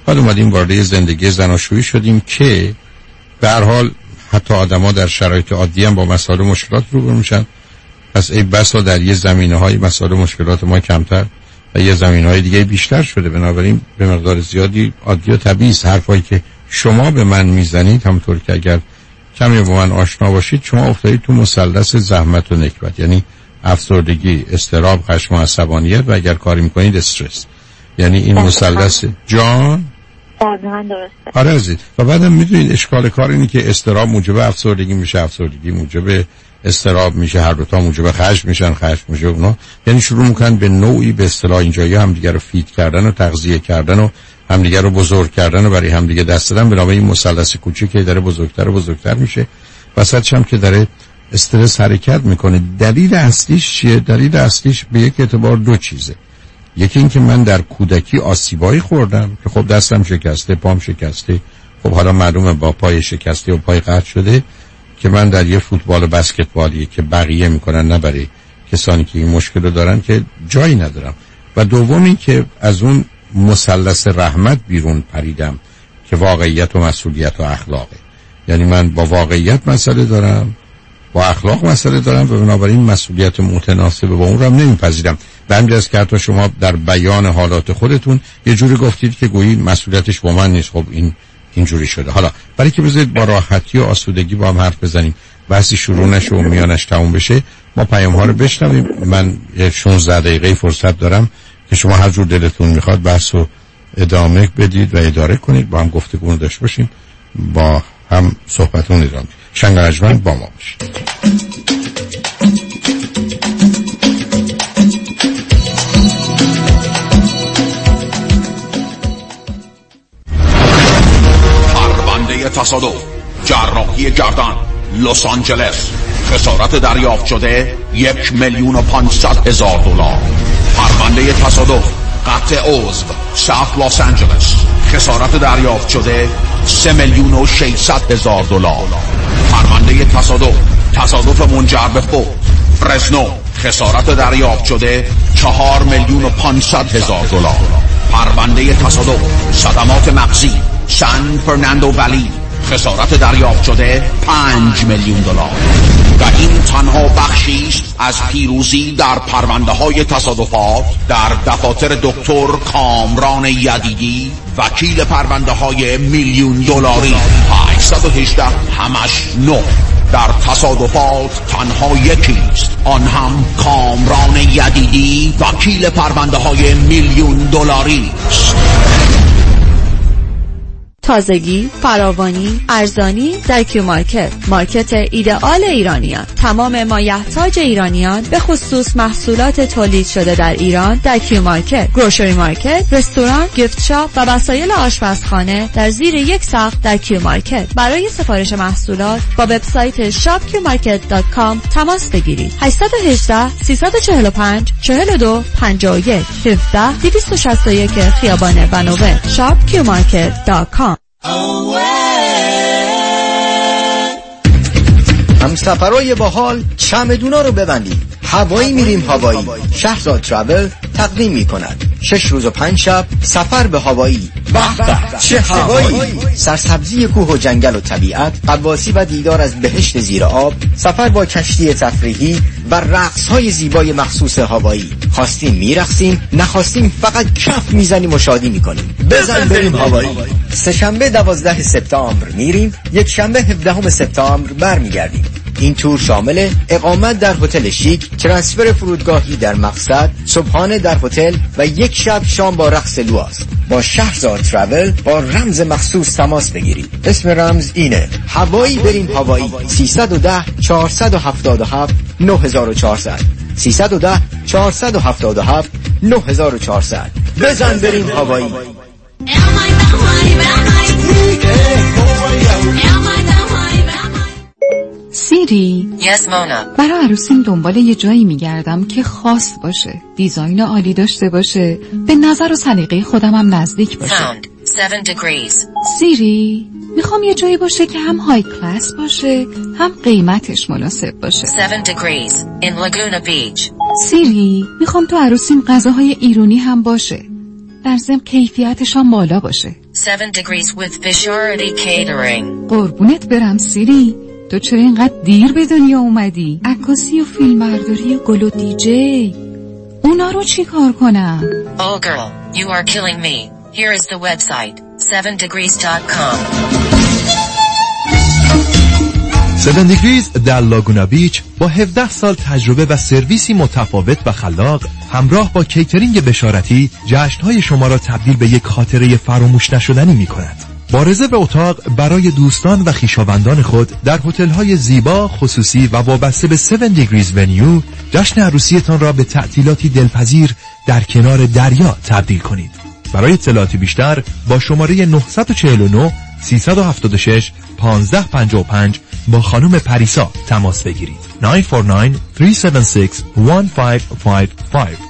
بعد اومدیم وارد زندگی زناشویی شدیم که به هر حال حتی آدما در شرایط عادی هم با مسائل مشکلات روبرو میشن. پس ای بسا در یه زمینه‌های مسائل مشکلات ما کمتر و یه زمینه‌های دیگه بیشتر شده. بنابراین به مقدار زیادی عادی و طبیعی است. حرفایی که شما به من میزنید همونطور که اگر کمی با من آشنا باشید شما افتادید تو مثلث زحمت و نکبت، یعنی افسردگی، اضطراب، خشم و عصبانیت و اگر کاری میکنید استرس. یعنی این مثلث جان آره عزیز. و بعدم میدونید اشکال کار اینه که اضطراب موجب افسردگی میشه، افسردگی موجب اضطراب میشه، هر دو تا موجب خشم میشن، خشم موجب اونا. یعنی شروع میکنن به نوعی به اصطلاح اینجایی همدیگه رو فیت کردن و تغذیه کردن و همدیگه رو بزرگ کردن و برای همدیگه دست دادن. بنابراین این مثلث کوچیکی که داره بزرگتر و بزرگتر میشه، وسطش هم که داره استرس حرکت میکنه. دلیل اصلیش چیه؟ دلیل اصلیش به یک اعتبار دو چیزه. یکی این که من در کودکی آسیبایی خوردم که خب دستم شکسته، پام شکسته، خب حالا معلومه با پای شکسته و پای قطع شده که من در یه فوتبال و بسکتبالی که بقیه میکنن نه برای کسانی که این مشکل رو دارن که جایی ندارم. و دوم این که از اون مثلث رحمت بیرون پریدم که واقعیت و مسئولیت و اخلاقه. یعنی من با واقعیت مسئله دارم، با اخلاق مسئله دارم و بنابراین مسئولیت متناسب با اون رو هم نمیپذیرم. به همین جهت که حتی شما در بیان حالات خودتون یه جوری گفتید که گویی مسئولیتش با من نیست. خب اینجوری شده. حالا برای که بذارید با راحتی و آسودگی با هم حرف بزنیم، بحثی شروع نشه و میانش تموم بشه، ما پیام ها رو بشنویم. من 16 دقیقه فرصت دارم که شما هر جور دلتون میخواد بحث رو ادامه بدید و اداره کنید، با هم گفتگو داشته باشین، با هم صحبتون ادامه. شنگرجمن با ما باشید. تصادف، جراحی گردن، لس آنجلس، خسارت دریافت شده 1,500,000 دلار. پرونده تصادف، قطع عضو، ساوت لس آنجلس، خسارت دریافت شده 3,600,000 دلار. پرونده تصادف منجر به فوت، فرزنو، خسارت دریافت شده 4,500,000 دلار. پرونده تصادف، صدمات مغزی، سان فرناندو ولی، خسارت دریافت شده 5,000,000 دلار. و این تنها بخشی است از پیروزی در پرونده های تصادفات در دفاتر دکتر کامران یدیدی، وکیل پرونده های $1,000,000. 818 همش 9. در تصادفات تنها یکیست، آن هم کامران یدیدی، وکیل پرونده های $1,000,000 است. تازگی، فراوانی، ارزانی در کیو مارکت. مارکت ایدئال ایرانیان. تمام مایحتاج ایرانیان به خصوص محصولات تولید شده در ایران در کیو مارکت. گروشری مارکت، رستوران، گیفت شاپ و وسایل آشپزخانه در زیر یک سقف در کیو مارکت. برای سفارش محصولات با وبسایت shopqmarket.com تماس بگیرید. 818 345 42 51 17 261 خیابان بنوه. shopqmarket.com. همسفرای باحال چمدونا رو ببندید. هوایی میریم هوایی. شهرزاد ترافل تقدیم میکند 6 روز و 5 شب سفر به هوایی. به چه هوایی! سرسبزی کوه و جنگل و طبیعت، غواصی و دیدار از بهشت زیر آب، سفر با کشتی تفریحی و رقص‌های زیبای مخصوص هوایی. خواستیم میرقصیم، نخواستیم فقط کف میزنیم و شادی میکنیم. بزن بریم هوایی. سه‌شنبه 12 سپتامبر میریم، یک شنبه 17 سپتامبر برمیگردیم. این تور شامل اقامت در هتل شیک، ترانسفر فرودگاهی در مقصد، صبحانه در هتل و یک شب شام با رقص لواست. با شهرزاد ترافل با رمز مخصوص تماس بگیرید. اسم رمز اینه: هوایی بریم هوایی. 310 477 9400 310 477 9400. بزن بریم هوایی. سیری؟ Yes, Mona. برای عروسیم دنبال یه جایی میگردم که خاص باشه، دیزاین عالی داشته باشه، به نظر و سلیقه خودم هم نزدیک باشه. Found 7 degrees. سیری؟ میخوام یه جایی باشه که هم های کلاس باشه، هم قیمتش مناسب باشه. 7 degrees in Laguna Beach. سیری؟ میخوام تو عروسیم غذاهای ایرانی هم باشه، در ضمن کیفیتش هم بالا باشه. 7 Degrees with Bisharati Catering. قربونت برم سیری، تو چرا اینقدر دیر به دنیا اومدی؟ عکاسی و فیلمبرداری و گل و دیجی اونا رو چی کار کنم؟ Oh girl, you are killing me. Here is the website 7degrees.com. 7 Degrees در لاگونا بیچ با 17 سال تجربه و سرویسی متفاوت و خلاق همراه با کیترینگ بشارتی جشن‌های شما را تبدیل به یک خاطره فراموش نشدنی می‌کند. با رزرو اتاق برای دوستان و خویشاوندان خود در هتل‌های زیبا، خصوصی و وابسته به 7 Degrees ونیو جشن عروسیتان را به تعطیلاتی دلپذیر در کنار دریا تبدیل کنید. برای اطلاعات بیشتر با شماره 949 376 1555 با خانم پریسا تماس بگیرید. 949 376 1555.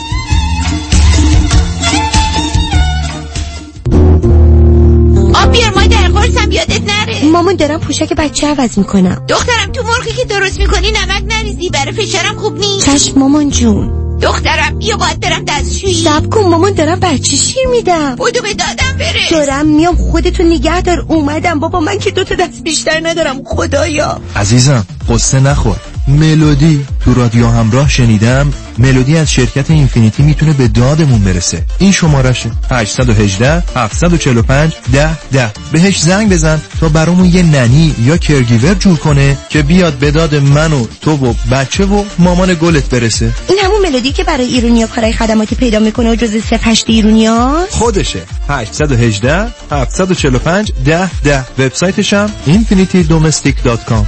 آب بیار مادر، قرصم یادت نره. مامان دارم پوشک بچه عوض میکنم. دخترم تو مرغی که درست میکنی نمک نریزی، برای فشارم خوب نیست. چشم مامان جون. دخترم بیا باید برم دستشویی. صبر کن مامان، دارم بچه شیر میدم. بودو به دادم برس. دارم میام، خودتو نگه دار. اومدم بابا، من که 2 تا دست بیشتر ندارم خدایا. عزیزم قصه نخور. ملودی تو رادیو همراه شنیدم ملودی از شرکت اینفینیتی میتونه به دادمون برسه. این شمارشه 818 745 1010. بهش زنگ بزن تا برامون یه ننی یا کرگیور جور کنه که بیاد به داد من و تو و بچه و مامان گلت برسه. این همون ملودی که برای ایرانیا کارهای خدماتی پیدا میکنه و جزء 08 ایرانیا خودشه. 818 745 1010. وبسایتش هم infinitydomestic.com.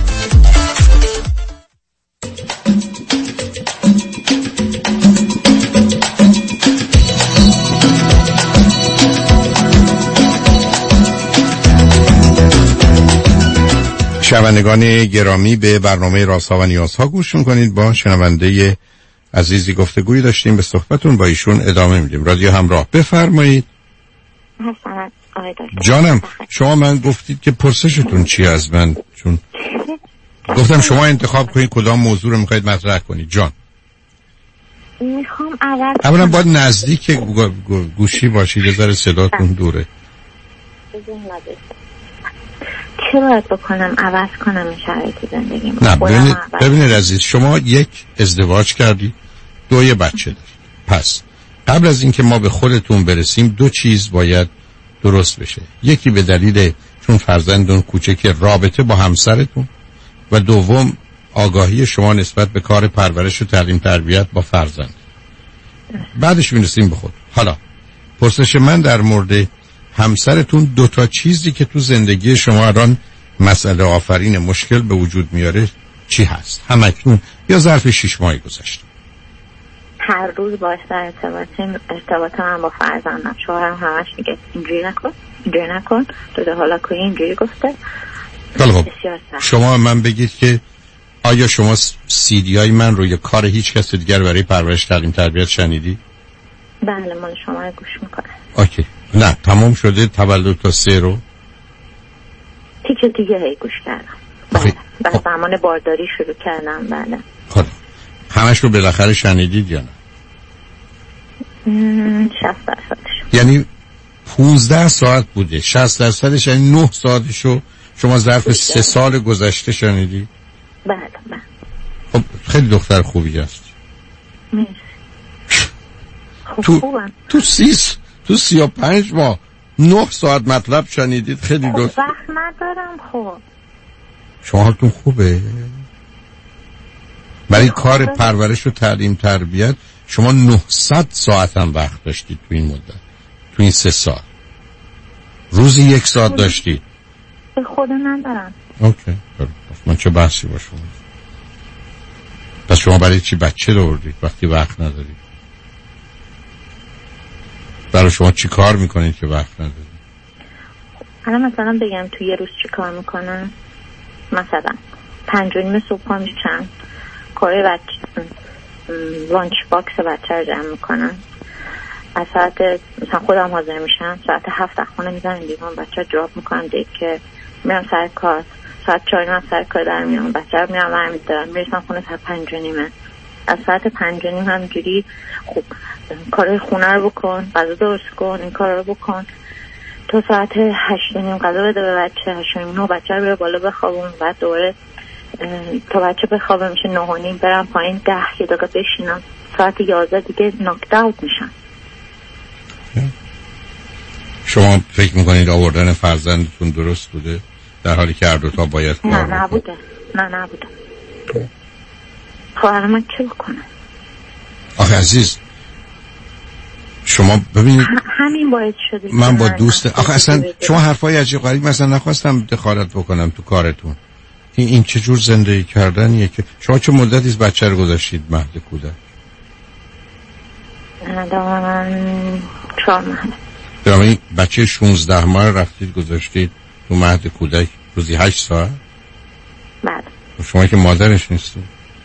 شنوندگان گرامی، به برنامه رازها و نیازها گوش میکنید. با شنونده عزیزی گفتگویی داشتیم، به صحبتون با ایشون ادامه میدیم. رادیو همراه، بفرمایید. جانم شما من گفتید که پرسشتون چی از من، چون گفتم شما انتخاب کنید کدام موضوع رو میخواید مطرح کنید. جان میخوام اولا باید نزدیک گوشی باشید، یه ذره صداتون دوره. چه باید بکنم عوض کنم این شرایط زندگیم؟ نه ببینید عزیز، شما یک ازدواج کردی، 2 یه بچه دارید. پس قبل از اینکه ما به خودتون برسیم 2 چیز باید درست بشه. یکی به دلیل چون فرزندتون کوچکه، رابطه با همسرتون، و دوم آگاهی شما نسبت به کار پرورش و تعلیم تربیت با فرزند. بعدش میرسیم به خود. حالا پرسش من در مورد همسرتون، 2 تا چیزی که تو زندگی شما الان مسئله آفرین مشکل به وجود میاره چی هست؟ همکنون یا ظرف 6 ماه گذشته؟ هر روز باش در ارتباط من با فرزندم. شوهرم همش میگه اینجوری نکن تو حالا که اینجوری گفته. خب شما من بگید که آیا شما CD های من رو یا کار هیچ کس دیگر برای پرورش تعلیم تربیت شنیدی؟ بله مال شما گوش میکنم. اوکی. نه تمام شده تولد تا 3 رو؟ تیکه دیگه هی گوش کردم. بله. بعد زمان بارداری شروع کردم. بله. خب همش رو بالاخره شنیدید یا نه؟ 60%. یعنی 15 ساعت بوده، 60%ش یعنی 9 ساعتشو شما ظرف 3 سال گذشته شنیدی؟ بله. خب خیلی دختر خوبی هست. مرسی. تو 35 ماه 9 ساعت مطلب شنیدید، خیلی دوست. وقت ندارم. خب شما حالتون خوبه؟ برای کار پرورش و تعلیم تربیت شما 900 ساعت هم وقت داشتید تو این مدت، تو این 3 سال. روزی 1 ساعت داشتید. به خدا ندارم. اوکی. من چه بحثی با شما؟ پس شما برای چی بچه رو آوردید وقتی وقت ندارید؟ برای شما چی کار میکنید که وقت ندارید؟ الان مثلا بگم تو یه روز چی کار میکنم؟ مثلا 5:30 صبح پا میشم، کارای بچه، لانچ باکس بچه رو جمع میکنم. از ساعت مثلا خودم حاضر میشم، ساعت 7 خونه میزنم بیرون، بچه رو جواب میکنم دیگه که میرم سر کار. ساعت 4 من سر کار در میام، بچه رو میرم برمی دارم، میرسم خونه ساعت 5:30. از ساعت 5:30 همجوری خب کارهای خونه رو بکن، غذا درست کن، این کار رو بکن. تا ساعت 8:30 غذا بده به بچه، 8:30 بچه رو بره بالا بخوابون، بعد دوباره تا بچه بخوابه میشه 9:30 برم پایین 10 دقیقه بشینم، ساعت 11 دیگه ناکت اوت میشن. شما فکر میکنید آوردن فرزندتون درست بوده در حالی که هر دوتا باید کار نه نبوده. خواهر من چه بکنم؟ آخه عزیز شما ببینید همین باید شده. من با دوست آخه اصلا شما حرفای عجیب غریب مثلا نخواستم دخالت بکنم تو کارتون. این چه جور زندگی کردنیه که شما چه مدتی از بچه رو گذاشتید مهد کودک؟ من 4 ماه. درمی بچه 16 ماه رفتید گذاشتید تو مهد کودک روزی 8 ساعت؟ بله. شما که مادرش نیستید.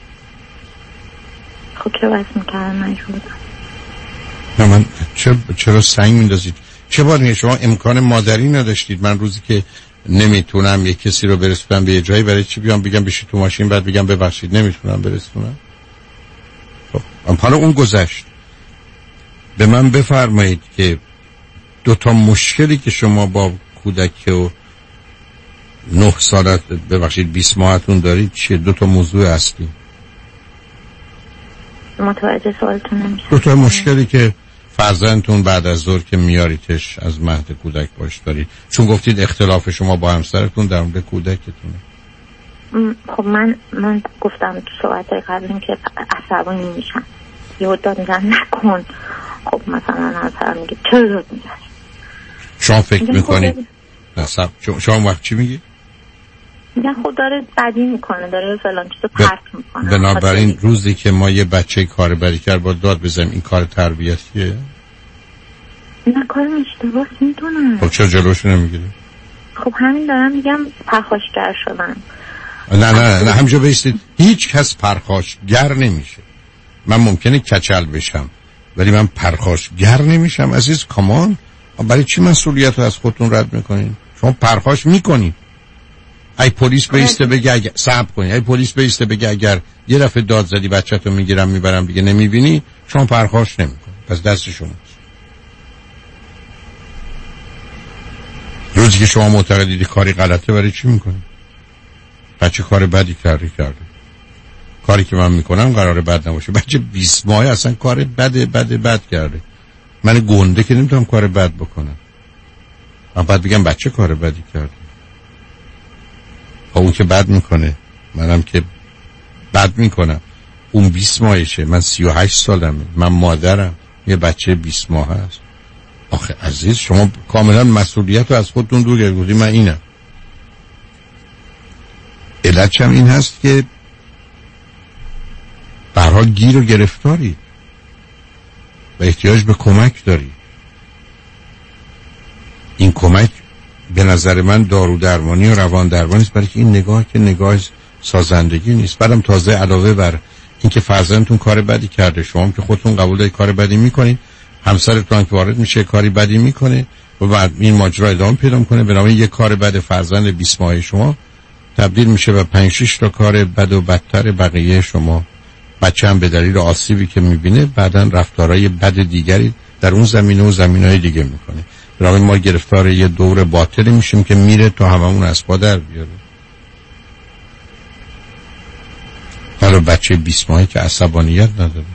خب که واسه میکردم مجبورم. نه من چرا سنگ میندازید؟ چه باری شما امکان مادری نداشتید؟ من روزی که نمیتونم یک کسی رو برسونم به یه جایی برای چی بیام بگم بشید تو ماشین بعد بگم ببخشید نمیتونم برسونم؟ خب حالا اون گذشت. به من بفرمایید که 2 مشکلی که شما با کودک و 9 سالت ببخشید 20 ماهتون دارید چیه؟ 2 موضوع اصلی. متوجه سوالتون نمیشم. 2 مشکلی که فرزندتون بعد از ظهر که میاریتش از مهد کودک باش دارید، چون گفتید اختلاف شما با همسرتون در مورد کودکتونه. خب من گفتم تو صحبت قبلیم که عصبانی میشم، یه داد میزن نکن. خب مثلا همسرم میگه چرا داد میزن؟ شما فکر میکنید شما وقت چی میگی؟ میگن خب داره بدی میکنه، داره فلان چیزو پرت میکنه. بنابراین روزی که ما یه بچه کار بدی کرد با داد بزنیم این کار تربیتیه؟ نه کار اشتباهی میدونم. خب چرا جلوش نمیگیری؟ خب همین دارم میگم پرخاشگر شدن. نه همینجا بیستید. هیچ کس پرخاشگر نمیشه. من ممکنه کچل بشم ولی من پرخاشگر نمیشم. عزیز کامان برای چی مسئولیت رو از خودتون رد میکنین؟ شما پرخاش میکنین. ای پلیس بیسته بگه اگر صبر کنی، ای پلیس بیسته بگه اگر یه دفعه داد زدی بچه‌تو میگیرم میبرم دیگه نمیبینی، شما پرخاش نمیکنی. پس دست شماست. روزی که شما معتقدید کاری غلطه برای چی میکنی؟ بچه کار بدی کرده. کاری که من میکنم قراره بد نباشه. بچه 20 ماهه اصلا کار بد کرده. من گنده که نمیتونم کار بد بکنم. من باید بگم بچه کار بدی کرده. اون که بد میکنه، منم که بد میکنم. اون 20 ماهشه، من 38 سالمه، من مادرم، یه بچه 20 ماه هست. آخه عزیز شما کاملا مسئولیت رو از خودتون دور گردید. من اینم علتشم این هست که به هر حال گیر و گرفتاری و احتیاج به کمک داری. این کمک به نظر من دارو درمانی و روان درمانی است، برای که این نگاه که نگاه سازندگی نیست. بعدم تازه علاوه بر این که فرزندتون کار بدی کرده، شما هم که خودتون قبول دارید کار بدی میکنید، همسرتون که وارد میشه کاری بدی میکنه و بعد این ماجرا ادامه پیدا میکنه، بنابراین یک کار بد فرزند 20 ماهه شما تبدیل میشه به 5-6 تا کار بد و بدتر بقیه شما. بچه هم به دلیل آسیبی که میبینه بعداً رفتارهای بد دیگری در اون زمینه و زمینهای دیگه میکنه. بنابراین ما گرفتار یه دور باطلی میشیم که میره تا هممون اسبا در بیاره. حالا بچه 20 ماهه که عصبانیت نداره.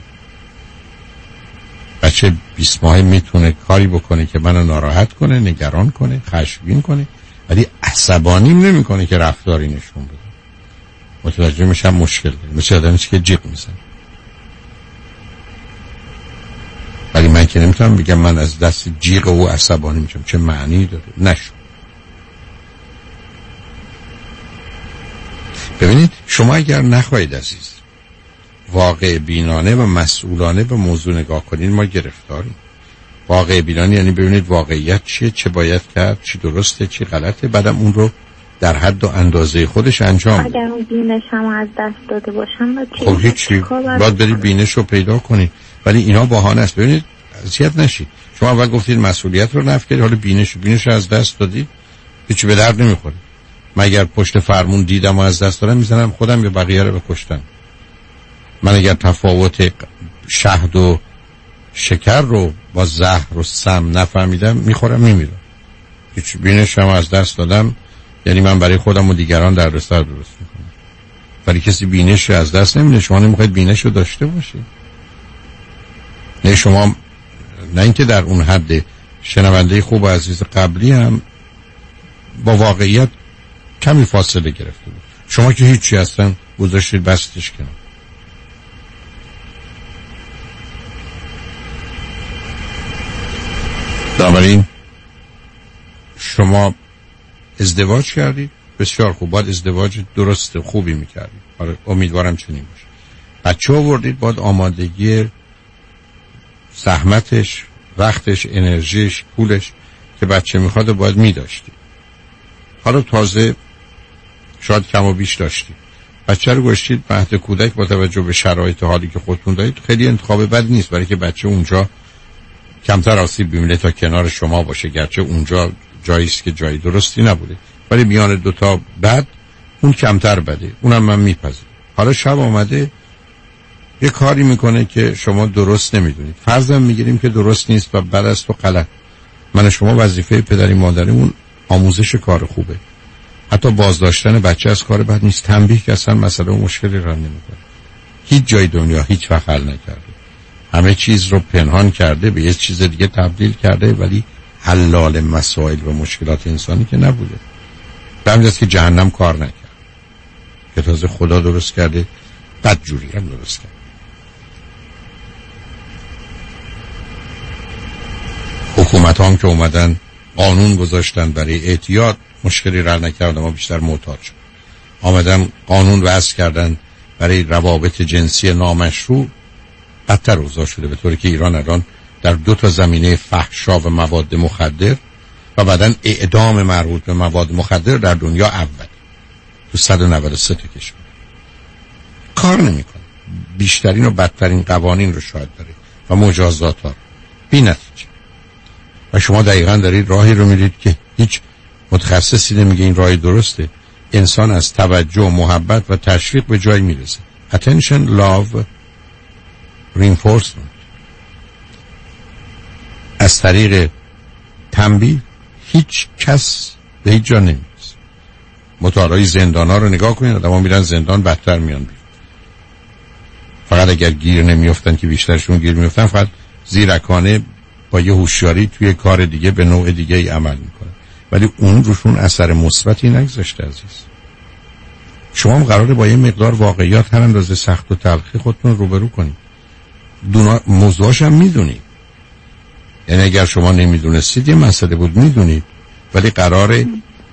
بچه 20 ماهه میتونه کاری بکنه که منو ناراحت کنه، نگران کنه، خشمگین کنه، ولی عصبانیم نمیکنه که رفتاری نشون بده. متوجه میشم مشکل داره. مثل آدمی که جیغ میزنه. ولی من که نمیتونم بگم من از دست جیغ او عصبانی میشم. چه معنی داره؟ نشو. ببینید شما اگر نخواهید عزیز واقع بینانه و مسئولانه به موضوع نگاه کنید، ما گرفتاریم. واقع بینانه یعنی ببینید واقعیت چیه، چه باید کرد، چی درسته، چی غلطه، بعدم اون رو در حد و اندازه خودش انجام بده. اگر اون بینشم از دست داده باشم خب هیچی، باید برید بینش رو پیدا کنید. ولی اینا بهانه است. ببینید اذیت نشید. شما اول گفتید مسئولیت رو نفی کردید، حالا بینش رو از دست دادید، هیچی به درد نمیخوره. من اگر پشت فرمون دیدم و از دست دادم میزنم خودم یا بقیه رو بکشتم. من اگر تفاوت شهد و شکر رو با زهر و سم نفهمیدم میخورم میمیرم. هیچ بینش هم از دست دادم، یعنی من برای خودم و دیگران دردسر درست میکنم. ولی کسی بینش رو از دست نمیده. شما نمیخواید بینش رو داشته باشید. نه شما، نه اینکه در اون حد شنونده خوب و عزیز قبلی هم با واقعیت کمی فاصله گرفته بود. شما که هیچی هستن گذاشتید بستش کنم. بنابراین شما ازدواج کردید، بسیار خوب، باید ازدواج درست خوبی میکردید. آره امیدوارم چنین باشه. بچه آوردید، باید آمادگی زحمتش، وقتش، انرژیش، پولش که بچه میخواد باید میداشتید. حالا تازه شاید کم و بیش داشتید، بچه رو گذاشتید مهد کودک. با توجه به شرایط حالی که خودتون دارید خیلی انتخاب بد نیست، برای که بچه اونجا کمتر آسیب ببینه تا کنار شما باشه، گرچه اونجا جاییست که جایی درستی نبوده، ولی میان دوتا بد اون کمتر بده، اونم من میپذیرم. حالا شب آمده یه کاری میکنه که شما درست نمیدونید، فرضم میگیریم که درست نیست و بد است و غلط. من شما وظیفه پدری مادریمون آموزش کار خوبه، حتی بازداشتن بچه از کار بد نیست، تنبیه که اصلا مسئله و مشکلی را نمیکنه. هیچ جای دنیا هیچ وقت حل نکرده، همه چیز رو پنهان کرده، به یه چیز دیگه تبدیل کرده، ولی حلال مسائل و مشکلات انسانی که نبوده. به همین جاست که جهنم کار نکرد که تازه خدا درست کرده، بدجوری هم درست کرد. حکومت هم که اومدن قانون گذاشتن برای اعتیاد، مشکلی را نکرد، ما بیشتر معتاد شد. آمدن قانون وضع کردن برای روابط جنسی نامشروع، بدتر اوضاع شده، به طوری که ایران الان در 2 زمینه فحشا و مواد مخدر و بعدن اعدام مربوط به مواد مخدر در دنیا اول تو 193 کشور کار نمیکنه. بیشترین و بدترین قوانین رو شاید داره و مجازات ها بی نتیجه. و شما دقیقا دارید راهی رو میرید که هیچ متخصصی نمیگه این راهی درسته. انسان از توجه، محبت و تشویق به جای میرسه. attention, love, reinforcement. از طریق تنبیه هیچ کس به هیچ جا نمیرسه. مطالعه زندان ها رو نگاه کنید، آدم ها میرن زندان بدتر میان بیرون. فقط اگر گیر نمیافتن که بیشترشون گیر میافتن، فقط زیرکانه با یه هوشیاری توی کار دیگه به نوع دیگه ای عمل میکنن، ولی اون روشون اثر مثبتی نگذاشته. عزیز شما هم قراره با یه مقدار واقعیات هر اندازه سخت و تلخی خودتون روبرو کنید. موضوعش هم میدونید، یعنی اگر شما نمیدونستید یه مسئله بود، میدونید، ولی قراره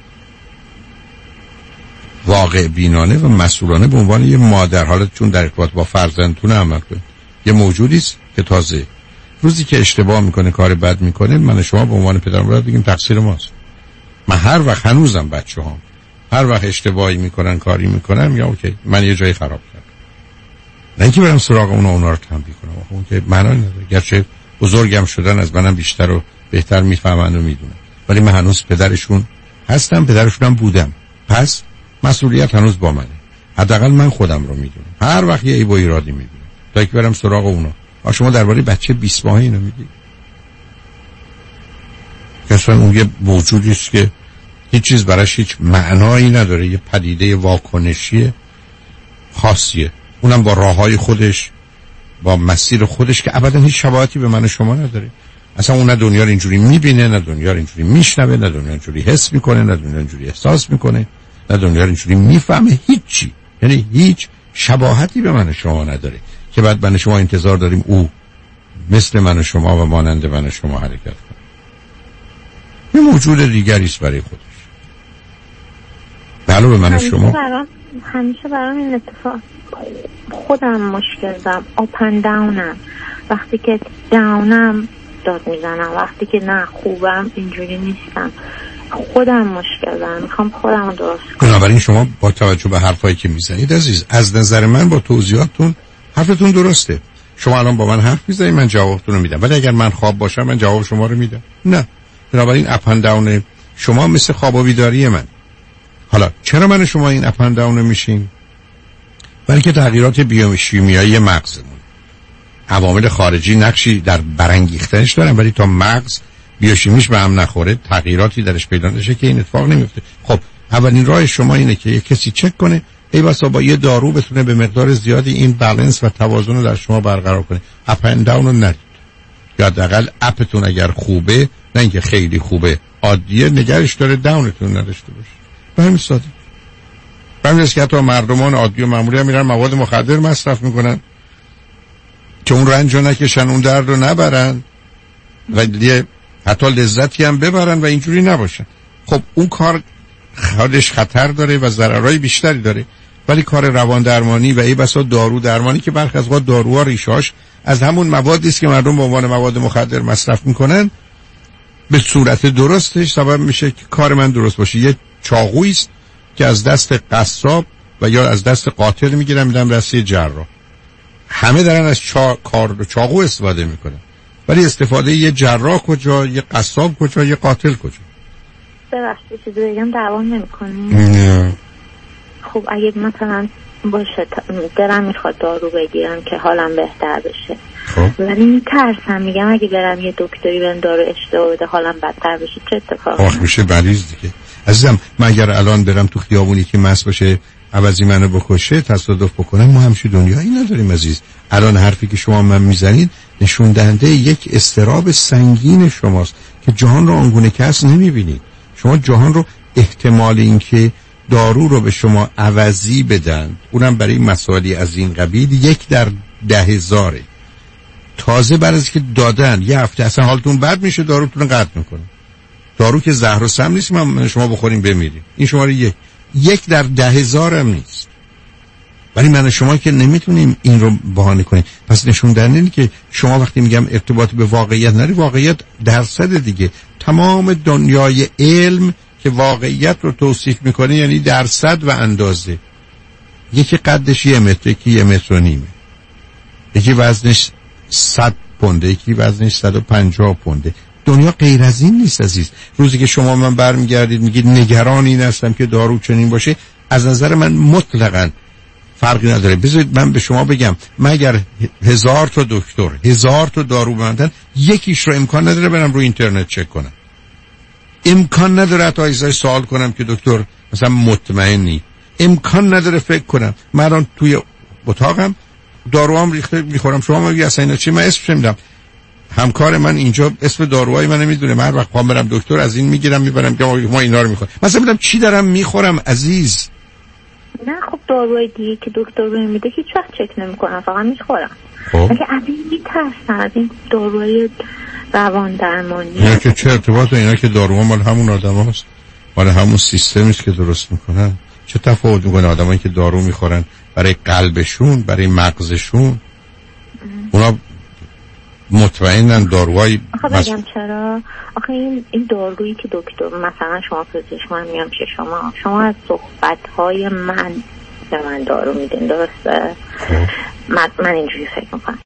واقع بینانه و مسئولانه به عنوان یه مادر، حالت چون در ارتباط با فرزندتون عمل کنید. یه موجودیست که تازه روزی که اشتباه میکنه، کار بد میکنه، من شما به عنوان پدر مادر بگیم تقصیر ماست. من هر وقت هنوزم بچه هم هر وقت اشتباهی میکنن، کاری میکنن، میگم اوکی من یه جایی خراب کردم، نه اینکه برم سراغ اونا رو تنبیه کنم. اون که معنی نداره، گرچه بزرگم شدن از منم بیشتر و بهتر میفهمن و میدونن، ولی من هنوز پدرشون هستم، پدرشونم بودم، پس مسئولیت هنوز با منه. حداقل من خودم رو میدونم، هر وقت یه عیب و ایرادی میبینم تا که برم سراغ اونا. شما درباره بچه 20 ماهه اینو میگید که اصلا اون یه موجودی است که هیچ چیز براش هیچ معنایی نداره، یه پدیده واکنشی خاصیه، اونم با راههای خودش، با مسیر خودش که ابدا هیچ شباهتی به من و شما نداره. اصلا اون نه دنیا رو اینجوری میبینه، نه دنیا رو اینجوری میشنوه، نه دنیا اینجوری حس میکنه، نه دنیا اینجوری احساس میکنه، نه دنیا رو اینجوری میفهمه. هیچی، یعنی هیچ شباهتی به من و شما نداره که بعد من و شما انتظار داریم او مثل من و شما و مانند من و شما حرکت کنه. یه موجود دیگری است برای خودش. علاوه من و شما همیشه برام این اتفاق، خودم مشکل دارم، آپ اند داونم. وقتی که داونم داد میزنم، وقتی که نه خوبم اینجوری نیستم. خودم مشکل دارم، میخوام خودم رو درست کنم. بنابراین شما با توجه به حرفایی که میزنید عزیز، از نظر من با توضیحاتتون حرفتون درسته. شما الان با من حرف میزنید، من جوابتون رو میدم، ولی اگر من خواب باشم من جواب شما رو میدم؟ نه. بنابراین اپ اند داون شما مثل خواب و بیداری من. حالا چرا من شما این اپ اند داون میشیم؟ برای که تغییرات بیوشیمیایی مغزمون، عوامل خارجی نقشی در برانگیختنش دارن، ولی تا مغز بیوشیمیش به هم نخوره، تغییراتی درش پیدا نشه که این اتفاق نمیفته. خب اولین راه شما اینه که یک کسی چک کنه، ای بسا با یه دارو بتونه به مقدار زیادی این بالانس و توازن رو در شما برقرار کنه. اپ اند داون رو نرید، یا حداقل اپتون اگر خوبه، نه اینکه خیلی خوبه، عادیه، نگرش داره داونتون نداشته باشه. به همین ساده. به همین که حتی مردمان عادی و معمولی هم میرن مواد مخدر مصرف میکنن که اون رنج رو نکشن، اون درد رو نبرن و حتی لذتی هم ببرن و اینجوری نباشن. خب اون کار خودش خطر داره و ضررهای بیشتری داره، ولی کار روان درمانی و ای بسا دارو درمانی که برخی از وقت داروها ریشاش از همون موادی است که مردم به عنوان مواد مخدر مصرف میکنن، به صورت درستش سبب میشه که کار من درست باشه. یه چاقویی است که از دست قصاب و یا از دست قاتل میگیرن میدن دست جراح. همه دارن از چاقو استفاده میکنن، ولی استفاده یه جراح کجا، یه قصاب کجا، یه قاتل کجا؟ ببخشید چیزی بگم دوام نمیکنی؟ نه. خب اگه مثلا باشه دلم میخواد دارو بگیرم که حالم بهتر بشه، خب ولی میترسم، میگم اگه برم یه دکتری بهم دارو اشتباه بده حالم بدتر بشه چه اتفاقی میفته؟ میشه مریض دیگه. عزیزم من اگر الان برم تو خیابونی که مست باشه عوضی منو بکشه، تصادف بکنم، ما همچین دنیایی نداریم عزیز. الان حرفی که شما من میزنید نشون دهنده یک اضطراب سنگین شماست که جهان رو آنگونه که هست نمیبینید. شما جهان رو احتمال اینکه دارو رو به شما عوضی بدن، اونم برای مسائلی از این قبیل 1 در 10,000، تازه بعد از که دادن یه هفته اصلا حالتون بد میشه داروتون رو قطع میکنه. دارو که زهر و سم نیست من شما بخوریم بمیریم، این شماره 1 در 10,000 هم نیست. ولی من شما که نمیتونیم این رو بهانه کنیم. پس نشون دهنده اینه که شما وقتی میگم ارتباط به واقعیت نری، واقعیت درصد دیگه. تمام دنیای علم که واقعیت رو توصیف میکنه یعنی درصد و اندازه. یکی قدش 1 متر، یکی 1.5 متر، یکی وزنش 100 پونده، یکی وزنش 150 پونده. دنیا غیر از این نیست عزیز. روزی که شما من برمیگردید میگید نگران این هستم که دارو چنین باشه، از نظر من مطلقاً فرقی نداره. بذارید من به شما بگم، من اگر 1000 تا دکتر 1000 تا دارو بندن، یکیش رو امکان نداره برم رو اینترنت چک کنم، امکان نداره حتی ازش سوال کنم که دکتر مثلا مطمئنی، امکان نداره فکر کنم. من الان توی اتاقم داروام ریخته میخورم، شما میگی اصلا اینا چی، من اسمش نمیدونم، همکار من اینجا اسم داروهای من نمیدونه، من هر وقت پام برم دکتر از این میگیرم میبرم که ما اینا رو میخورم، مثلا میگم چی دارم میخورم عزیز. نه خب داروهای دیگه که دکتر بهم میده هیچ وقت چک نمیکنم، فقط میخورم. خب اگه از این میترسم، از این داروهای روان درمانی. اینا که چه ارتباطه؟ اینا که داروها مال همون آدماست، مال همون سیستمی است که درست میکنن. چه تفاوت میکنه آدمایی که دارو میخورن برای قلبشون، برای مغزشون؟ اونا مطمئنن داروهای آخه بگم چرا؟ آخه این دارویی که دکتر مثلا شما پزشک، من میام پیش شما از صحبت‌های من به من دارو میدین، درسته؟ من اینجوری فکر میکنم